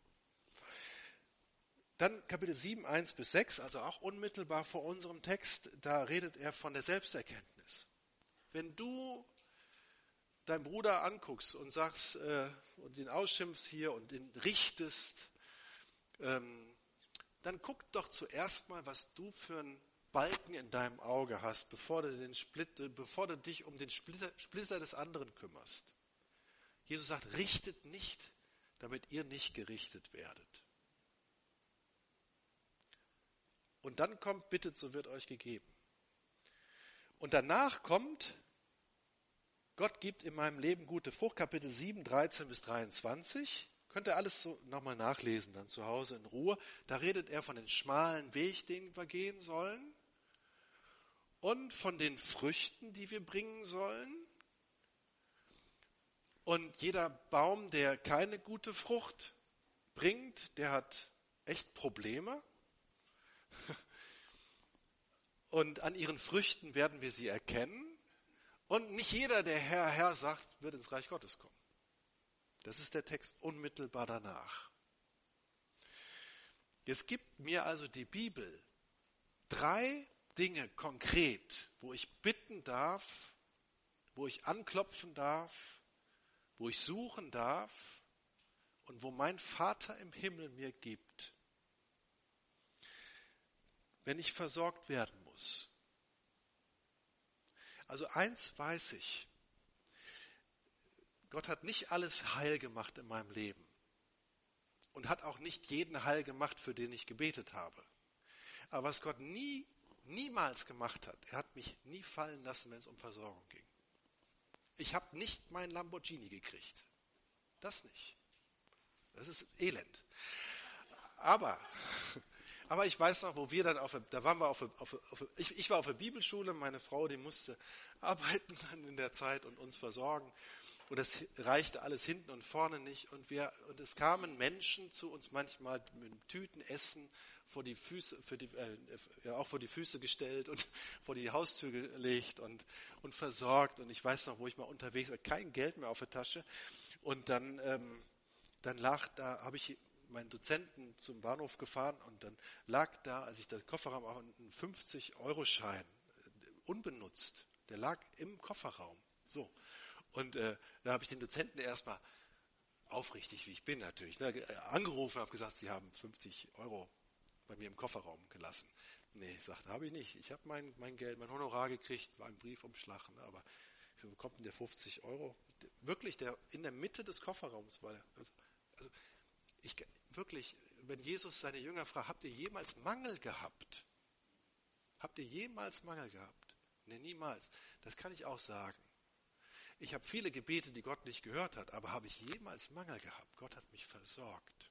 Dann Kapitel 7, 1 bis 6, also auch unmittelbar vor unserem Text, da redet er von der Selbsterkenntnis. Wenn du deinen Bruder anguckst und sagst und ihn ausschimpfst hier und ihn richtest, dann guck doch zuerst mal, was du für einen Balken in deinem Auge hast, bevor du dich um den Splitter des anderen kümmerst. Jesus sagt, richtet nicht, damit ihr nicht gerichtet werdet. Und dann kommt, bittet, so wird euch gegeben. Und danach kommt, Gott gibt in meinem Leben gute Frucht, Kapitel 7, 13 bis 23. Könnt ihr alles so nochmal nachlesen, dann zu Hause in Ruhe. Da redet er von den schmalen Weg, den wir gehen sollen. Und von den Früchten, die wir bringen sollen. Und jeder Baum, der keine gute Frucht bringt, der hat echt Probleme. Und an ihren Früchten werden wir sie erkennen. Und nicht jeder, der Herr, Herr sagt, wird ins Reich Gottes kommen. Das ist der Text unmittelbar danach. Jetzt gibt mir also die Bibel 3 Dinge konkret, wo ich bitten darf, wo ich anklopfen darf, wo ich suchen darf und wo mein Vater im Himmel mir gibt, wenn ich versorgt werden muss. Also eins weiß ich, Gott hat nicht alles heil gemacht in meinem Leben und hat auch nicht jeden heil gemacht, für den ich gebetet habe. Aber was Gott niemals gemacht hat, er hat mich nie fallen lassen, wenn es um Versorgung ging. Ich habe nicht mein Lamborghini gekriegt. Das nicht. Das ist elend. Aber ich weiß noch, wo wir dann ich war auf der Bibelschule, meine Frau, die musste arbeiten dann in der Zeit und uns versorgen. Und das reichte alles hinten und vorne nicht. Und es kamen Menschen zu uns manchmal mit Tüten Essen vor die Füße, auch vor die Füße gestellt und vor die Haustür gelegt und versorgt. Und ich weiß noch, wo ich mal unterwegs war, kein Geld mehr auf der Tasche. Und dann habe ich meinen Dozenten zum Bahnhof gefahren und dann lag da, als ich den Kofferraum auch ein 50-Euro-Schein unbenutzt. Der lag im Kofferraum. So. Und da habe ich den Dozenten erstmal, aufrichtig wie ich bin natürlich, angerufen und habe gesagt, Sie haben 50 Euro bei mir im Kofferraum gelassen. Nee, sagte, habe ich nicht. Ich habe mein Geld, mein Honorar gekriegt, war ein Briefumschlag. Aber ich so, wo kommt denn der 50 Euro? Wirklich, der in der Mitte des Kofferraums war der. Wirklich, wenn Jesus seine Jünger fragt, habt ihr jemals Mangel gehabt? Habt ihr jemals Mangel gehabt? Nee, niemals. Das kann ich auch sagen. Ich habe viele Gebete, die Gott nicht gehört hat, aber habe ich jemals Mangel gehabt? Gott hat mich versorgt.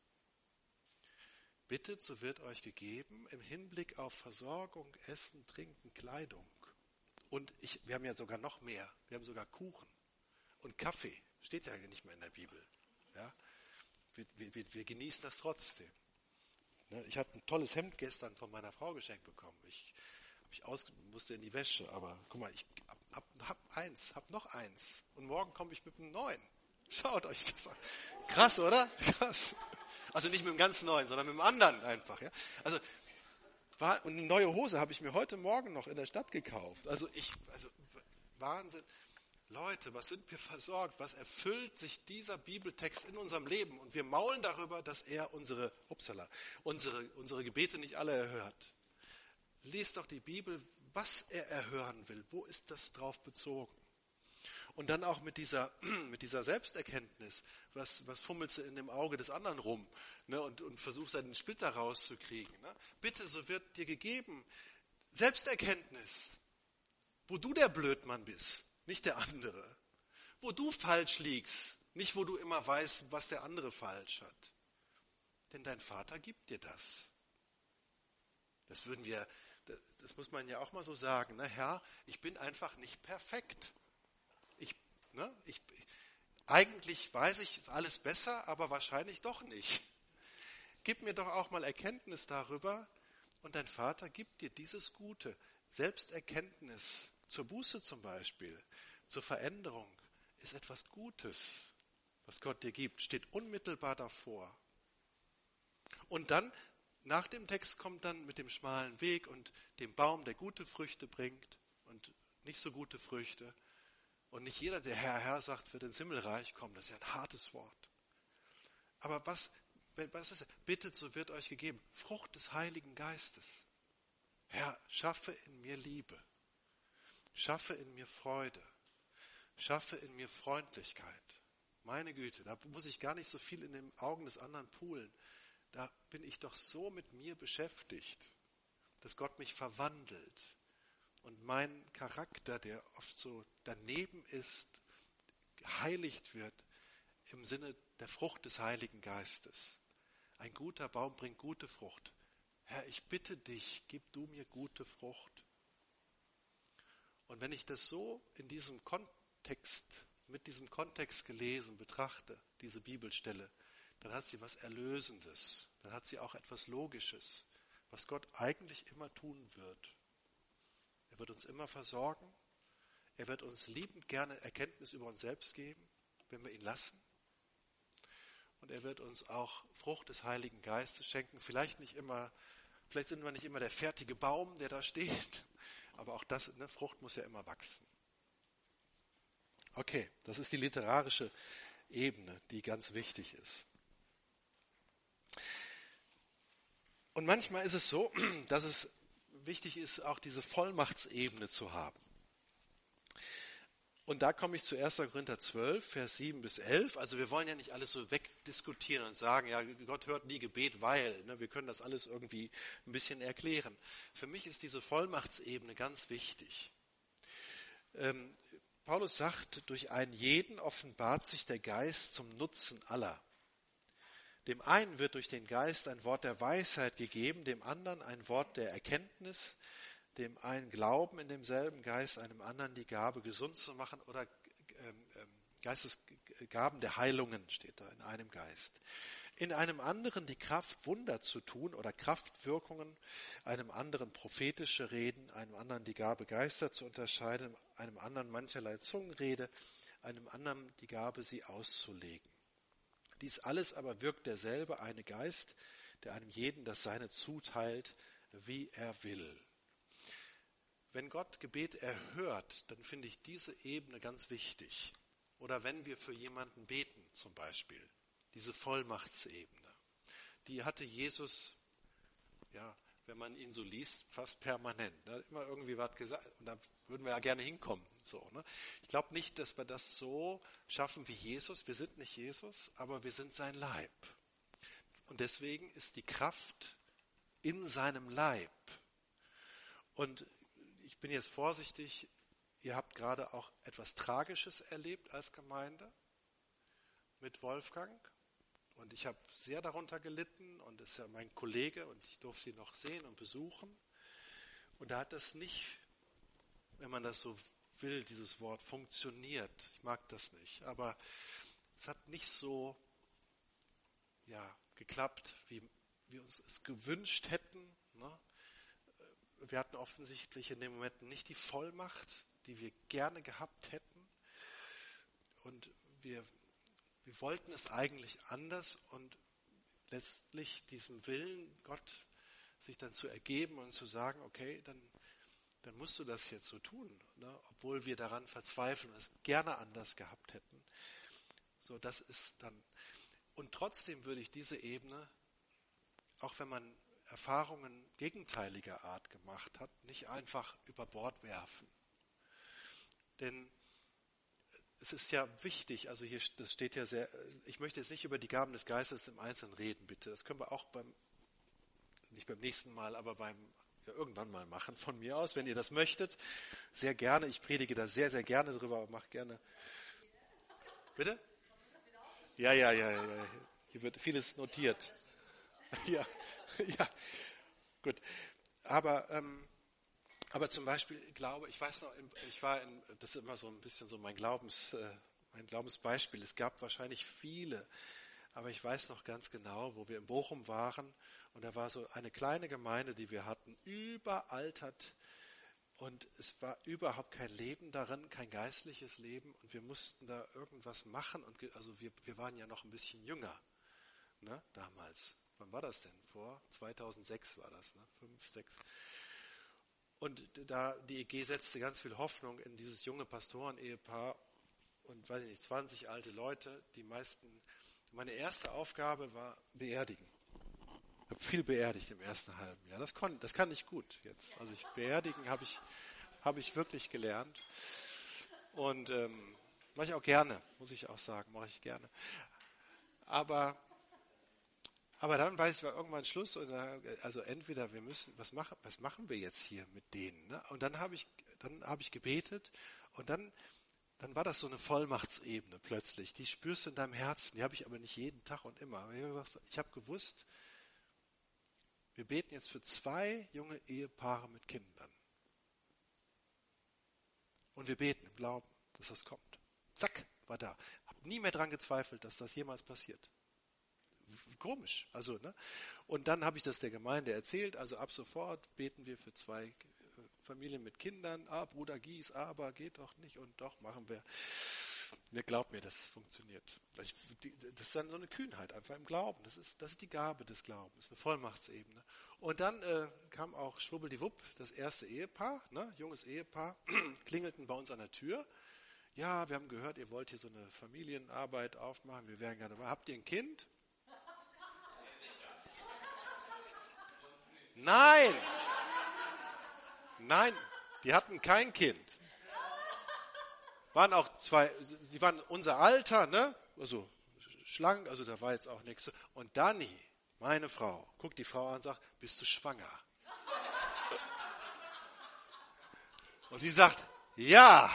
Bittet, so wird euch gegeben, im Hinblick auf Versorgung, Essen, Trinken, Kleidung. Und wir haben ja sogar noch mehr. Wir haben sogar Kuchen und Kaffee. Steht ja nicht mehr in der Bibel. Ja? Wir genießen das trotzdem. Ich hatte ein tolles Hemd gestern von meiner Frau geschenkt bekommen. Musste in die Wäsche, aber guck mal, ich hab noch eins. Und morgen komme ich mit einem neuen. Schaut euch das an. Krass, oder? Krass. Also nicht mit dem ganz neuen, sondern mit dem anderen einfach. Ja? Und eine neue Hose habe ich mir heute Morgen noch in der Stadt gekauft. Also Wahnsinn. Leute, was sind wir versorgt? Was erfüllt sich dieser Bibeltext in unserem Leben? Und wir maulen darüber, dass er unsere Gebete nicht alle erhört. Lest doch die Bibel, was er erhören will. Wo ist das drauf bezogen? Und dann auch mit dieser Selbsterkenntnis. Was fummelst du in dem Auge des anderen rum? Ne, und versuchst einen Splitter rauszukriegen. Ne? Bitte, so wird dir gegeben. Selbsterkenntnis. Wo du der Blödmann bist, nicht der andere. Wo du falsch liegst, nicht wo du immer weißt, was der andere falsch hat. Denn dein Vater gibt dir das. Das muss man ja auch mal so sagen. Ne? Herr, ich bin einfach nicht perfekt. Eigentlich weiß ich, ist alles besser, aber wahrscheinlich doch nicht. Gib mir doch auch mal Erkenntnis darüber und dein Vater gibt dir dieses Gute. Selbsterkenntnis zur Buße zum Beispiel, zur Veränderung ist etwas Gutes, was Gott dir gibt, steht unmittelbar davor. Und dann, nach dem Text kommt dann mit dem schmalen Weg und dem Baum, der gute Früchte bringt und nicht so gute Früchte. Und nicht jeder, der Herr, Herr sagt, wird ins Himmelreich kommen. Das ist ja ein hartes Wort. Aber was ist es? Bittet, so wird euch gegeben. Frucht des Heiligen Geistes. Herr, schaffe in mir Liebe. Schaffe in mir Freude. Schaffe in mir Freundlichkeit. Meine Güte, da muss ich gar nicht so viel in den Augen des anderen poolen. Da bin ich doch so mit mir beschäftigt, dass Gott mich verwandelt. Und mein Charakter, der oft so daneben ist, geheiligt wird im Sinne der Frucht des Heiligen Geistes. Ein guter Baum bringt gute Frucht. Herr, ich bitte dich, gib du mir gute Frucht. Und wenn ich das so in diesem Kontext, mit diesem Kontext gelesen betrachte, diese Bibelstelle, dann hat sie was Erlösendes. Dann hat sie auch etwas Logisches, was Gott eigentlich immer tun wird. Er wird uns immer versorgen. Er wird uns liebend gerne Erkenntnis über uns selbst geben, wenn wir ihn lassen. und er wird uns auch Frucht des Heiligen Geistes schenken. Vielleicht sind wir nicht immer der fertige Baum, der da steht, aber auch das, Frucht muss ja immer wachsen. Okay, das ist die literarische Ebene, die ganz wichtig ist. Und manchmal ist es so, dass es wichtig ist, auch diese Vollmachtsebene zu haben. Und da komme ich zu 1. Korinther 12, Vers 7 bis 11. Also wir wollen ja nicht alles so wegdiskutieren und sagen, ja, Gott hört nie Gebet, weil, wir können das alles irgendwie ein bisschen erklären. Für mich ist diese Vollmachtsebene ganz wichtig. Paulus sagt, durch einen jeden offenbart sich der Geist zum Nutzen aller. Dem einen wird durch den Geist ein Wort der Weisheit gegeben, dem anderen ein Wort der Erkenntnis, dem einen Glauben in demselben Geist, einem anderen die Gabe, gesund zu machen, oder Geistesgaben der Heilungen steht da in einem Geist. In einem anderen die Kraft, Wunder zu tun oder Kraftwirkungen, einem anderen prophetische Reden, einem anderen die Gabe, Geister zu unterscheiden, einem anderen mancherlei Zungenrede, einem anderen die Gabe, sie auszulegen. Dies alles aber wirkt derselbe eine Geist, der einem jeden das Seine zuteilt, wie er will. Wenn Gott Gebet erhört, dann finde ich diese Ebene ganz wichtig. Oder wenn wir für jemanden beten zum Beispiel, diese Vollmachtsebene, die hatte Jesus, ja, wenn man ihn so liest, fast permanent. Er hat immer irgendwie was gesagt und da würden wir ja gerne hinkommen. Ich glaube nicht, dass wir das so schaffen wie Jesus. Wir sind nicht Jesus, aber wir sind sein Leib. Und deswegen ist die Kraft in seinem Leib. Und ich bin jetzt vorsichtig, ihr habt gerade auch etwas Tragisches erlebt als Gemeinde mit Wolfgang. Und ich habe sehr darunter gelitten und ist ja mein Kollege und ich durfte ihn noch sehen und besuchen. Und da hat das nicht, wenn man das so will, dieses Wort funktioniert. Ich mag das nicht, aber es hat nicht so geklappt, wie wir uns es gewünscht hätten. Wir hatten offensichtlich in den Momenten nicht die Vollmacht, die wir gerne gehabt hätten. Und wir wollten es eigentlich anders und letztlich diesem Willen, Gott sich dann zu ergeben und zu sagen, okay, dann musst du das jetzt so tun, obwohl wir daran verzweifeln und es gerne anders gehabt hätten. So, das ist dann. Und trotzdem würde ich diese Ebene, auch wenn man Erfahrungen gegenteiliger Art gemacht hat, nicht einfach über Bord werfen. Denn es ist ja wichtig, also hier, das steht ja sehr, ich möchte jetzt nicht über die Gaben des Geistes im Einzelnen reden, bitte. Das können wir auch nicht beim nächsten Mal, aber irgendwann mal machen, von mir aus, wenn ihr das möchtet. Sehr gerne, ich predige da sehr, sehr gerne drüber, aber mache gerne. Bitte? Ja. Hier wird vieles notiert. Ja, gut. Aber zum Beispiel Glaube, ich weiß noch, das ist immer so ein bisschen so mein Glaubensbeispiel. Es gab wahrscheinlich viele, aber ich weiß noch ganz genau, wo wir in Bochum waren und da war so eine kleine Gemeinde, die wir hatten, überaltert und es war überhaupt kein Leben darin, kein geistliches Leben und wir mussten da irgendwas machen und also wir waren ja noch ein bisschen jünger, damals. Wann war das denn? Vor 2006 war das, 5, 6. Und da die EG setzte ganz viel Hoffnung in dieses junge Pastoren-Ehepaar und 20 alte Leute. Meine erste Aufgabe war beerdigen. Ich habe viel beerdigt im ersten halben Jahr. Das kann ich gut jetzt. Also beerdigen habe ich wirklich gelernt. Und mache ich auch gerne, muss ich auch sagen, mache ich gerne. Aber dann weiß ich, war irgendwann Schluss und also entweder wir müssen, was machen wir jetzt hier mit denen? Ne? Und dann habe ich gebetet und dann war das so eine Vollmachtsebene plötzlich. Die spürst du in deinem Herzen, die habe ich aber nicht jeden Tag und immer. Aber ich habe gewusst, wir beten jetzt für 2 junge Ehepaare mit Kindern. Und wir beten im Glauben, dass das kommt. Zack, war da. Habe nie mehr dran gezweifelt, dass das jemals passiert. Komisch, also, Und dann habe ich das der Gemeinde erzählt, also ab sofort beten wir für 2 Familien mit Kindern. Bruder Gies, aber geht doch nicht und doch machen wir. Mir glaubt mir, das funktioniert. Das ist dann so eine Kühnheit, einfach im Glauben. Das ist die Gabe des Glaubens, eine Vollmachtsebene. Und dann kam auch schwubbeldiwupp, das erste Ehepaar, ne, junges Ehepaar, klingelten bei uns an der Tür. Ja, wir haben gehört, ihr wollt hier so eine Familienarbeit aufmachen. Wir wären gerne dabei. Habt ihr ein Kind? Nein! Nein, die hatten kein Kind. Waren auch zwei, die waren unser Alter, ne? Also schlank, also da war jetzt auch nichts. Und Dani, meine Frau, guckt die Frau an und sagt, bist du schwanger? Und sie sagt, ja.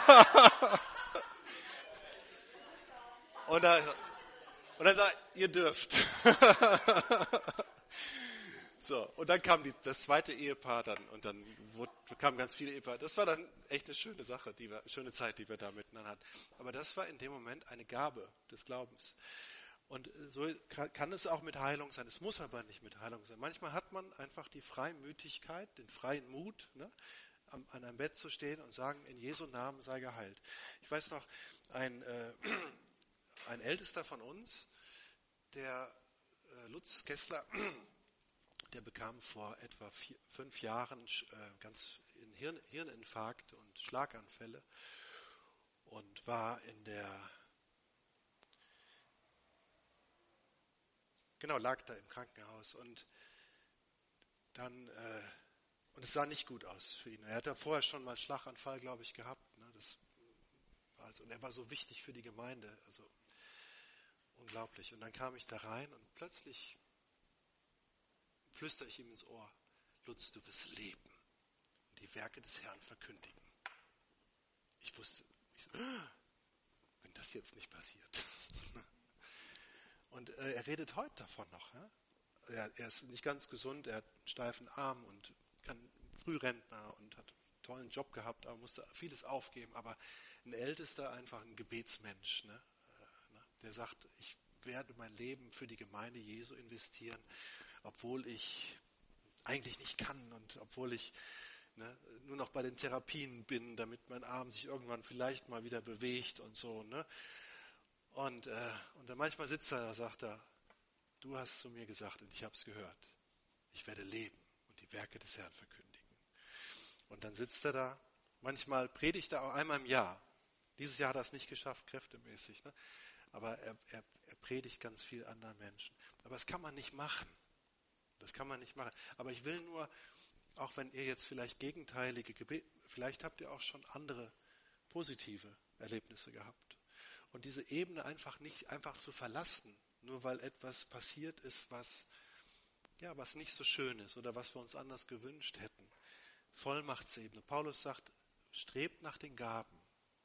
Und dann sagt, ihr dürft. So, und dann kam das zweite Ehepaar dann und dann kamen ganz viele Ehepaare. Das war dann echt eine schöne Sache, schöne Zeit, die wir da miteinander hatten. Aber das war in dem Moment eine Gabe des Glaubens. Und so kann es auch mit Heilung sein. Es muss aber nicht mit Heilung sein. Manchmal hat man einfach die Freimütigkeit, den freien Mut, ne, an einem Bett zu stehen und sagen, in Jesu Namen sei geheilt. Ich weiß noch, ein Ältester von uns, der Lutz Kessler, der bekam vor etwa 5 Jahren ganz Hirninfarkt und Schlaganfälle und war lag da im Krankenhaus und dann und es sah nicht gut aus für ihn. Er hatte vorher schon mal einen Schlaganfall, glaube ich, gehabt. Ne? Und er war so wichtig für die Gemeinde, also unglaublich. Und dann kam ich da rein und plötzlich flüstere ich ihm ins Ohr, Lutz, du wirst leben und die Werke des Herrn verkündigen. Ich wusste, wenn das jetzt nicht passiert. Und er redet heute davon noch. Ja? Er ist nicht ganz gesund, er hat einen steifen Arm und Frührentner und hat einen tollen Job gehabt, aber musste vieles aufgeben. Aber ein Ältester, einfach ein Gebetsmensch, ne? Der sagt, ich werde mein Leben für die Gemeinde Jesu investieren, obwohl ich eigentlich nicht kann und obwohl ich nur noch bei den Therapien bin, damit mein Arm sich irgendwann vielleicht mal wieder bewegt und so. Ne? Und dann manchmal sitzt er da, sagt er, du hast zu mir gesagt und ich habe es gehört. Ich werde leben und die Werke des Herrn verkündigen. Und dann sitzt er da, manchmal predigt er auch einmal im Jahr. Dieses Jahr hat er es nicht geschafft, kräftemäßig. Ne? Aber er predigt ganz viel anderen Menschen. Aber das kann man nicht machen. Das kann man nicht machen. Aber ich will nur, auch wenn ihr jetzt vielleicht gegenteilige Gebete, vielleicht habt ihr auch schon andere positive Erlebnisse gehabt. Und diese Ebene nicht einfach zu verlassen, nur weil etwas passiert ist, was nicht so schön ist oder was wir uns anders gewünscht hätten. Vollmachtsebene. Paulus sagt, strebt nach den Gaben.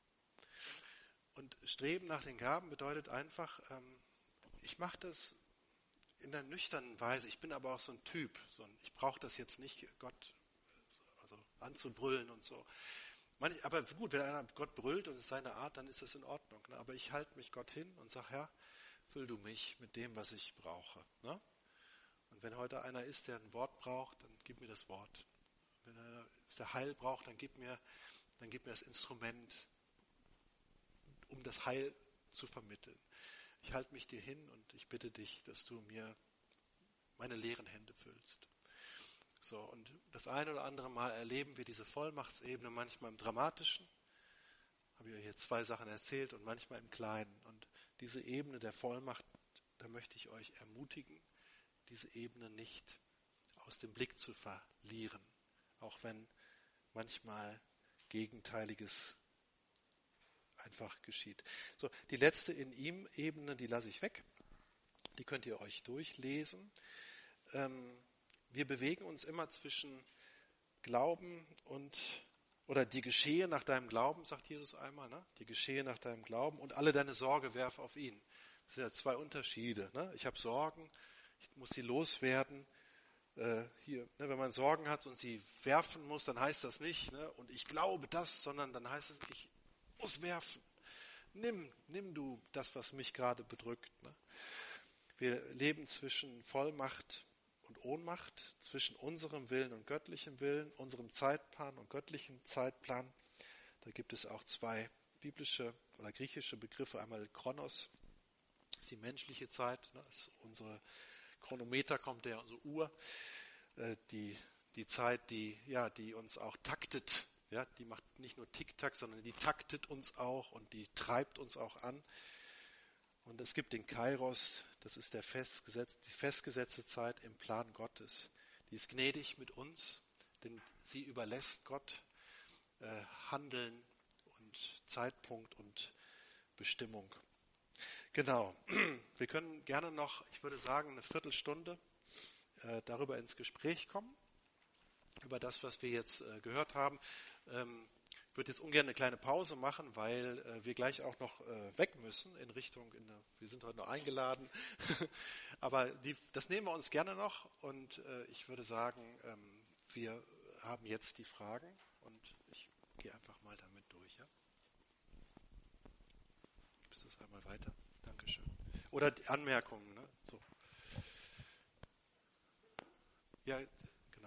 Und Streben nach den Gaben bedeutet einfach, ich mache das in der nüchternen Weise. Ich bin aber auch so ein Typ. Ich brauche das jetzt nicht, Gott anzubrüllen und so. Aber gut, wenn einer Gott brüllt und es ist seine Art, dann ist das in Ordnung. Ne? Aber ich halte mich Gott hin und sage, Herr, füll du mich mit dem, was ich brauche. Ne? Und wenn heute einer ist, der ein Wort braucht, dann gib mir das Wort. Wenn einer der Heil braucht, dann gib mir das Instrument, um das Heil zu vermitteln. Ich halte mich dir hin und ich bitte dich, dass du mir meine leeren Hände füllst. So, und das eine oder andere Mal erleben wir diese Vollmachtsebene, manchmal im Dramatischen, habe ich euch jetzt 2 Sachen erzählt, und manchmal im Kleinen. Und diese Ebene der Vollmacht, da möchte ich euch ermutigen, diese Ebene nicht aus dem Blick zu verlieren, auch wenn manchmal Gegenteiliges einfach geschieht. So, die letzte in ihm Ebene, die lasse ich weg. Die könnt ihr euch durchlesen. Wir bewegen uns immer zwischen Glauben oder die geschehe nach deinem Glauben, sagt Jesus einmal, ne? Die geschehe nach deinem Glauben und alle deine Sorge werf auf ihn. Das sind ja 2 Unterschiede. Ne? Ich habe Sorgen, ich muss sie loswerden. Wenn man Sorgen hat und sie werfen muss, dann heißt das nicht, ne? Und ich glaube das, sondern dann heißt es, ich muss werfen. Nimm du das, was mich gerade bedrückt. Ne? Wir leben zwischen Vollmacht und Ohnmacht, zwischen unserem Willen und göttlichem Willen, unserem Zeitplan und göttlichem Zeitplan. Da gibt es auch 2 biblische oder griechische Begriffe. Einmal Chronos, ist die menschliche Zeit, ne, ist unsere Chronometer, kommt der, unsere Uhr, die Zeit, die uns auch taktet, ja, die macht nicht nur Tick-Tack, sondern die taktet uns auch und die treibt uns auch an. Und es gibt den Kairos, das ist die festgesetzte Zeit im Plan Gottes. Die ist gnädig mit uns, denn sie überlässt Gott Handeln und Zeitpunkt und Bestimmung. Genau. Wir können gerne noch, ich würde sagen, eine Viertelstunde darüber ins Gespräch kommen, über das, was wir jetzt gehört haben. Ich würde jetzt ungern eine kleine Pause machen, weil wir gleich auch noch weg müssen in Richtung, wir sind heute noch eingeladen, aber das nehmen wir uns gerne noch und ich würde sagen, wir haben jetzt die Fragen und ich gehe einfach mal damit durch. Ja? Gibst du es einmal weiter? Dankeschön. Oder die Anmerkungen. Ne? So. Ja, genau.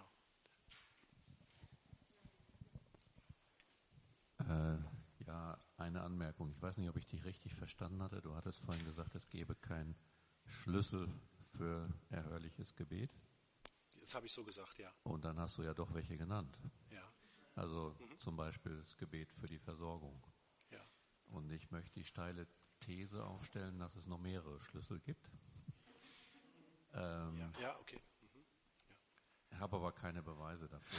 Ja, eine Anmerkung. Ich weiß nicht, ob ich dich richtig verstanden hatte. Du hattest vorhin gesagt, es gäbe keinen Schlüssel für erhörliches Gebet. Das habe ich so gesagt, ja. Und dann hast du ja doch welche genannt. Ja. Also zum Beispiel das Gebet für die Versorgung. Ja. Und ich möchte die steile These aufstellen, dass es noch mehrere Schlüssel gibt. Ja, okay. Ich habe aber keine Beweise dafür.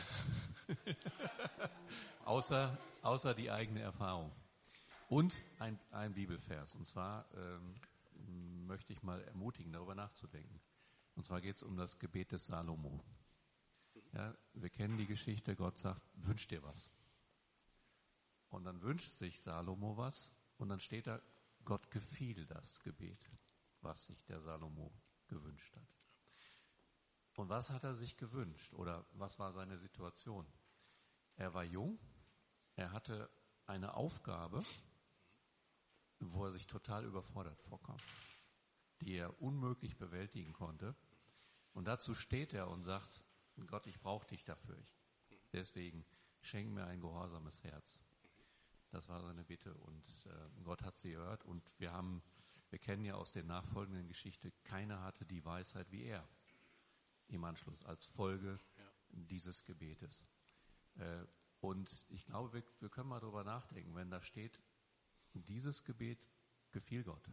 außer die eigene Erfahrung. Und ein Bibelvers. Und zwar möchte ich mal ermutigen, darüber nachzudenken. Und zwar geht es um das Gebet des Salomo. Ja, wir kennen die Geschichte, Gott sagt, wünsch dir was. Und dann wünscht sich Salomo was und dann steht da, Gott gefiel das Gebet, was sich der Salomo gewünscht hat. Und was hat er sich gewünscht oder was war seine Situation? Er war jung, er hatte eine Aufgabe, wo er sich total überfordert vorkam, die er unmöglich bewältigen konnte. Und dazu steht er und sagt, Gott, ich brauche dich dafür. Deswegen schenk mir ein gehorsames Herz. Das war seine Bitte und Gott hat sie gehört. Und wir kennen ja aus der nachfolgenden Geschichte, keiner hatte die Weisheit wie er im Anschluss als Folge dieses Gebetes. Und ich glaube, wir können mal darüber nachdenken, wenn da steht, dieses Gebet gefiel Gott.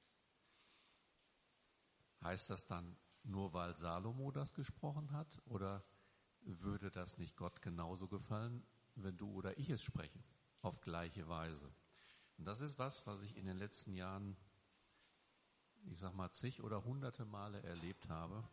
Heißt das dann nur, weil Salomo das gesprochen hat? Oder würde das nicht Gott genauso gefallen, wenn du oder ich es sprechen? Auf gleiche Weise. Und das ist was ich in den letzten Jahren, ich sag mal, zig oder hunderte Male erlebt habe.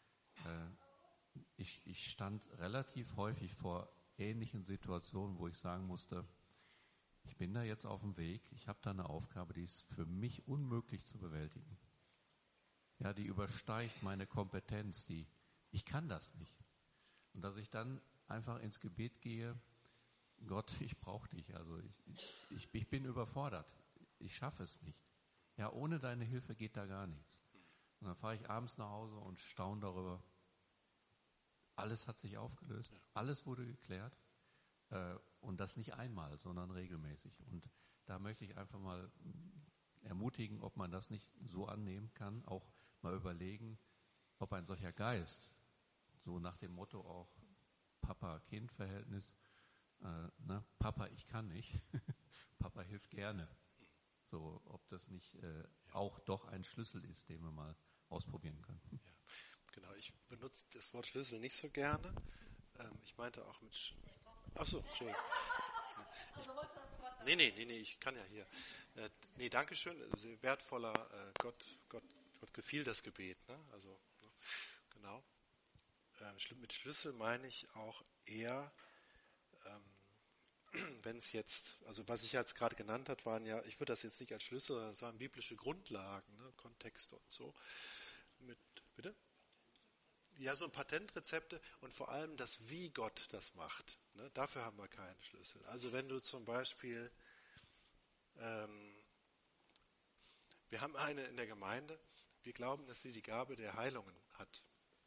Ich stand relativ häufig vor ähnlichen Situationen, wo ich sagen musste, ich bin da jetzt auf dem Weg, ich habe da eine Aufgabe, die ist für mich unmöglich zu bewältigen. Ja, die übersteigt meine Kompetenz, ich kann das nicht. Und dass ich dann einfach ins Gebet gehe, Gott, ich brauche dich, also ich bin überfordert, ich schaffe es nicht. Ja, ohne deine Hilfe geht da gar nichts. Und dann fahre ich abends nach Hause und staune darüber, alles hat sich aufgelöst, alles wurde geklärt und das nicht einmal, sondern regelmäßig. Und da möchte ich einfach mal ermutigen, ob man das nicht so annehmen kann, auch mal überlegen, ob ein solcher Geist, so nach dem Motto auch Papa-Kind-Verhältnis, Papa, ich kann nicht, Papa hilft gerne. So, ob das nicht auch doch ein Schlüssel ist, den wir mal ausprobieren können. Ja, genau. Ich benutze das Wort Schlüssel nicht so gerne. Ich meinte auch mit... Achso, Entschuldigung. Nee, ich kann ja hier. Dankeschön. Sehr wertvoller Gott gefiel das Gebet. Ne? Also, ne? Genau. Mit Schlüssel meine ich auch eher, wenn es jetzt, also was ich jetzt gerade genannt habe, waren ja, ich würde das jetzt nicht als Schlüssel, das waren biblische Grundlagen, ne? Kontexte und so. Bitte? Ja, so Patentrezepte und vor allem das, wie Gott das macht. Ne? Dafür haben wir keinen Schlüssel. Also wenn du zum Beispiel, wir haben eine in der Gemeinde, wir glauben, dass sie die Gabe der Heilungen hat.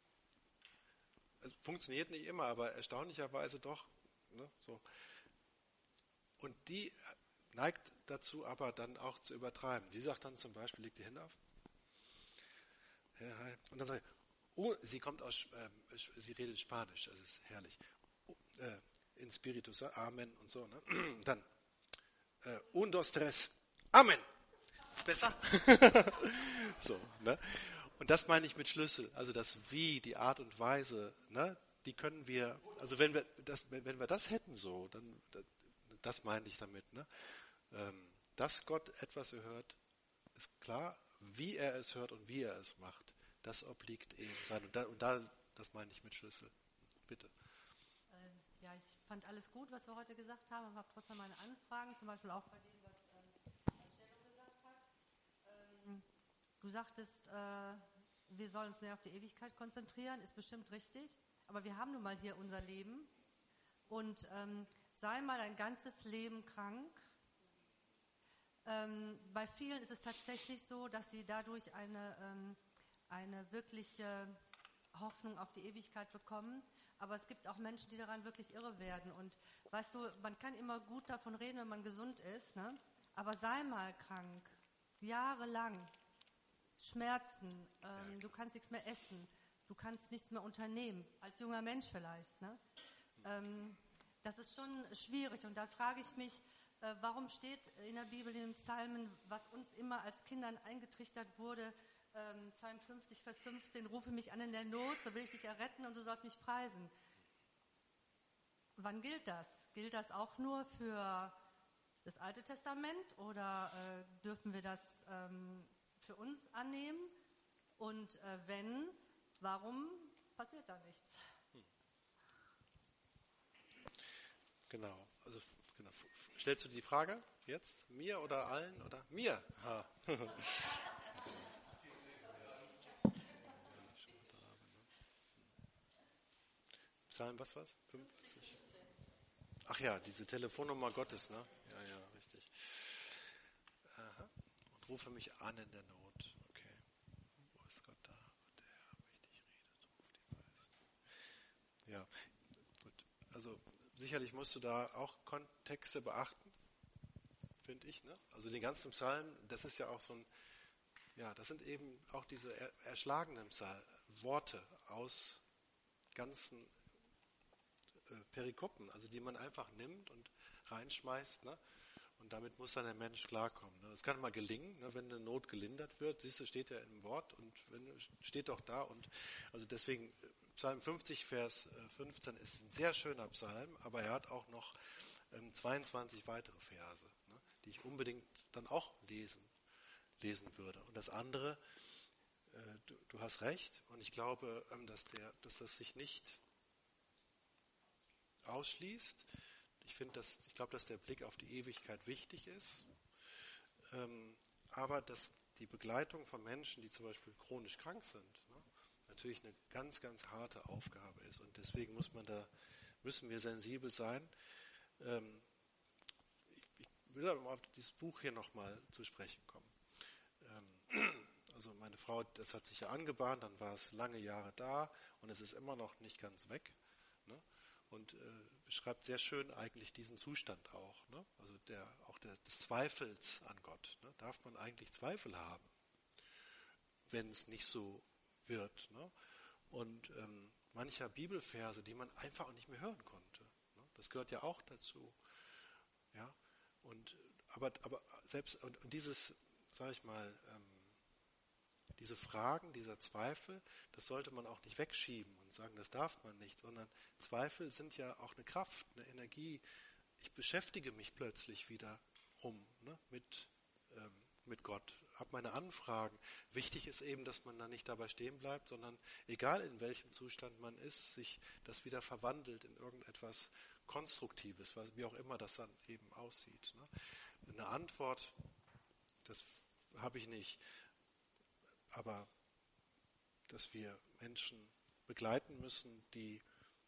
Es funktioniert nicht immer, aber erstaunlicherweise doch. Ne? So. Und neigt dazu, aber dann auch zu übertreiben. Sie sagt dann zum Beispiel, leg die Hände auf. Ja, hi. Und dann sagt sie kommt sie redet Spanisch, das ist herrlich. In Spiritus, Amen und so. Ne? Dann, un, dos, tres, Amen. Besser? So, ne? Und das meine ich mit Schlüssel, also das Wie, die Art und Weise, ne? Die können wir, also wenn wir das hätten so, dann, das meine ich damit, ne? Dass Gott etwas erhört, ist klar. Wie er es hört und wie er es macht, das obliegt ihm sein. Und da, das meine ich mit Schlüssel. Bitte. Ja, ich fand alles gut, was wir heute gesagt haben, aber habe trotzdem meine Anfragen, zum Beispiel auch bei dem, was Marcello gesagt hat. Du sagtest, wir sollen uns mehr auf die Ewigkeit konzentrieren, ist bestimmt richtig, aber wir haben nun mal hier unser Leben und sei mal dein ganzes Leben krank. Bei vielen ist es tatsächlich so, dass sie dadurch eine wirkliche Hoffnung auf die Ewigkeit bekommen. Aber es gibt auch Menschen, die daran wirklich irre werden. Und weißt du, man kann immer gut davon reden, wenn man gesund ist, ne? Aber sei mal krank, jahrelang, Schmerzen, du kannst nichts mehr essen, du kannst nichts mehr unternehmen, als junger Mensch vielleicht, ne? Das ist schon schwierig. Und da frage ich mich, warum steht in der Bibel, in den Psalmen, was uns immer als Kindern eingetrichtert wurde, Psalm 50, Vers 15, rufe mich an in der Not, so will ich dich erretten und du sollst mich preisen. Wann gilt das? Gilt das auch nur für das Alte Testament oder dürfen wir das für uns annehmen? Und wenn, warum passiert da nichts? Genau, also genau. Stellst du die Frage jetzt? Mir oder allen? Oder mir? Ha. Psalm, was war's? 50? Ach ja, diese Telefonnummer Gottes, ne? Ja, richtig. Aha. Und rufe mich an in der Not. Okay. Wo ist Gott da? Und der Herr mächtig redet, ruft die Weisen. Ja, gut. Also sicherlich musst du da auch Kontexte beachten, finde ich, ne? Also den ganzen Psalm, das ist ja auch so ein, ja, das sind eben auch diese erschlagenen Worte aus ganzen Perikopen, also die man einfach nimmt und reinschmeißt, ne? Und damit muss dann der Mensch klarkommen. Ne? Das kann mal gelingen, ne? Wenn eine Not gelindert wird, siehst du, steht ja im Wort und steht doch da. Und also deswegen, Psalm 50, Vers 15 ist ein sehr schöner Psalm, aber er hat auch noch 22 weitere Verse, ne? Die ich unbedingt dann auch lesen würde. Und das andere, du hast recht, und ich glaube, dass das sich nicht ausschließt. Ich glaube, dass der Blick auf die Ewigkeit wichtig ist, aber dass die Begleitung von Menschen, die zum Beispiel chronisch krank sind, ne, natürlich eine ganz, ganz harte Aufgabe ist. Und deswegen müssen wir sensibel sein. Ich will aber auf dieses Buch hier nochmal zu sprechen kommen. Also meine Frau, das hat sich ja angebahnt, dann war es lange Jahre da und es ist immer noch nicht ganz weg. Ne? Und beschreibt sehr schön eigentlich diesen Zustand auch. Ne? Also des Zweifels an Gott. Ne? Darf man eigentlich Zweifel haben, wenn es nicht so wird? Ne? Und mancher Bibelverse, die man einfach auch nicht mehr hören konnte. Ne? Das gehört ja auch dazu. Ja? Aber selbst und dieses, sage ich mal, diese Fragen, dieser Zweifel, das sollte man auch nicht wegschieben und sagen, das darf man nicht, sondern Zweifel sind ja auch eine Kraft, eine Energie. Ich beschäftige mich plötzlich wieder mit Gott, habe meine Anfragen. Wichtig ist eben, dass man da nicht dabei stehen bleibt, sondern egal in welchem Zustand man ist, sich das wieder verwandelt in irgendetwas Konstruktives, wie auch immer das dann eben aussieht. Ne? Eine Antwort, das habe ich nicht. Aber dass wir Menschen begleiten müssen, die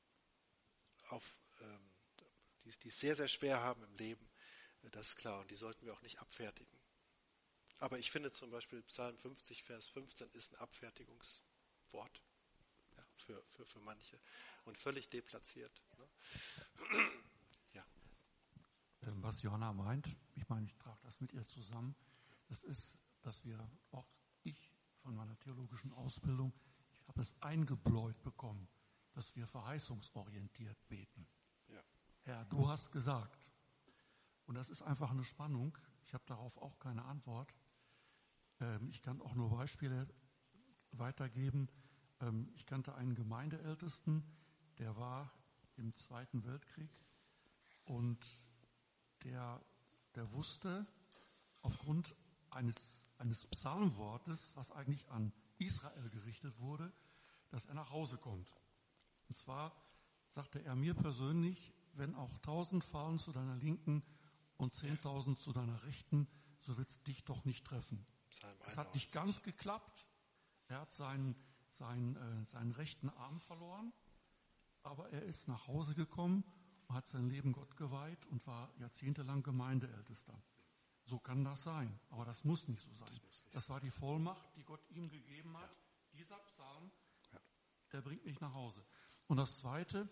es sehr, sehr schwer haben im Leben, das ist klar. Und die sollten wir auch nicht abfertigen. Aber ich finde zum Beispiel Psalm 50, Vers 15 ist ein Abfertigungswort, ja, für manche und völlig deplatziert. Ne? Ja. Was Johanna meint, ich meine, ich trage das mit ihr zusammen, das ist, dass wir, auch ich von meiner theologischen Ausbildung, ich habe es eingebläut bekommen, dass wir verheißungsorientiert beten. Ja. Herr, du hast gesagt. Und das ist einfach eine Spannung. Ich habe darauf auch keine Antwort. Ich kann auch nur Beispiele weitergeben. Ich kannte einen Gemeindeältesten, der war im Zweiten Weltkrieg und der wusste aufgrund eines Psalmwortes, was eigentlich an Israel gerichtet wurde, dass er nach Hause kommt. Und zwar sagte er mir persönlich, wenn auch 1000 fallen zu deiner Linken und 10.000 zu deiner Rechten, so wird es dich doch nicht treffen. Es hat nicht ganz geklappt. Er hat seinen rechten Arm verloren, aber er ist nach Hause gekommen und hat sein Leben Gott geweiht und war jahrzehntelang Gemeindeältester. So kann das sein, aber das muss nicht so sein. Das war die Vollmacht, die Gott ihm gegeben hat. Dieser Psalm, der bringt mich nach Hause. Und das Zweite,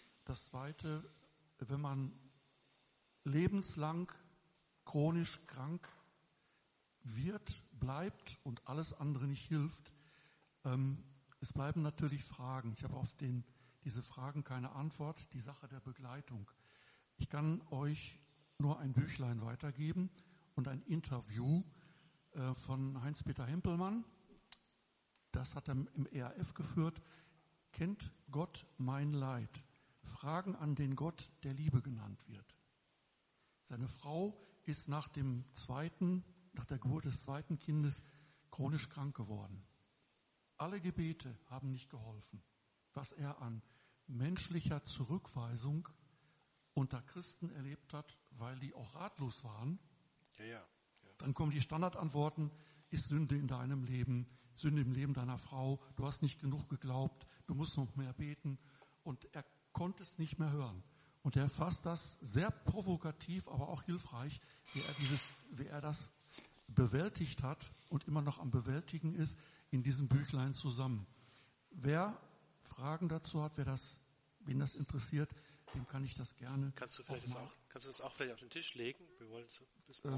wenn man lebenslang chronisch krank wird, bleibt und alles andere nicht hilft, es bleiben natürlich Fragen. Ich habe auf diese Fragen keine Antwort, die Sache der Begleitung. Ich kann euch nur ein Büchlein weitergeben und ein Interview von Heinz-Peter Hempelmann. Das hat er im ERF geführt. Kennt Gott mein Leid? Fragen an den Gott, der Liebe genannt wird. Seine Frau ist nach der Geburt des zweiten Kindes chronisch krank geworden. Alle Gebete haben nicht geholfen. Was er an menschlicher Zurückweisung unter Christen erlebt hat, weil die auch ratlos waren, dann kommen die Standardantworten: Ist Sünde in deinem Leben, Sünde im Leben deiner Frau, du hast nicht genug geglaubt, du musst noch mehr beten. Und er konnte es nicht mehr hören. Und er fasst das sehr provokativ, aber auch hilfreich, wie er das bewältigt hat und immer noch am Bewältigen ist, in diesem Büchlein zusammen. Wer Fragen dazu hat, wen das interessiert, dem kann ich das gerne. Kannst du das auch vielleicht auf den Tisch legen? Wir wollen es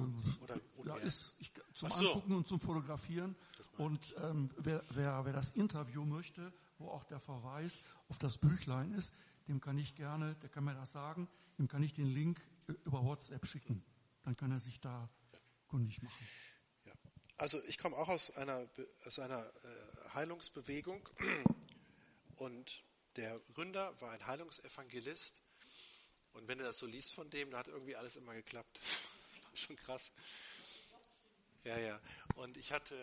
zum Angucken und zum Fotografieren. Und wer das Interview möchte, wo auch der Verweis auf das Büchlein ist, der kann mir das sagen, dem kann ich den Link über WhatsApp schicken. Dann kann er sich da kundig machen. Ja. Also ich komme auch aus einer Heilungsbewegung und der Gründer war ein Heilungsevangelist. Und wenn du das so liest von dem, da hat irgendwie alles immer geklappt. Das war schon krass. Ja. Und ich hatte,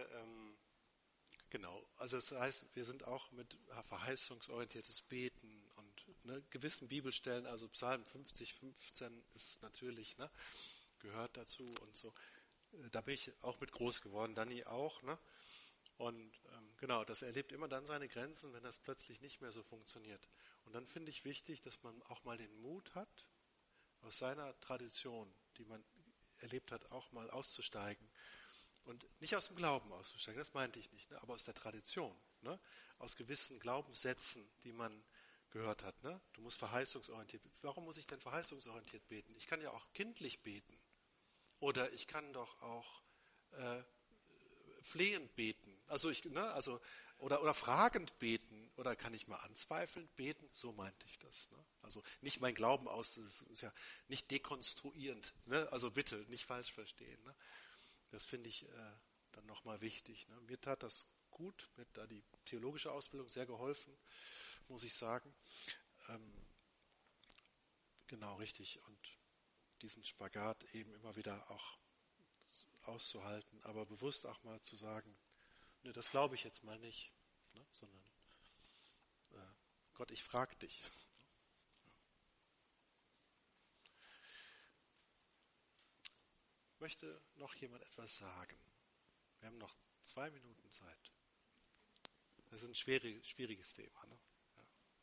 also das heißt, wir sind auch mit verheißungsorientiertes Beten und gewissen Bibelstellen, also Psalm 50,15 ist natürlich, gehört dazu und so. Da bin ich auch mit groß geworden, Dani auch, Und das erlebt immer dann seine Grenzen, wenn das plötzlich nicht mehr so funktioniert. Und dann finde ich wichtig, dass man auch mal den Mut hat, aus seiner Tradition, die man erlebt hat, auch mal auszusteigen. Und nicht aus dem Glauben auszusteigen, das meinte ich nicht, aber aus der Tradition, aus gewissen Glaubenssätzen, die man gehört hat. Du musst verheißungsorientiert beten. Warum muss ich denn verheißungsorientiert beten? Ich kann ja auch kindlich beten. Oder ich kann doch auch flehend beten. Oder fragend beten. Oder kann ich mal anzweifelnd beten? So meinte ich das. Also nicht mein Glauben das ist ja nicht dekonstruierend. Also bitte, nicht falsch verstehen. Das finde ich dann nochmal wichtig. Mir tat das gut, mir hat da die theologische Ausbildung sehr geholfen, muss ich sagen. Genau, richtig. Und diesen Spagat eben immer wieder auch auszuhalten, aber bewusst auch mal zu sagen, ne, das glaube ich jetzt mal nicht, sondern Gott, ich frage dich. Möchte noch jemand etwas sagen? Wir haben noch 2 Minuten Zeit. Das ist ein schwieriges Thema. Ja.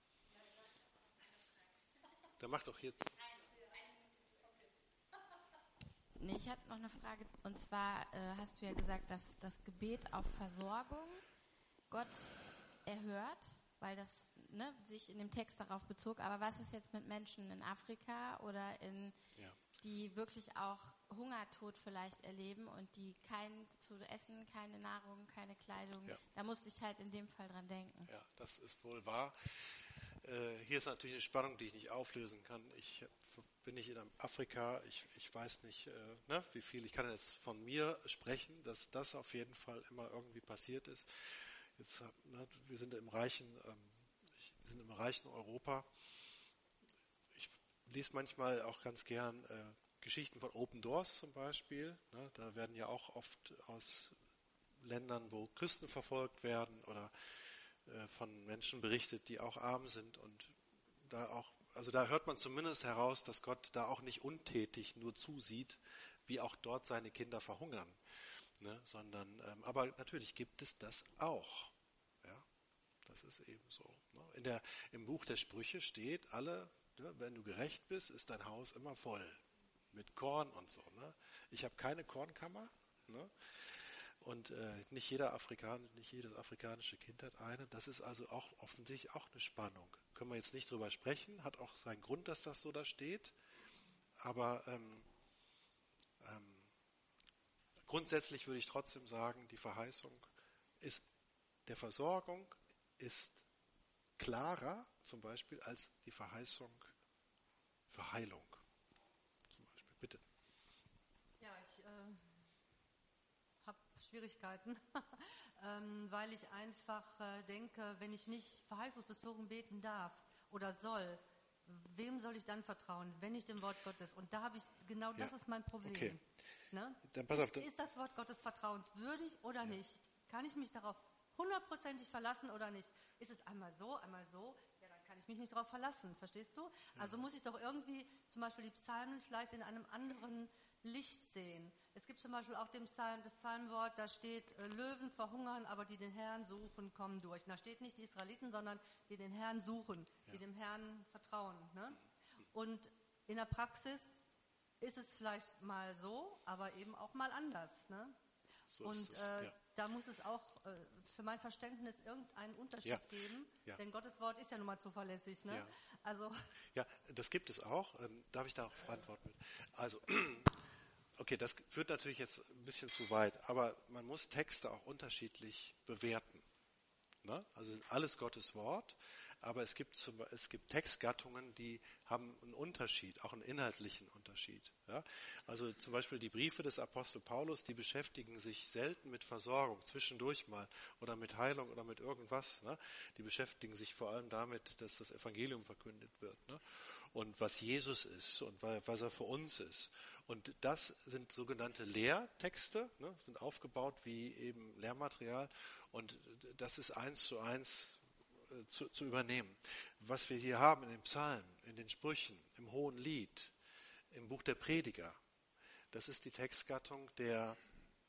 Dann mach doch hier. Nee, ich hatte noch eine Frage, und zwar hast du ja gesagt, dass das Gebet auf Versorgung Gott erhört, weil das sich in dem Text darauf bezog. Aber was ist jetzt mit Menschen in Afrika oder in die wirklich auch Hungertod vielleicht erleben und die kein zu essen, keine Nahrung, keine Kleidung. Ja. Da musste ich halt in dem Fall dran denken. Ja, das ist wohl wahr. Hier ist natürlich eine Spannung, die ich nicht auflösen kann. Ich bin nicht in Afrika, ich weiß nicht, wie viel. Ich kann jetzt von mir sprechen, dass das auf jeden Fall immer irgendwie passiert ist. Jetzt, wir sind im reichen Europa. Ich lese manchmal auch ganz gern Geschichten von Open Doors zum Beispiel. Ne? Da werden ja auch oft aus Ländern, wo Christen verfolgt werden oder von Menschen berichtet, die auch arm sind und da hört man zumindest heraus, dass Gott da auch nicht untätig nur zusieht, wie auch dort seine Kinder verhungern, ne? Sondern, aber natürlich gibt es das auch, ja, das ist eben so. Ne? Im Buch der Sprüche steht, wenn du gerecht bist, ist dein Haus immer voll mit Korn und so. Ne? Ich habe keine Kornkammer, ne? Und nicht jedes afrikanische Kind hat eine. Das ist also auch offensichtlich auch eine Spannung. Können wir jetzt nicht drüber sprechen, hat auch seinen Grund, dass das so da steht. Aber grundsätzlich würde ich trotzdem sagen, die Verheißung der Versorgung ist klarer zum Beispiel als die Verheißung für Heilung. Zum Beispiel, bitte. Ja, ich habe Schwierigkeiten, weil ich einfach denke, wenn ich nicht verheißungsbezogen beten darf oder soll, wem soll ich dann vertrauen, wenn nicht dem Wort Gottes? Und da habe ich, das ist mein Problem. Okay. Ne? Dann pass auf, ist das Wort Gottes vertrauenswürdig oder nicht? Kann ich mich darauf 100%ig verlassen oder nicht? Ist es einmal so, ja, dann kann ich mich nicht darauf verlassen, verstehst du? Also muss ich doch irgendwie zum Beispiel die Psalmen vielleicht in einem anderen Licht sehen. Es gibt zum Beispiel auch das Psalmwort, da steht, Löwen verhungern, aber die den Herrn suchen, kommen durch. Und da steht nicht die Israeliten, sondern die den Herrn suchen, die dem Herrn vertrauen. Ne? Und in der Praxis ist es vielleicht mal so, aber eben auch mal anders. Ne? So und ist es, ja. da muss es auch für mein Verständnis irgendeinen Unterschied geben, denn Gottes Wort ist ja nun mal zuverlässig. Ne? Ja. Also Ja, das gibt es auch. Darf ich darauf antworten? Also, okay, das führt natürlich jetzt ein bisschen zu weit, aber man muss Texte auch unterschiedlich bewerten. Ne? Also sind alles Gottes Wort, aber es gibt Textgattungen, die haben einen Unterschied, auch einen inhaltlichen Unterschied. Ja? Also zum Beispiel die Briefe des Apostel Paulus, die beschäftigen sich selten mit Versorgung, zwischendurch mal, oder mit Heilung oder mit irgendwas. Ne? Die beschäftigen sich vor allem damit, dass das Evangelium verkündet wird. Ne? Und was Jesus ist und was er für uns ist. Und das sind sogenannte Lehrtexte, ne? Sind aufgebaut wie eben Lehrmaterial. Und das ist 1:1 zu übernehmen. Was wir hier haben in den Psalmen, in den Sprüchen, im Hohen Lied, im Buch der Prediger, das ist die Textgattung der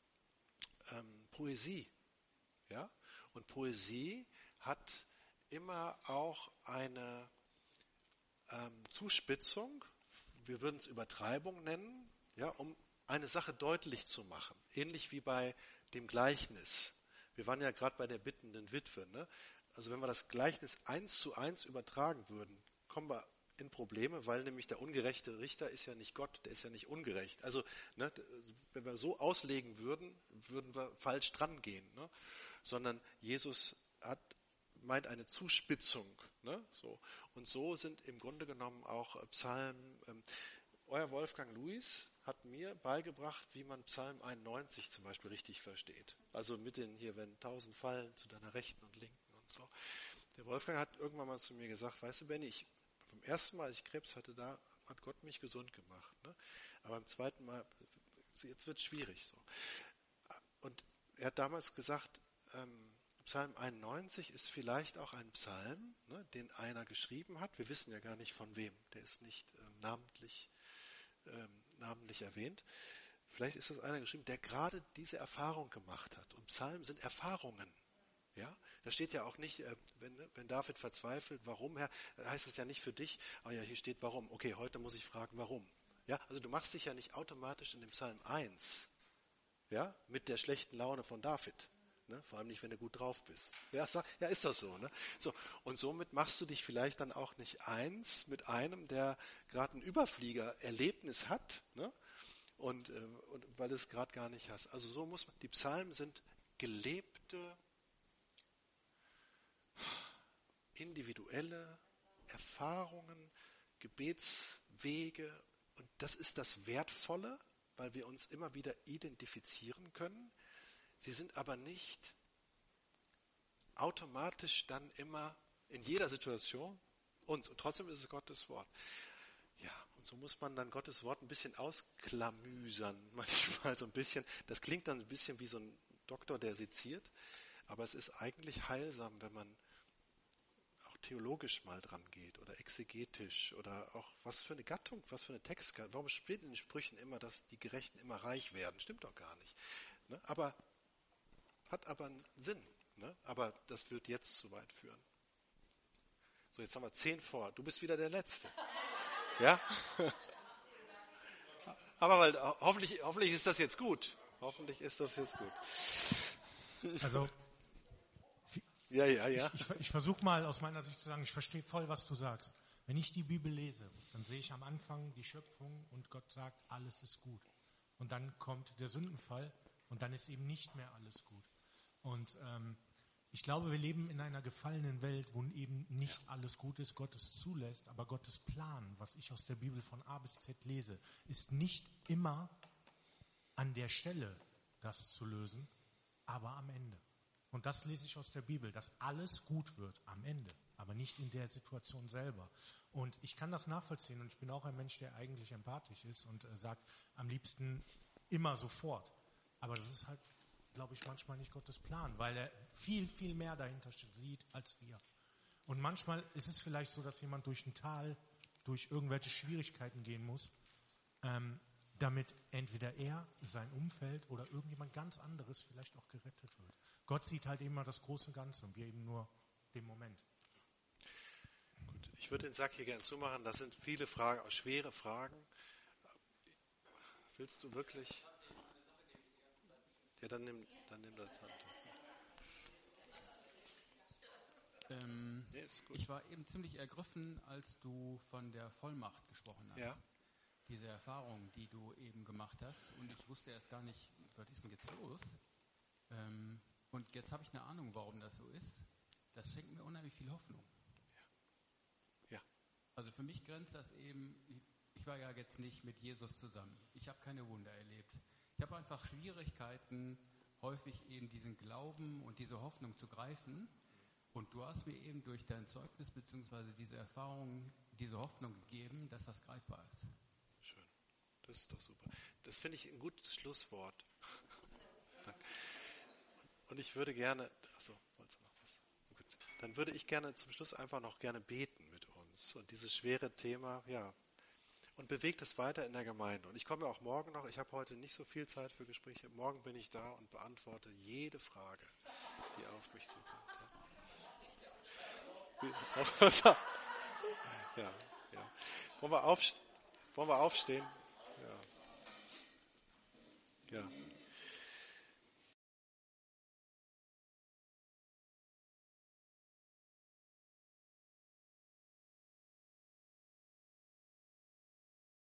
Poesie. Ja? Und Poesie hat immer auch eine Zuspitzung, wir würden es Übertreibung nennen, ja, um eine Sache deutlich zu machen. Ähnlich wie bei dem Gleichnis. Wir waren ja gerade bei der bittenden Witwe. Ne? Also wenn wir das Gleichnis 1:1 übertragen würden, kommen wir in Probleme, weil nämlich der ungerechte Richter ist ja nicht Gott, der ist ja nicht ungerecht. Also ne, wenn wir so auslegen würden, würden wir falsch dran gehen. Ne? Sondern Jesus meint eine Zuspitzung. Ne? So. Und so sind im Grunde genommen auch Psalmen. Euer Wolfgang Luis hat mir beigebracht, wie man Psalm 91 zum Beispiel richtig versteht. Also mit den hier, wenn 1000 fallen zu deiner Rechten und Linken und so. Der Wolfgang hat irgendwann mal zu mir gesagt, weißt du Benni, beim ersten Mal, als ich Krebs hatte, da hat Gott mich gesund gemacht. Ne? Aber beim zweiten Mal, jetzt wird es schwierig. So. Und er hat damals gesagt, Psalm 91 ist vielleicht auch ein Psalm, ne, den einer geschrieben hat. Wir wissen ja gar nicht von wem. Der ist nicht namentlich erwähnt. Vielleicht ist das einer geschrieben, der gerade diese Erfahrung gemacht hat. Und Psalmen sind Erfahrungen. Ja? Da steht ja auch nicht, wenn David verzweifelt, warum, Herr, heißt es ja nicht für dich, aber ja, hier steht warum. Okay, heute muss ich fragen, warum. Ja? Also du machst dich ja nicht automatisch in dem Psalm 1 mit der schlechten Laune von David. Ne? Vor allem nicht, wenn du gut drauf bist. Ja, ist das so, ne? So. Und somit machst du dich vielleicht dann auch nicht eins mit einem, der gerade ein Überflieger-Erlebnis hat, ne? Und weil du es gerade gar nicht hast. Also so muss man, die Psalmen sind gelebte, individuelle Erfahrungen, Gebetswege. Und das ist das Wertvolle, weil wir uns immer wieder identifizieren können. Sie sind aber nicht automatisch dann immer in jeder Situation uns. Und trotzdem ist es Gottes Wort. Ja, und so muss man dann Gottes Wort ein bisschen ausklamüsern. Manchmal so ein bisschen. Das klingt dann ein bisschen wie so ein Doktor, der seziert. Aber es ist eigentlich heilsam, wenn man auch theologisch mal dran geht oder exegetisch oder auch was für eine Gattung, was für eine Textgattung. Warum steht in den Sprüchen immer, dass die Gerechten immer reich werden? Stimmt doch gar nicht. Ne? Aber hat aber einen Sinn. Ne? Aber das wird jetzt zu weit führen. So, jetzt haben wir 10 vor. Du bist wieder der Letzte. Ja? Aber weil, hoffentlich ist das jetzt gut. Hoffentlich ist das jetzt gut. Also Ja. Ich versuche mal aus meiner Sicht zu sagen, ich verstehe voll, was du sagst. Wenn ich die Bibel lese, dann sehe ich am Anfang die Schöpfung und Gott sagt, alles ist gut. Und dann kommt der Sündenfall und dann ist eben nicht mehr alles gut. Und ich glaube, wir leben in einer gefallenen Welt, wo eben nicht alles gut ist, Gott es zulässt, aber Gottes Plan, was ich aus der Bibel von A bis Z lese, ist nicht immer an der Stelle, das zu lösen, aber am Ende. Und das lese ich aus der Bibel, dass alles gut wird am Ende, aber nicht in der Situation selber. Und ich kann das nachvollziehen und ich bin auch ein Mensch, der eigentlich empathisch ist und sagt, am liebsten immer sofort. Aber das ist halt, glaube ich, manchmal nicht Gottes Plan, weil er viel, viel mehr dahinter sieht als wir. Und manchmal ist es vielleicht so, dass jemand durch ein Tal, durch irgendwelche Schwierigkeiten gehen muss, damit entweder er, sein Umfeld oder irgendjemand ganz anderes vielleicht auch gerettet wird. Gott sieht halt immer das große Ganze und wir eben nur den Moment. Gut, ich würde den Sack hier gerne zumachen. Das sind viele Fragen, auch schwere Fragen. Willst du wirklich? Ja, dann nimm das Hand. Nee, ist gut. Ich war eben ziemlich ergriffen, als du von der Vollmacht gesprochen hast. Ja. Diese Erfahrung, die du eben gemacht hast. Und ich wusste erst gar nicht, was ist denn jetzt los? Und jetzt habe ich eine Ahnung, warum das so ist. Das schenkt mir unheimlich viel Hoffnung. Ja. Also für mich grenzt das eben, ich war ja jetzt nicht mit Jesus zusammen. Ich habe keine Wunder erlebt. Ich habe einfach Schwierigkeiten, häufig eben diesen Glauben und diese Hoffnung zu greifen. Und du hast mir eben durch dein Zeugnis bzw. diese Erfahrung, diese Hoffnung gegeben, dass das greifbar ist. Schön. Das ist doch super. Das finde ich ein gutes Schlusswort. Und ich würde gerne, wolltest du noch was? Gut. Dann würde ich gerne zum Schluss einfach noch gerne beten mit uns. Und dieses schwere Thema, ja. Und bewegt es weiter in der Gemeinde. Und ich komme auch morgen noch, ich habe heute nicht so viel Zeit für Gespräche. Morgen bin ich da und beantworte jede Frage, die auf mich zukommt. Ja. Wollen wir aufstehen? Ja.